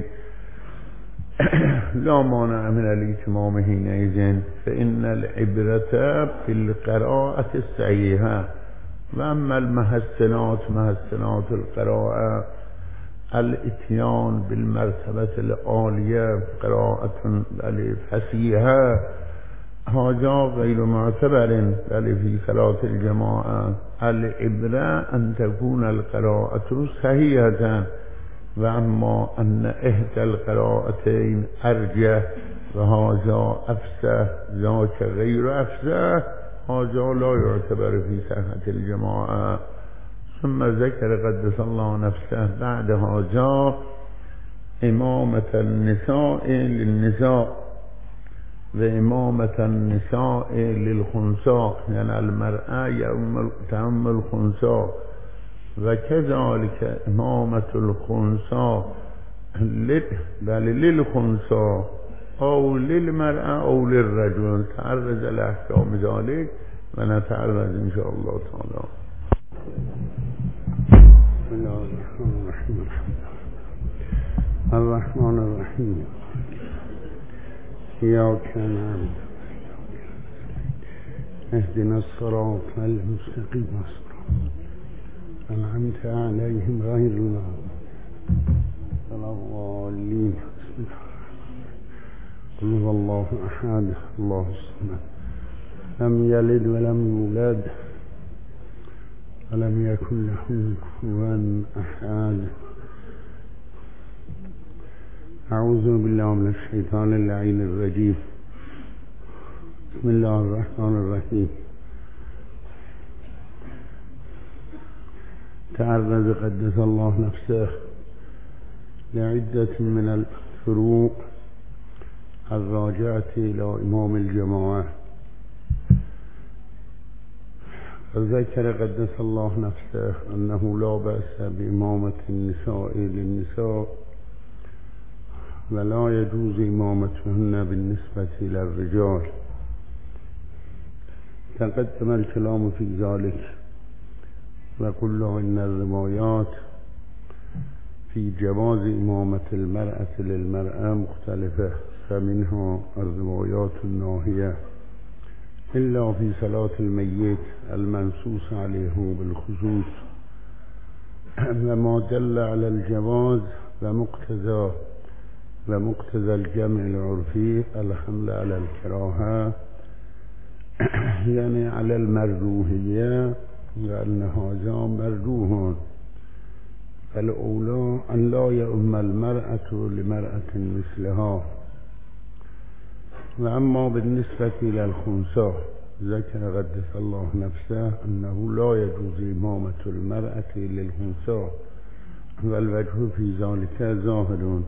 Speaker 2: لا مانع من الإتمام حينئذ، فإن العبرة بالقراءة السيئة. وأما المحسنات محسنات القراءة الإتيان بالمرتبة العالية قراءة فصيحة، هذا غير معتبر بل في صلاة الجماعة. العبرة أن تكون القراءة صحيحة، وأما أن إحدى القراءتين أرجح وهذا أفسح ذاك غير أفسح، هذا لا يعتبر في صحة الجماعة. ثم ذكر قدس الله نفسه بعد هذا إمامة النساء للنساء وإمامة النساء للخنساء، يعني المرأة تأم الخنساء، وكذلك إمامة الخنساء بل للخنساء أو للمرأة أو للرجل. تعرض الأحكام ذلك ونتعرض إن شاء الله تعالى. بسم الله الرحمن الرحيم. الرحمن الرحيم إياك نعبد اهدنا الصراط المستقيم صراط أنعمت عليهم غير المغضوب الضالين. قل هو الله أحد الله الصمد لم يلد ولم يولد ولم يكن له كفوا أحد. أعوذ بالله من الشيطان اللعين الرجيم. بسم الله الرحمن الرحيم. تعرض قدس الله نفسه لعدة من الفروق الراجعة إلى إمام الجماعة، فذكر قدس الله نفسه أنه لا بأس بإمامة النساء للنساء ولا يجوز إمامتهن بالنسبة إلى الرجال. تقدم الكلام في ذلك وقلنا إن الروايات في جواز إمامة المرأة للمرأة مختلفة، فمنها الروايات الناهية إلا في صلاة الميت المنصوص عليه بالخصوص، وما دل على الجواز ومقتضى ومقتضى الجمع العرفي الحمل على الكراهة، يعني على المرجوحية، وأن هذا مرجوح، فالأولى أن لا يؤم المرأة لمرأة مثلها. وأما بالنسبة إلى الخنثى ذكر قدس الله نفسه أنه لا يجوز إمامة المرأة للخنثى، والوجه في ذلك ظاهر،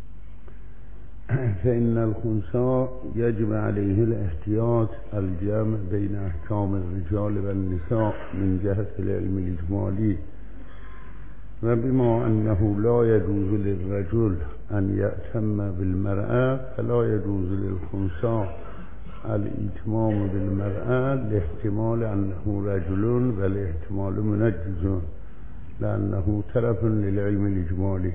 Speaker 2: فإن الخنثى يجب عليه الاحتياط الجمع بين أحكام الرجال والنساء من جهة العلم الإجمالي، وبما أنه لا يجوز للرجل أن يأتم بالمرأة فلا يجوز للخنثى الإتمام بالمرأة، لاحتمال أنه رجل والاحتمال منجز، لأنه طرف للعلم الإجمالي.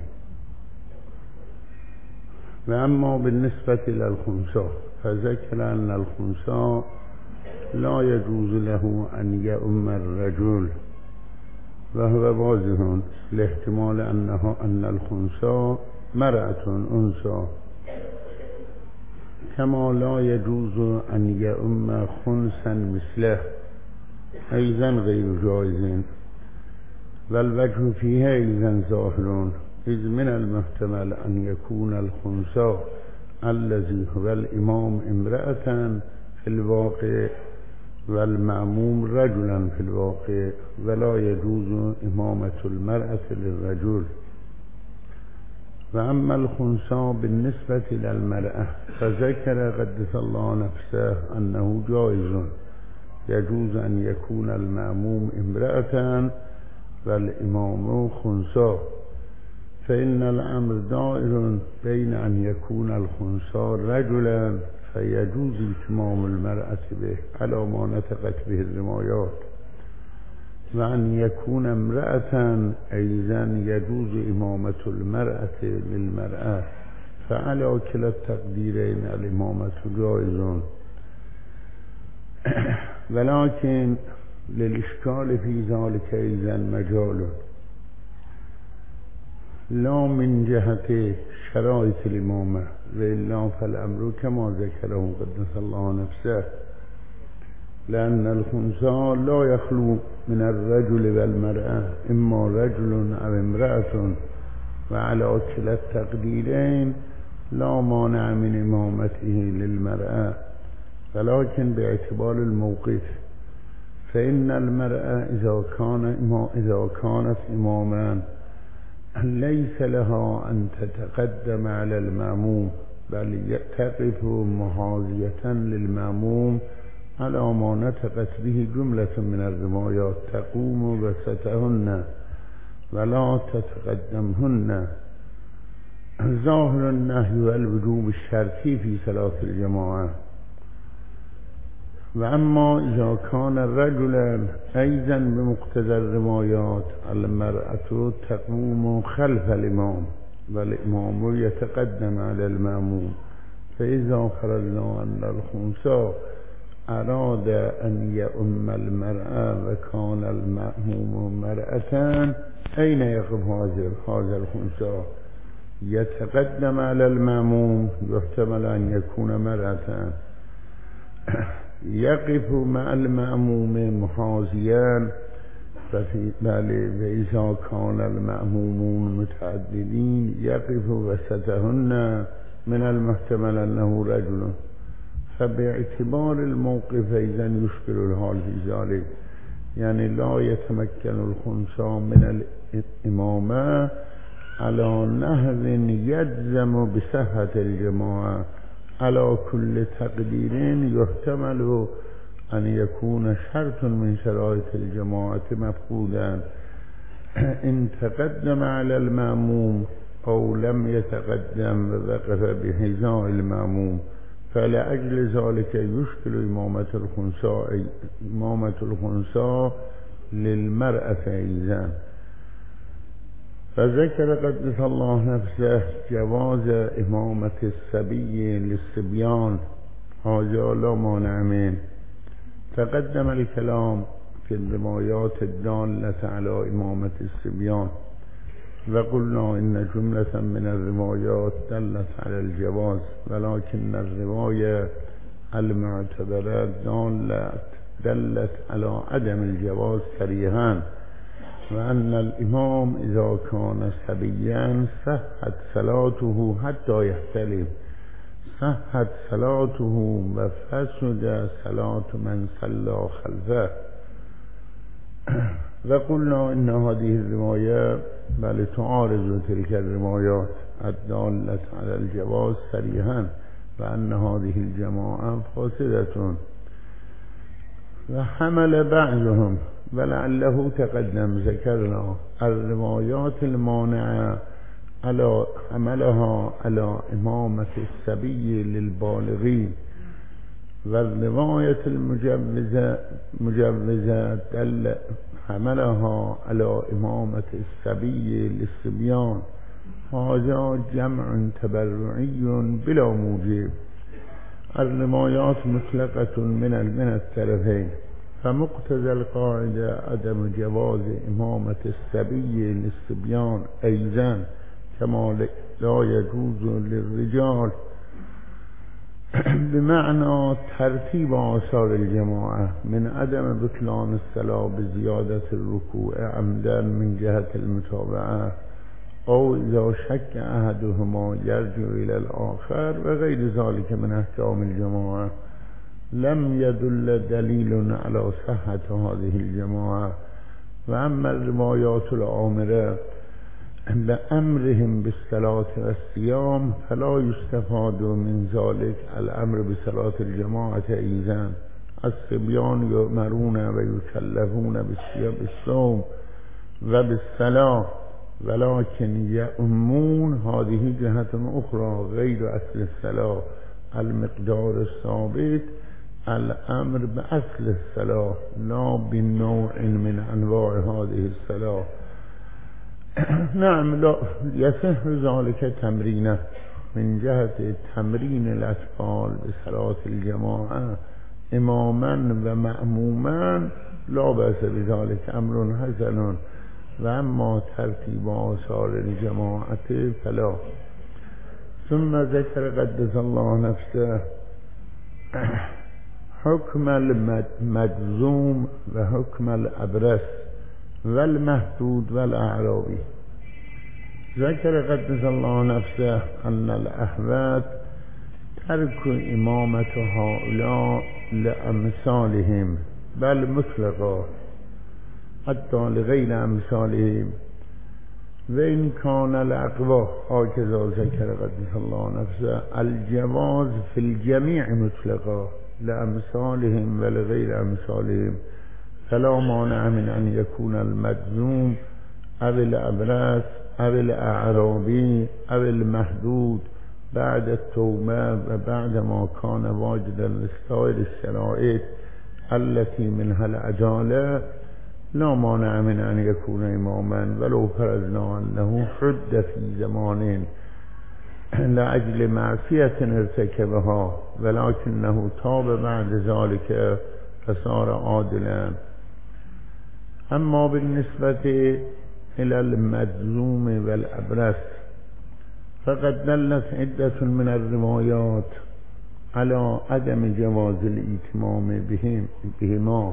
Speaker 2: وأما بالنسبة إلى الخنثى فذكر أن الخنثى لا يجوز له أن يؤم الرجل، وهو واضح لاحتمال أنه أن الخنثى مرأة أنثى، كما لا يجوز أن يؤم خنثا مثله، أيضا غير جائز، والوجه فيها أيضا ظاهر، إذ من المحتمل أن يكون الخنثى الذي هو الإمام امرأة في الواقع والمأموم رجلا في الواقع، ولا يجوز إمامة المرأة للرجل. وأما الخنثى بالنسبة إلى المرأة فذكر قدس الله نفسه أنه جائز، يجوز أن يكون المأموم امرأة والإمام خنثى، فإن الأمر دائر بين أن يكون الخنثى رجلا فيجوز إتمام المرأة به على ما نطقت به الروايات، وأن يكون امرأة أيضا يجوز إمامة المرأة للمرأة، فعلى كلا التقديرين الإمامة جائز. ولكن للإشكال في ذلك أيضا مجال، لا من جهة شرائط الإمامة، وإلا فالأمر كما ذكره قدس الله نفسه، لأن الخنثى لا يخلو من الرجل والمرأة، إما رجل أو امرأة، وعلى كلا التقديرين لا مانع من إمامته للمرأة، ولكن باعتبار الموقف، فإن المرأة إذا كان إذا كانت إماما ليس لها أن تتقدم على المأموم، بل تقف محاذية للمأموم على ما نطقت به جملة من الروايات، تقوم وسطهن ولا تتقدمهن. ظاهر النهي والوجوب الشرطي في صلاة الجماعة. وأما إذا كان رجلا أيضا بمقتضى الروايات المرأة تقوم خلف الإمام والإمام يتقدم على المأموم، فإذا فرضنا أن الخنثى أراد أن يؤم المرأة وكان المأموم مرأة، أين يقف هذا الخنثى؟ يتقدم على المأموم، يحتمل أن يكون مرأة، يقف مع المأموم محاذيا، وإذا كان المأمومون متعددين يقف وسطهن، من المحتمل أنه رجل، فباعتبار الموقف إذا يشكل الحال في ذلك، يعني لا يتمكن الخنثى من الإمامة على نحو يجزم بصحة الجماعة، على كل تقدير يحتمل أن يكون شرط من شرائط الجماعة مفقودا. إن تقدم على المأموم أو لم يتقدم ووقف بحذاء المأموم، فلأجل ذلك يشكل إمامة الخنثى إمامة الخنثى للمرأة أيضا. فذكر قدس الله نفسه جواز إمامة الصبي للصبيان، هذا لا مانع منه. تقدم الكلام في الروايات الدالة على إمامة الصبيان، وقلنا إن جملة من الروايات دلت على الجواز، ولكن الرواية المعتبرة دلت دلت على عدم الجواز صريحا، وأن الإمام إذا كان صبيا صحت صلاته حتى يحتلم، صحت صلاته وفسد صلاة من صلى خلفه. وقلنا إن هذه الرواية بل تعارض تلك الروايات الدالة على الجواز صريحا، وأن هذه الجماعة فاسدة. وحمل بعضهم، ولعله تقدم ذكرنا الروايات المانعة على حملها على إمامة الصبي للبالغين، والرواية المجوزة مجوزة دل حملها على إمامة الصبي للصبيان. هذا جمع تبرعي بلا موجب. الروايات مطلقة من من الطرفين، فمقتضى القاعدة عدم جواز إمامة الصبي للصبيان أيضا، كما لا يجوز للرجال، بمعنى ترتيب آثار الجماعة من عدم بطلان الصلاة بزيادة الركوع عمدا من جهة المتابعة، أو إذا شك أحدهما يرجع إلى الآخر وغير ذلك من أحكام الجماعة. لم يدل دليل على صحة هذه الجماعة. وأما الروايات الآمرة بأمرهم بالصلاة والصيام فلا يستفاد من ذلك الأمر بصلاة الجماعة أيضا. الصبيان يؤمرون ويكلفون بالصوم وبالصلاة، ولكن يؤمون هذه جهة أخرى غير أصل الصلاة، المقدار الثابت الأمر بأصل الصلاة لا بنوع من أنواع هذه الصلاة. نعم، لا يصح ذلك تمرينه من جهة تمرين الأطفال بصلاة الجماعة إماما ومأموما، لا بأس بذلك، أمر حسن. وأما ترتيب آثار الجماعة فلا. ثم ذكر قدس الله نفسه حكم المجزوم وحكم الأبرص والمهدود والأعرابي. ذكر قدس الله نفسه أن الأحوات ترك إمامة هؤلاء لأمثالهم بل مطلقا حتى لغير أمثالهم، وإن كان الأقوى هكذا ذكر قدس الله نفسه الجواز في الجميع مطلقا لأمثالهم ولغير أمثالهم، فلا مانع من أن يكون المجزوم أو الأبرص أو الأعرابي أو المحدود بعد التوبة وبعد ما كان واجدا لسائر الشرائط التي منها العدالة، لا مانع من أن يكون إماما ولو فرضنا أنه حد في زمان لأجل معصية ارتكبها، ولكنه تاب بعد ذلك فصار عادلا. أما بالنسبة إلى المجزوم والأبرص فقد دلت عدة من الروايات على عدم جواز الإتمام بهم بهما،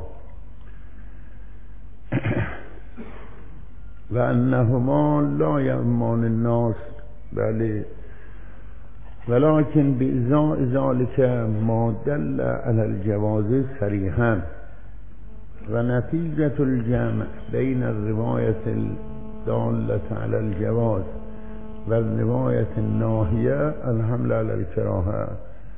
Speaker 2: وأنهما لا يؤمان الناس، بل ولكن بإزاء ذلك ما دل على الجواز صريحا. ونتيجة الجمع بين الرواية الدالة على الجواز والرواية الناهية الحمل على الكراهة،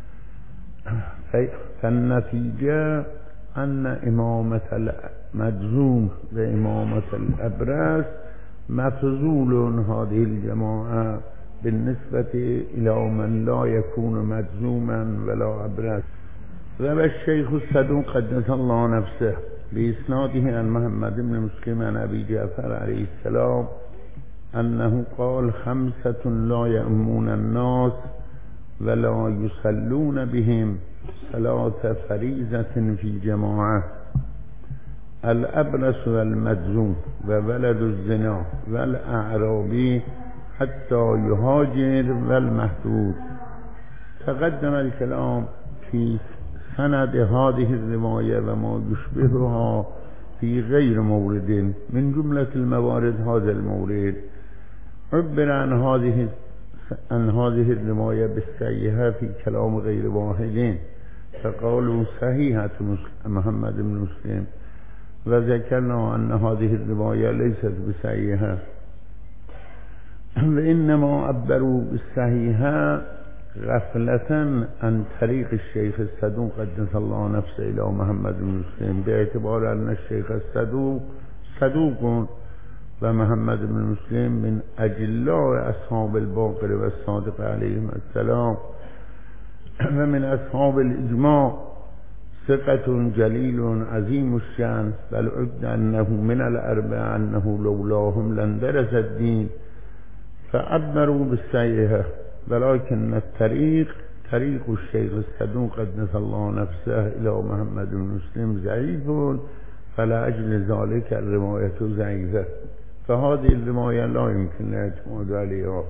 Speaker 2: فالنتيجة أن إمامة المجزوم وإمامة الأبرص مفضول هذه الجماعة بالنسبة إلى من لا يكون مجزوما ولا أبرز. روى الشيخ الصدوق قدس الله نفسه بإسناده عن محمد بن مسلم عن أبي جعفر عليه السلام أنه قال: خمسة لا يأمون الناس ولا يصلون بهم صلاة فريضة في جماعة: الأبرص والمجزوم وولد الزنا والأعرابي حتى يهاجر والمحدود. تقدم الكلام في سند هذه الرواية وما يشبهها في غير مورد، من جملة الموارد هذا المورد. عبر عن هذه عن هذه الرواية بالصحيحة في كلام غير واحدين، فقالوا صحيحة محمد بن مسلم، وذكرنا أن هذه الرواية ليست بصحيحة، وإنما عبروا بالصحيحة غفلة عن طريق الشيخ الصدوق قدس الله نفسه إلى محمد بن مسلم، باعتبار أن الشيخ الصدوق صدوق ومحمد بن مسلم من أجلاء أصحاب الباقر والصادق عليهم السلام، ومن أصحاب الإجماع، ثقة جليل عظيم الشأن، بل عد أنه من الأربعة أنه لولاهم لندرس الدين، فعبروا بالصحيحة. ولكن الطريق طريق الشيخ الصدوق قدس الله نفسه إلى محمد بن مسلم ضعيف، فلأجل ذلك الرواية ضعيفة، فهذه الرواية لا يمكن الاعتماد عليها.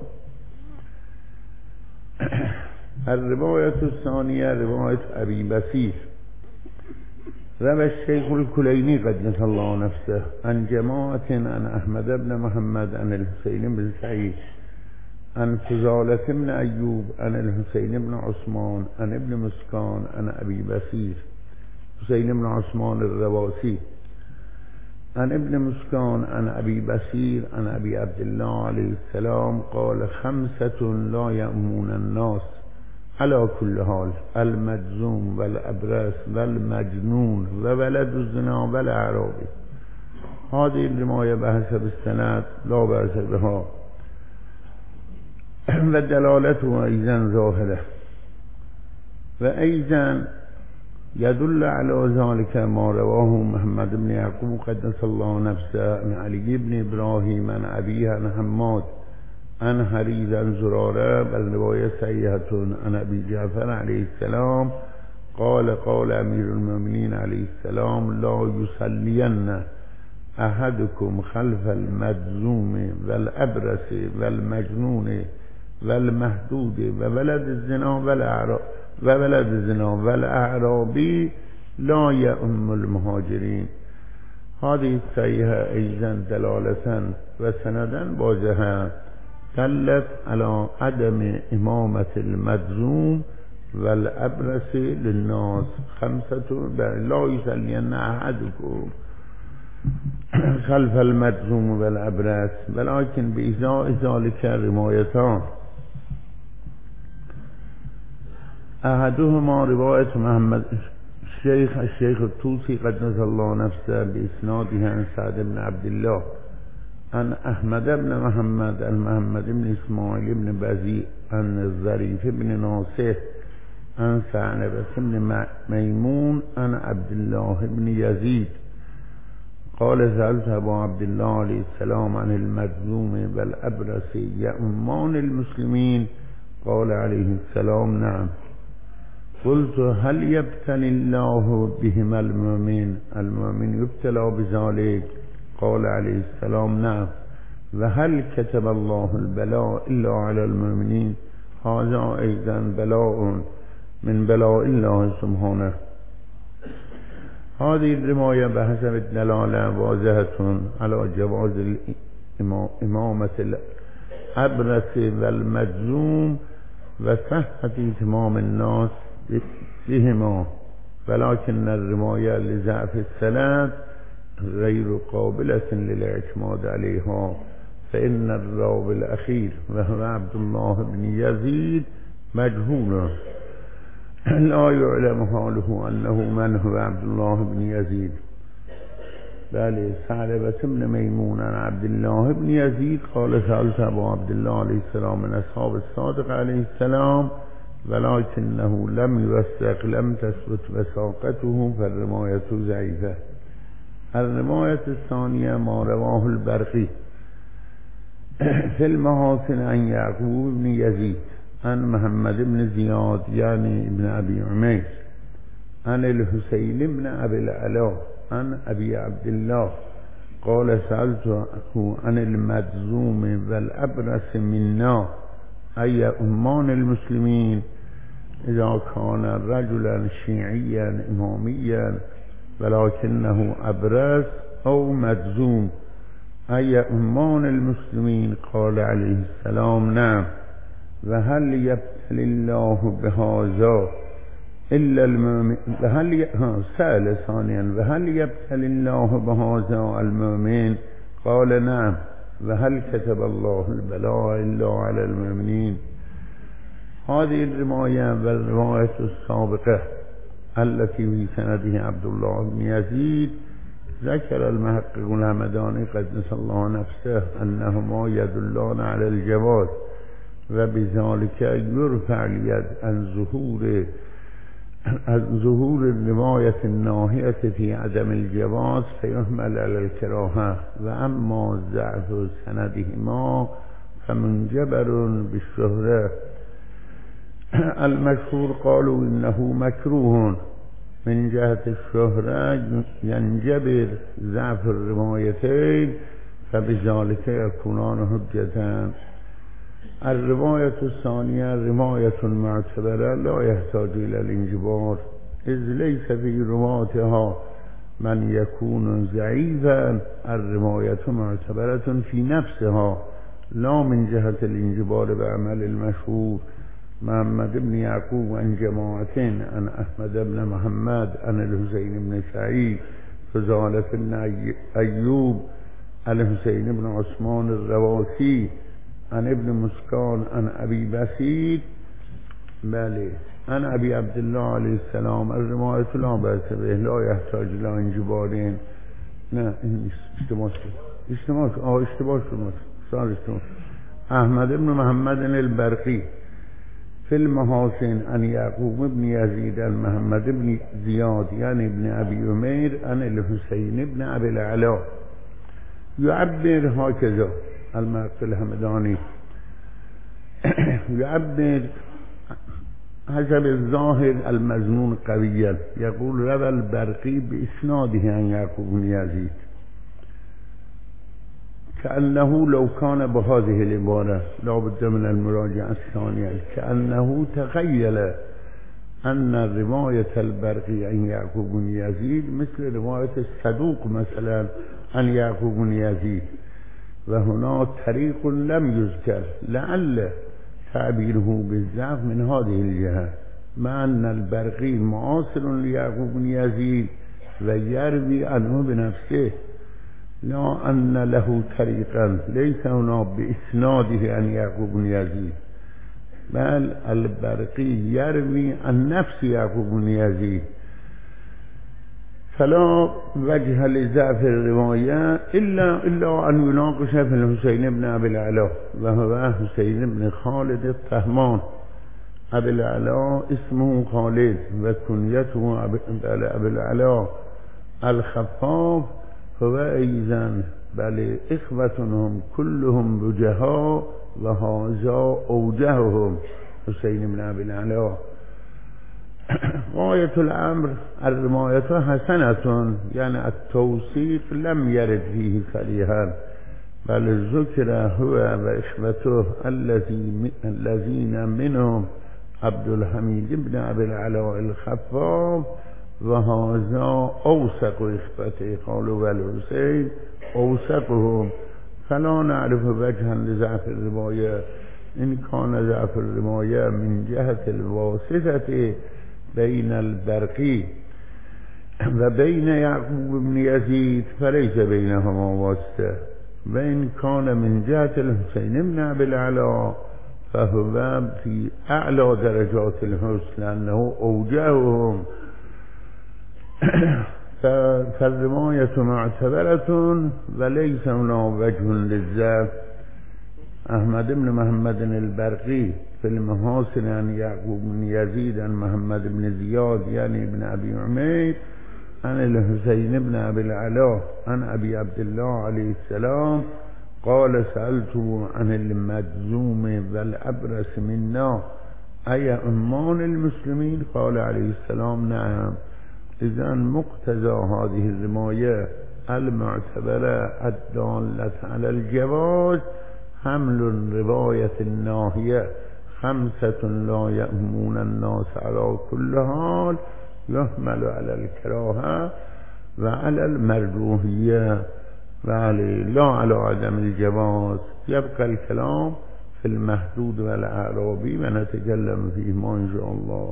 Speaker 2: الرواية الثانية رواية أبي بصير. روى الشيخ الكليني قدس الله نفسه عن جماعة عن أحمد بن محمد عن الحسين بن سعيد عن فضالة بن أيوب عن الحسين بن عثمان عن ابن مسكان عن أبي بصير، حسين بن عثمان الرواسي، عن ابن مسكان عن أبي بصير عن أبي عبد الله عليه السلام قال: خمسة لا يأمون الناس على كل حال: المجزوم والأبرص والمجنون وولد الزنا والأعرابي. هذه الرواية بحسب السند لا بأس بها، ودلالته أيضا ظاهرة، وأيضا يدل على ذلك ما رواه محمد بن يعقوب قدس الله نفسه عن علي بن إبراهيم عن أبيه عن حماد عن حريز عن زرارة، بل رواية صحيحة عن أبي جعفر عليه السلام قال: قال أمير المؤمنين عليه السلام: لا يصلين أحدكم خلف المجزوم والأبرص والمجنون والمحدود وولد الزنا والأعراب وولد الزنا والأعرابي لا يؤم المهاجرين. هذه الصحيحة أيضا دلالة وسندا واضحة دلت على عدم إمامة المجزوم والأبرص للناس. خمسة لا يصلين أحدكم خلف المجزوم والأبرص، ولكن بإزاء ذلك روايتان: أحدهما رواية محمد الشيخ الشيخ الطوسي قدس الله نفسه بإسناده عن سعد بن عبد الله عن أحمد بن محمد عن محمد بن إسماعيل بن بزيء عن الظريف بن ناصح عن ثعلبة بن ميمون عن عبد الله بن يزيد قال: سألت أبا عبد الله عليه السلام عن المجزوم والأبرص يؤمان المسلمين؟ قال عليه السلام: نعم. قلت: هل يبتلي الله بهما المؤمن؟ المؤمن يبتلى بذلك؟ قال عليه السلام: نعم. وهل كتب الله البلاء إلا على المؤمنين؟ هذا أيضا بلاء من بلاء الله سبحانه. هذه الرواية بحسب الدلالة واضحة على جواز إمامة الأبرص والمجزوم وصحة إتمام الناس بهما، ولكن الرواية لضعف السند غير قابلة للاعتماد عليها، فإن الراوي الأخير وهو عبد الله بن يزيد مجهول، لا يعلم حاله أنه من هو عبد الله بن يزيد. بله ثعلبة بن ميمون عن عبد الله بن يزيد قال سألت أبا عبد الله عليه السلام من أصحاب الصادق عليه السلام ولكنه لم يوثق لم تثبت وثاقته فالرواية ضعيفة. الرواية الثانية ما رواه البرقي في المحاسن عن يعقوب بن يزيد عن محمد بن زياد يعني ابن أبي عمير عن الحسين بن أبي العلاء عن أبي عبد الله قال سألته عن المجزوم والأبرص منا أي أمان المسلمين إذا كان رجلا شيعيا إماميا ولكنه أبرص أو مجزوم أي أمان المسلمين قال عليه السلام نعم وهل يبتلي الله بهذا إلا المؤمن وهل ي... سأل ثانيا وهل يبتلي الله بهذا المؤمن قال نعم وهل كتب الله البلاء إلا على المؤمنين. هذه الرواية والرواية السابقة التي في سنده عبد الله بن يزيد ذكر المحقق الهمداني قدس الله نفسه أنهما يدلان على الجواز وبذلك يرفع اليد عن ظهور عن ظهور الرواية الناهية في عدم الجواز فيحمل على الكراهة. وأما ضعف سندهما فمنجبر بالشهرة. المشهور قالوا إنه مكروه من جهة الشهرة ينجبر ضعف الروايتين فبذلك يكونان حجة. الرواية الثانية رواية معتبرة لا يحتاج إلى الانجبار إذ ليس في رواتها من يكون ضعيفا. الرواية معتبرة في نفسها لا من جهة الانجبار بعمل المشهور. محمد بن يعقوب عن جماعة عن أحمد بن محمد عن الحسين بن سعيد فزالة بن أيوب الحسين بن عثمان الرواسي عن ابن مسكان عن أبي بسيط بله عن أبي عبد الله عليه السلام. الرواية لا بأس به لا يحتاج إلى انجبارين. نه اشتباه شد اشتباه شد آه اشتباه شد صار اشتباه. أحمد بن محمد البرقي في المحاسن عن يعقوب بن يزيد عن محمد بن زياد يعني ابن أبي عمير عن الحسين بن أبي العلاء يعبر هكذا المحقق الهمداني يعبر حسب الظاهر المظنون قويا. يقول روى البرقي بإسناده عن يعقوب بن يزيد كأنه لو كان بهذه العبارة لا بد من المراجعة الثانية كأنه تخيل أن رواية البرقي عن يعقوب بن يزيد مثل رواية الصدوق مثلا عن يعقوب بن يزيد وهنا طريق لم يذكر لعل تعبيره بالضعف من هذه الجهة مع أن البرقي معاصر ليعقوب بن يزيد ويروي عنه بنفسه لا أن له طريقا ليس هنا بإسناده عن يعقوب بن يزيد بل البرقي يروي عن نفس يعقوب بن يزيد فلا وجه لضعف الرواية إلا إلا أن يناقش في الحسين بن أبي العلاء وهو حسين بن خالد الطهمان. أبي العلاء اسمه خالد وكنيته أبي العلاء الخفاف هو أيضا بل إخوتهم كلهم وجهاء وهذا أوجههم حسين بن أبي العلاء. غاية الأمر الرواية حسنة يعني التوثيق لم يرد فيه صريحا بل ذكر هو وإخوته الذي الذين منهم عبد الحميد بن أبي العلاء الخفاف وهذا أوثق إخوته قالوا والحسين أوثقهم فلا نعرف وجها لضعف الرواية إن كان ضعف الرواية من جهة الواسطة بين البرقي وبين يعقوب بن يزيد فليس بينهما واسطة وإن كان من جهة الحسين بن أبي العلاء فهو في أعلى درجات الحسن لأنه أوجههم فالرواية معتبرة وليس هنا وجه للذات. أحمد بن محمد البرقي في المحاسن عن يعقوب بن يزيد عن محمد بن زياد يعني ابن أبي عمير عن الحسين بن أبي العلاء عن أبي عبد الله عليه السلام قال سألته عن المجزوم والأبرص منا أي أمان المسلمين؟ قال عليه السلام نعم. إذن مقتضى هذه الرواية المعتبرة الدالة على الجواز حمل رواية الناهية خمسة لا يأمون الناس على كل حال يحمل على الكراهة وعلى المرجوحية وعلى لا على عدم الجواز. يبقى الكلام في المحدود والأعرابي ونتكلم فيهما إن شاء الله.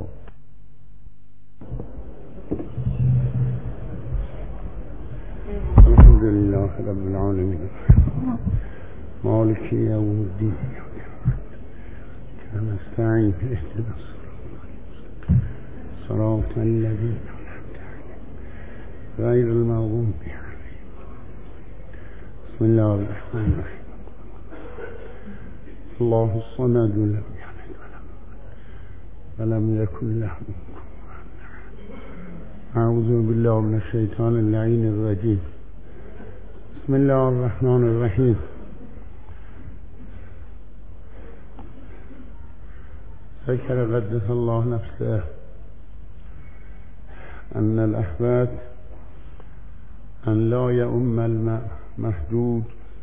Speaker 1: الحمد لله رب العالمين مالك يوم الدين نستعين اهدنا صراط الذين أنعمت عليهم غير المغضوب عليهم. بسم الله الرحمن الرحيم. الله الصمد لم يلد ولم يكن له كفوا أحد. أعوذ بالله من الشيطان اللعين الرجيم. بسم الله الرحمن الرحيم. ذكر قدس الله نفسه أن الأحبات أن لا يؤم المحدود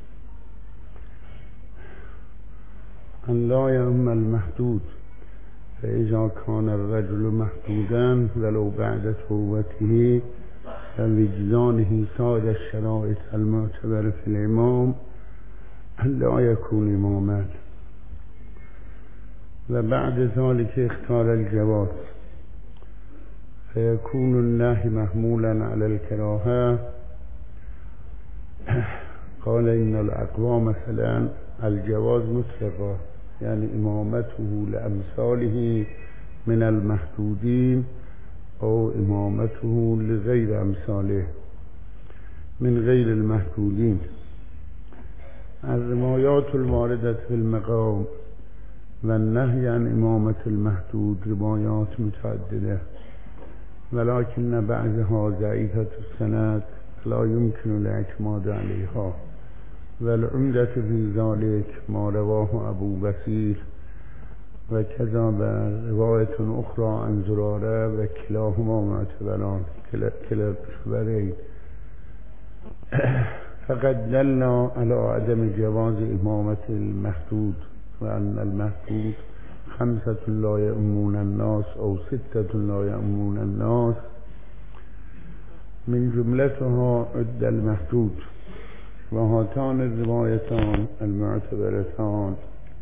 Speaker 1: أن لا يؤم المحدود فإذا كان الرجل محدودا ولو بعد توبته فلوجدانه سائر الشرائط المعتبرة في الإمام أن لا يكون إماما. وبعد ذلك اختار الجواز فيكون النهي محمولا على الكراهة. قال إن الأقوى مثلا الجواز مطلقا يعني إمامته لأمثاله من المحدودين أو إمامته لغير أمثاله من غير المحدودين. الروايات الواردة في المقام والنهي عن إمامة المحدود روايات متعددة ولكن بعضها ضعيفة السند لا يمكن الاعتماد عليها. والعمدة في ذلك ما رواه أبو بصير وكذا رواية أخرى عن زرارة وكلاهما معتبران كلا الخبرين. فقد دلنا على عدم جواز إمامة المحدود وأن المحدود خمسة لا يؤمون الناس أو ستة لا يؤمون الناس من جملتها عد المحدود. وهاتان الروايتان المعتبرتان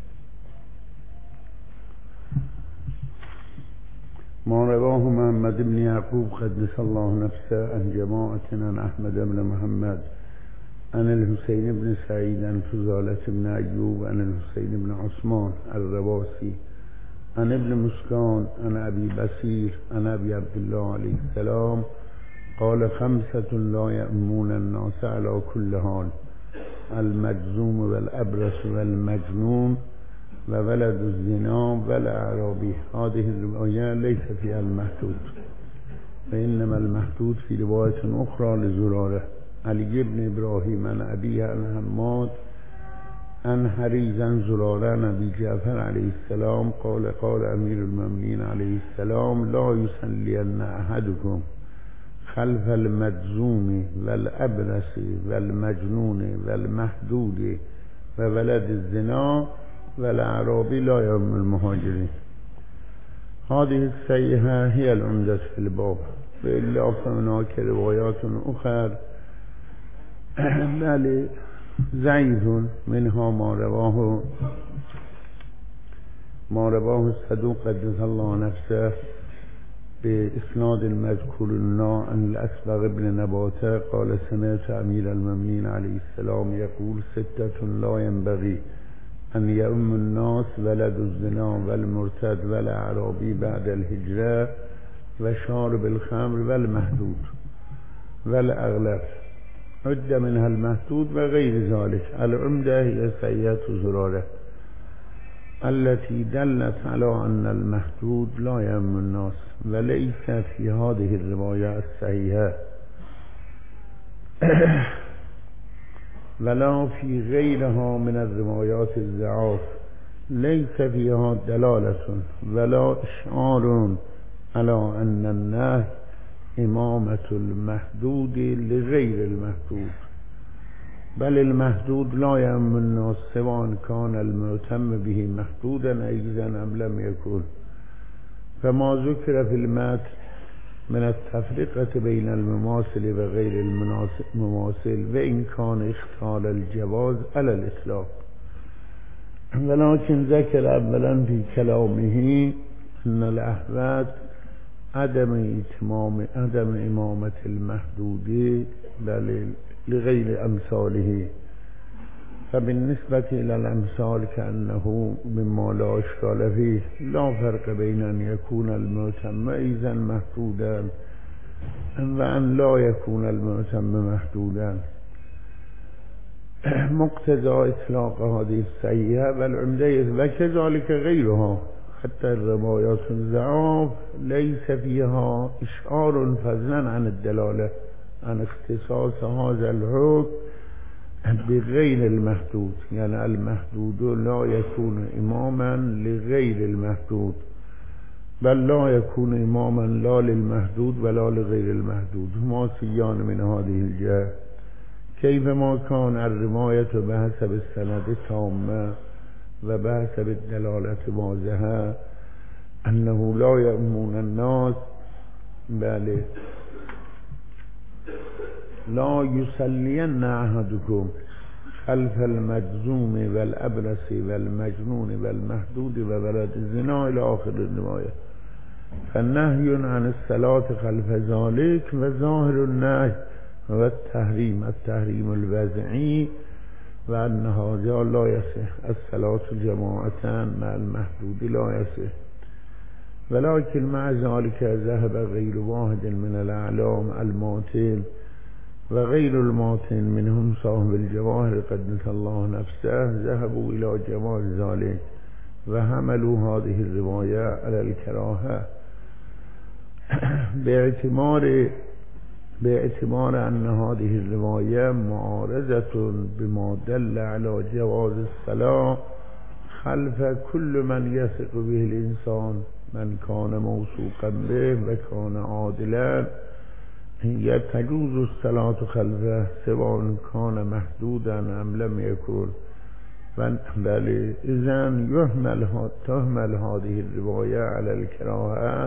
Speaker 1: ما رواه محمد بن يعقوب قدس الله نفسه عن جماعة عن أحمد بن محمد عن الحسين بن سعيد عن فضالة بن أيوب عن الحسين بن عثمان الرواسي عن ابن مسكان عن أبي بصير عن أبي عبد الله عليه السلام قال خمسة لا يأمون الناس على كل حال المجزوم والأبرص والمجنون وولد الزنا والأعرابي. هذه الرواية ليس فيها المحدود فإنما المحدود في رواية أخرى لزرارة علي بن إبراهيم عن أبيه عن حماد عن حريز عن زرارة عن أبي جعفر عليه السلام قال قال أمير المؤمنين عليه السلام لا يصلين أحدكم خلف المجزوم والأبرص والمجنون والمحدود وولد الزنا والأعرابي لا يؤم المهاجرين. هذه السيئة هي العمدة في الباب وإلا فهناك روايات أخرى بل ضعيف منها ما رواه ما رواه الصدوق قدس الله نفسه بإسناد المذكور لنا عن الأسبغ بن نباتة قال سمعت أمير المؤمنين عليه السلام يقول ستة لا ينبغي أن يؤم الناس ولد الزنا والمرتد والأعرابي بعد الهجرة وشارب الخمر والمحدود.
Speaker 2: والأغلب عد منها المحدود وغير ذلك. العمدة هي سيئة زرارة التي دلت على أن المحدود لا يهم الناس، وليس في هذه الرواية الصحيحة ولا في غيرها من الروايات الضعاف ليس فيها دلالة ولا إشعار على أن النهي إمامة المحدود لغير المحدود، بل المحدود لا يهم الناس سواء كان المعتم به محدودا أيضا أم لم يكن. فما ذكر في المتن من التفرقة بين المماثل وغير المماثل وإن كان اختار الجواز على الإطلاق، ولكن ذكر أولا في كلامه أن الأحوال عدم إتمام عدم إمامة المحدود لغير أمثاله، فبالنسبة إلى الأمثال كأنه مما لا إشكال فيه، لا فرق بين أن يكون المعتم إذا محدودا وأن لا يكون المعتم محدودا. مقتضى إطلاق هذه الصحيحة والعمدة وكذلك غيرها، حتى الروايات الضعاف ليس فيها إشعار فضلا عن الدلالة عن اختصاص هذا الحكم بغير المحدود، يعني المحدود لا يكون إماما لغير المحدود، بل لا يكون إماما لا للمحدود ولا لغير المحدود، هما سيان من هذه الجهة. كيفما كان الرواية بحسب السند تامة وبحسب الدلالة واضحة أنه لا يؤمون الناس، بل لا يصلين أحدكم خلف المجذوم والأبرص والمجنون والمحدود وولد الزنا إلى آخر الرواية. فالنهي عن الصلاة خلف ذلك وظاهر النهي هو التحريم التحريم الوضعي، وأن هذا لا يصح الصلاة جماعة مع المحدود لا يصح. ولكن مع ذلك ذهب غير واحد من الأعلام الماتين وغير الماتين منهم صاحب الجواهر قدس الله نفسه ذهبوا إلى جواز ذلك وحملوا هذه الرواية على الكراهة باعتبار باعتبار أن هذه الرواية معارضة بما دل على جواز الصلاة خلف كل من يثق به الإنسان من كان موثوقا به وكان عادلا، هي تجوز الصلاة خلفه سواء كان محدودا أم لم يكن، بل إذن يهمل تهمل هذه الرواية على الكراهة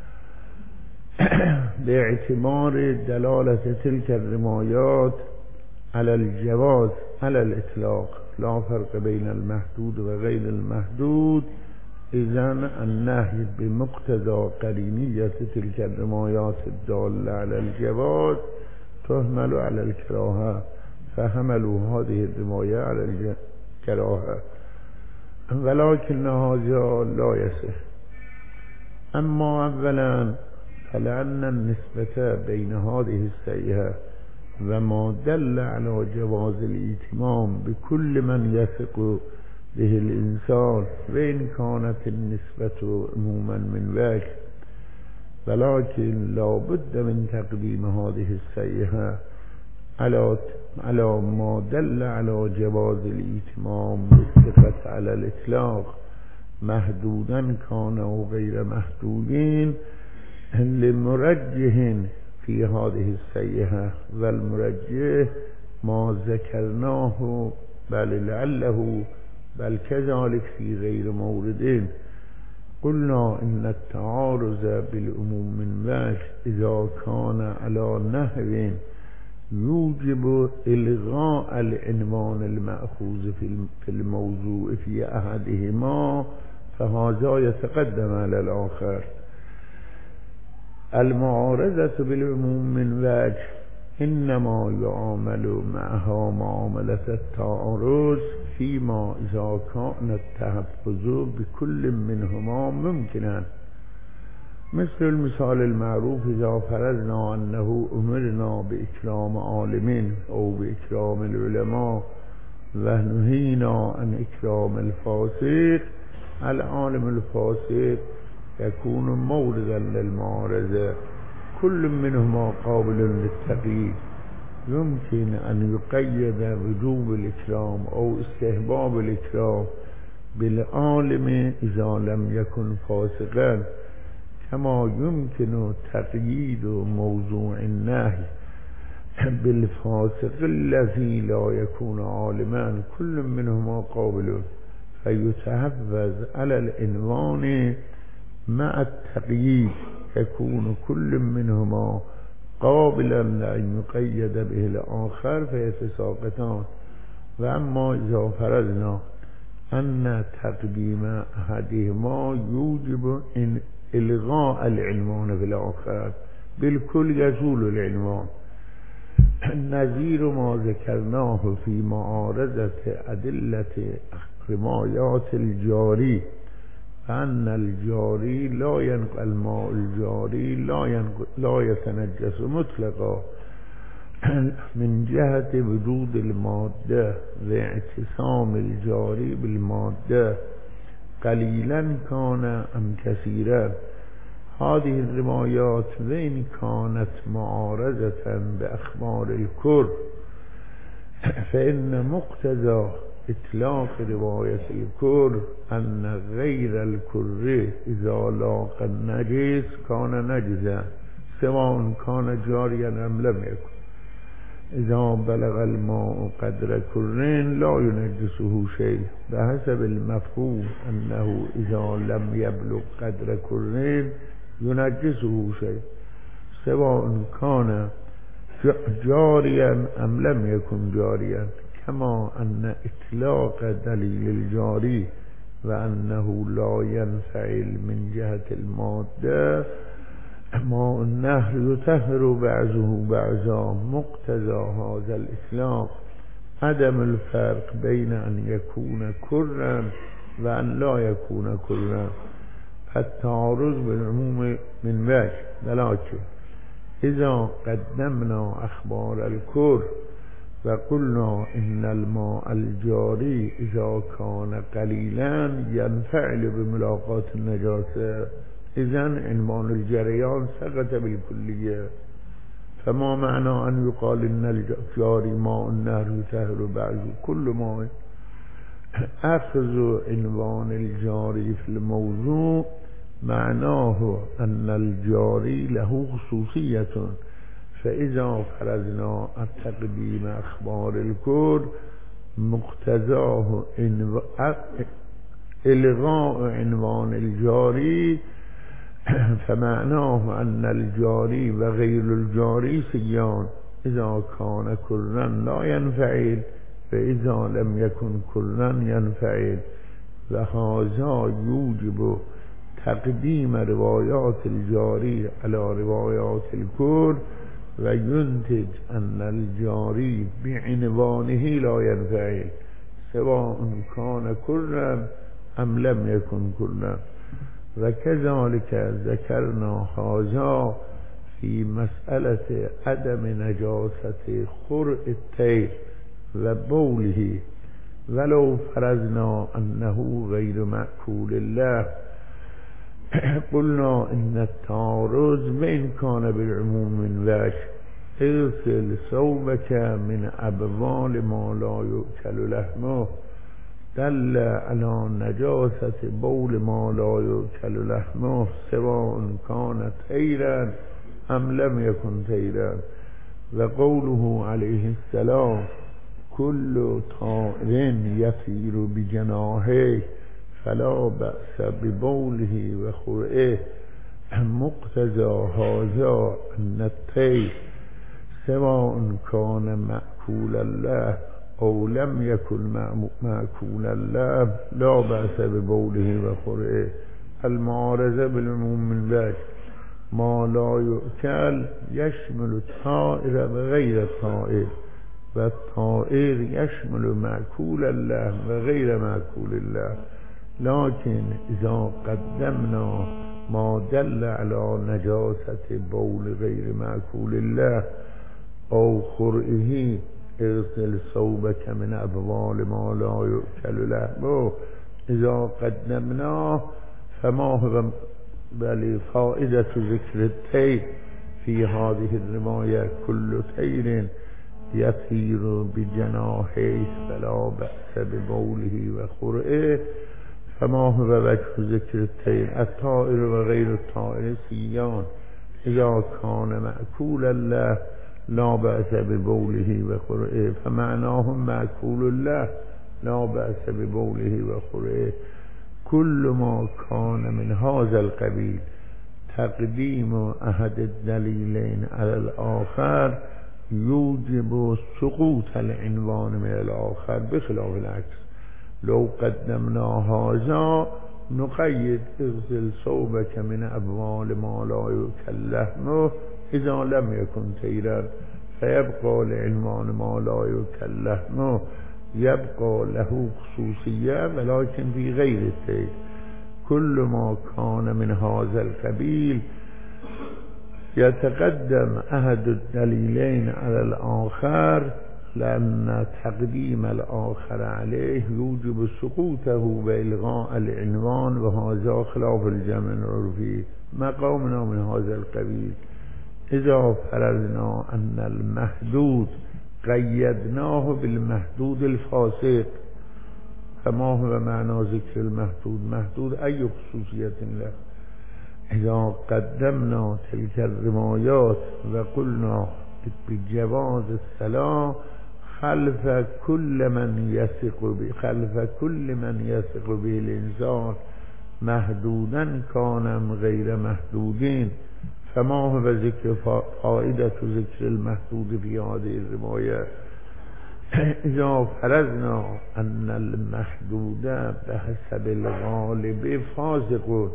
Speaker 2: باعتبار دلالة تلك الروايات على الجواز على الإطلاق، لا فرق بين المحدود وغير المحدود. إذن النهي بمقتضى قرينية تلك الروايات الدالة على الجواز تهمل على الكراهة، فحملوا هذه الرواية على الكراهة، ولكن هذا لا يصح. أما أولا فلأن النسبة بين هذه السيئة وما دل على جواز الإتمام بكل من يثق به الإنسان وإن كانت النسبة عموما من وجه، ولكن لا بد من تقديم هذه السيئة على على ما دل على جواز الإتمام بالصفة على الإطلاق محدودا كان أو غير محدودين لمرجح في هذه السيئة، والمرجح ما ذكرناه بل لعله بل كذلك في غير موردين. قلنا إن التعارض بالعموم من وجه إذا كان على نحو يوجب إلغاء العنوان المأخوذ في الموضوع في أحدهما فهذا يتقدم على الآخر. المعارضة بالعموم من وجه إنما يعامل معها معاملة التعارض فيما إذا كان التحفظ بكل منهما ممكنا، مثل المثال المعروف اذا فرضنا انه امرنا باکرام عالمین او باکرام العلماء و نهینا عن اکرام الفاسق، العالم الفاسق يكون موردا للمعارضة، كل منهما قابل للتقييد، يمكن أن يقيد وجوب الإكرام أو استحباب الإكرام بالعالم إذا لم يكن فاسقا، كما يمكن تقييد موضوع النهي بالفاسق الذي لا يكون عالما، كل منهما قابل، فيتحفظ على العنوان مع التقييد، يكون كل منهما قابلا لأن يقيد به الآخر فيتساقطان. وأما إذا فرضنا أن تقديم أحدهما يوجب إن إلغاء العنوان في الآخر، بالكل يزول العنوان، نظير ما ذكرناه في معارضة أدلة رمايات الجاري، أن الجاري لا ينقل الماء الجاري لا, ينقل لا يتنجس مطلقا من جهة وجود المادة واعتصام الجاري بالمادة قليلا كان أم كثيرا. هذه الرمايات وإن كانت معارضة بأخبار الكر، فإن مقتضى إطلاق رواية الكر أن غير الكر إذا لاقى النجس كان نجسا سواء كان جاريا أم لم يكن. إذا بلغ الماء قدر كر لا ينجسه شيء، بحسب المفهوم أنه إذا لم يبلغ قدر كر ينجسه شيء سواء كان جاريا أم لم يكن جاريا، كما أن إطلاق دليل الجاري وأنه لا ينفعل من جهة المادة ما النهر يطهر بعضه بعضا، مقتضى هذا الإطلاق عدم الفرق بين أن يكون كرا وأن لا يكون كرا، التعارض بالعموم من وجه، ولكن إذا قدمنا أخبار الكر وقلنا إن الماء الجاري إذا كان قليلا ينفعل بملاقاة النجاسة، إذن عنوان الجريان سقط بالكلية. فما معنى أن يقال إن الجاري ماء النهر يطهر بعضه، كل ماء. أخذ عنوان الجاري في الموضوع معناه أن الجاري له خصوصية، فإذا فرضنا التقديم أخبار الكر مقتضاه إلغاء عنوان الجاري، فمعناه أن الجاري وغير الجاري سيان، إذا كان كرا لا ينفعل فإذا لم يكن كرا ينفعل، وهذا يوجب تقديم روايات الجاري على روايات الكر، وينتج أن الجاري بعنوانه لا ينفعل سواء كان كرا أم لم يكن كرا. وكذلك ذكرنا هذا في مسألة عدم نجاسة خرء الطير وبوله، ولو فرضنا أنه غير مأكول الله، قلنا إن التعارض وإن كان بالعموم من وجه، اغسل ثوبك من أبوال ما لا يؤكل لحمه، دل على نجاسة بول ما لا يؤكل لحمه سواء كان طيرا أم لم يكن طيرا. وقوله عليه السلام كل طائر يطير بجناحيه فلا بأس ببوله وخرئه، مقتضى هذا أن الطير سواء كان مأكول الله أو لم يكن مأكول الله لا بأس ببوله وخرئه. المعارضة بالعموم من وجه، ما لا يؤكل يشمل الطائر وغير الطائر، والطائر يشمل مأكول الله وغير مأكول الله. لكن إذا قدمنا ما دل على نجاست بول غیر معقول الله او خرئه اغسل ثوبك من ابوال ما لا یؤکل لحمه اذا قدمناه فما هو بل فائدة ذکر الطیر في هذه الرواية كل طير يطير بجناحيه فلا بأس ببوله وخرئه فما هو وجه ذكر الطير الطائر وغير الطائر سيان إذا كان مأكول الله لا بأس ببوله وخرئه فمعناهم مأكول الله لا بأس ببوله وخرئه كل ما كان من هذا القبيل تقديم أحد الدليلين على الآخر يوجب سقوط العنوان من الآخر بخلاف العكس لو قدمنا هذا نقيد اغسل ثوبك من أبوال ما لا يؤكل لحمه إذا لم يكن طيرا فيبقى لعنوان ما لا يؤكل لحمه يبقى له خصوصية ولكن في غير الطير كل ما كان من هذا القبيل يتقدم أحد الدليلين على الآخر لأن تقديم الآخر عليه يوجب سقوطه بإلغاء العنوان وهذا خلاف الجمع العرفي مقامنا من هذا القبيل إذا فرضنا أن المحدود قيدناه بالمحدود الفاسق فما هو معنى ذكر المحدود محدود أي خصوصية له إذا قدمنا تلك الروايات وقلنا بجواز الصلاة خلف كل من يثق به خلف كل من يثق به الإنسان محدودا كان غير محدودين فما هو ذكر فائدة ذكر المحدود في هذه الرواية إذا فرضنا أن المحدود بحسب الغالب فاسق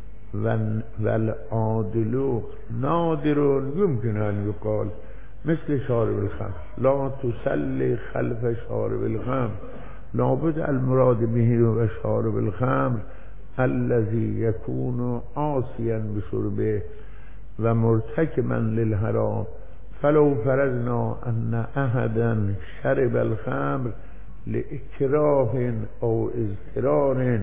Speaker 2: والعادل نادر يمكن أن يقال مثل شارب الخمر لا تصلي خلف شارب الخمر لابد المراد به هو شارب الخمر الذي يكون عاصيا بشربه ومرتكبا للحرام فلو فرضنا أن أحدا شرب الخمر لإكراه أو اضطرار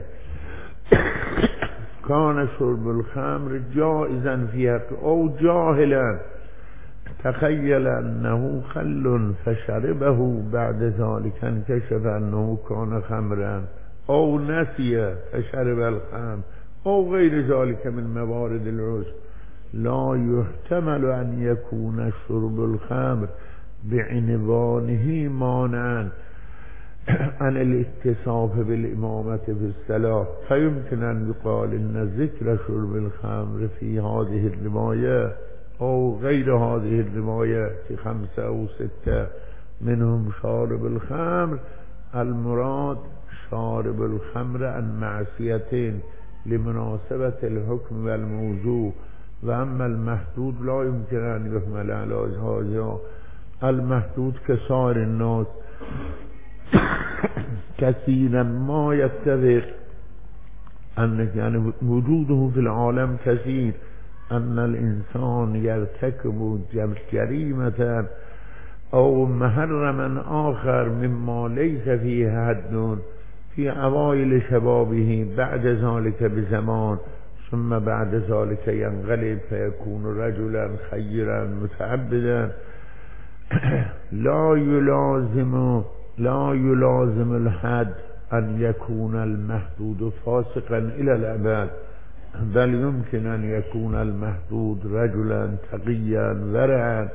Speaker 2: كان شرب الخمر جائزا في حق أو جاهلا تخيل أنه خل فشربه بعد ذلك انكشف أنه كان خمرا أو نسي فشرب الخمر أو غير ذلك من موارد العذر لا يحتمل أن يكون شرب الخمر بعنوانه مانعا عن الاتصاف بالإمامة في الصلاة فيمكن أن يقال إن ذكر شرب الخمر في هذه الرواية أو غير هذه الرواية في خمسة أو ستة منهم شارب الخمر المراد شارب الخمر عن معصيتين لمناسبة الحكم والموضوع وأما المحدود لا يمكن أن يحمل على هذا المحدود كسائر الناس كثيرا ما يتفق أن يعني وجوده في العالم كثير أن الإنسان يرتكب جريمة أو محرما آخر مما ليس فيه حد في أوائل شبابه بعد ذلك بزمان ثم بعد ذلك ينقلب فيكون رجلا خيرا متعبدا لا يلازم لا يلازم الحد أن يكون المحدود فاسقا إلى الأبد بل يمكن أن يكون المحدود رجلا تقيا ورعا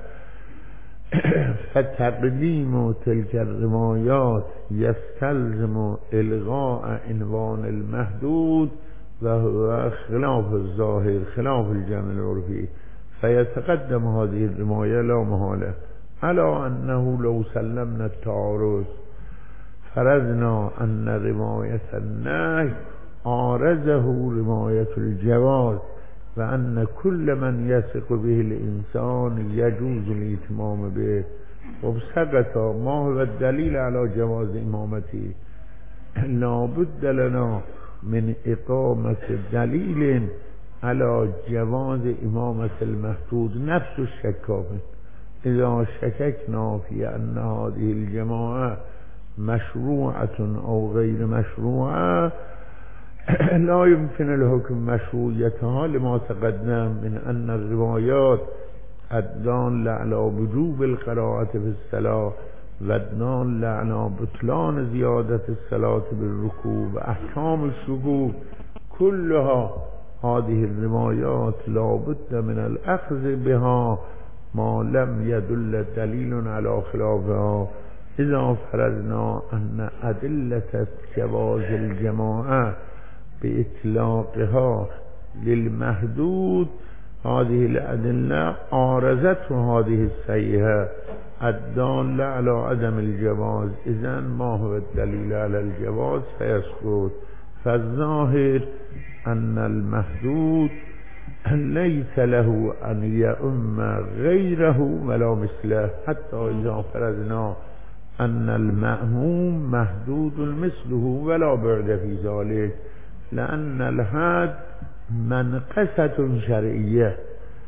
Speaker 2: فتقديم تلك الروايات يستلزم إلغاء عنوان المحدود وهو خلاف الظاهر خلاف الجمع العرفي فيتقدم هذه الرواية لا محالة على أنه لو سلمنا التعارض فرضنا أن رواية النهي عارضه رواية الجواز وأن كل من يثق به الإنسان يجوز الإتمام به وبسقط ما هو الدليل على جواز إمامته لا بد لنا من إقامة دليل على جواز إمامة المحدود نفس الشكاك. إذا شككنا في أن هذه الجماعة مشروعة أو غير مشروعة لا يمكن الحكم مشروعيتها لما تقدم من أن الروايات الدالة على وجوب القراءة في الصلاة والدالة على بطلان زيادة الصلاة بالركوع وأحكام الشكوك كلها هذه الروايات لا بد من الأخذ بها ما لم يدل دليل على خلافها. إذا فرضنا أن أدلة جواز الجماعة بإطلاقها للمحدود هذه الأدلة عارضت هذه الصحيحة الدالة على عدم الجواز، إذن ما هو الدليل على الجواز فيسقط. فالظاهر أن المحدود ليس له أن يؤم غيره ولا مثله، حتى إذا فرضنا أن المأموم محدود مثله ولا بعد في ذلك، لأن الحد منقصة شرعية.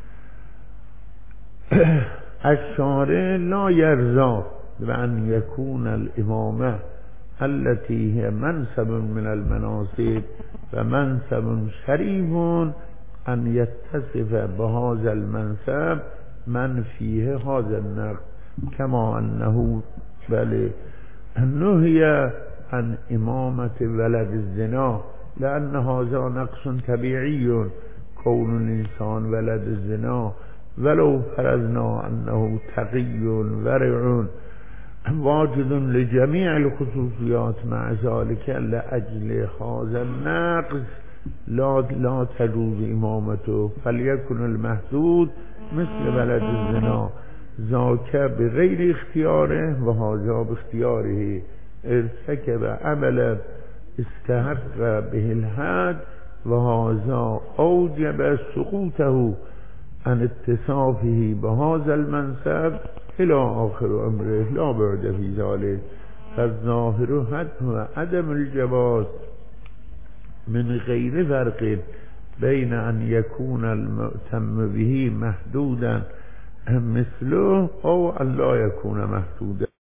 Speaker 2: الشارع لا يرضى بأن يكون الإمامة التي هي منصب من المناصب ومنصب شريف أن يتصف بهذا المنصب من فيه هذا النقص، كما أنه بل نهي عن إمامة ولد الزنا، لأن هذا نقص طبيعي كون الإنسان ولد الزنا، ولو فرضنا أنه تقي ورع واجد لجميع الخصوصيات، مع ذلك لأجل هذا النقص لا, لا تجوز إمامته. فليكن المحدود مثل ولد الزنا، ذاك بغير اختياره وهذا باختياره، ارتكب عملا استحق به الحد وهذا أوجب سقوطه عن اتصافه بهذا المنصب إلى آخر عمره لا بعد في ذلك. فالظاهر هو عدم الجواز من غير فرق بين أن يكون المؤتم به محدودا مثله أو أن لا يكون محدودا.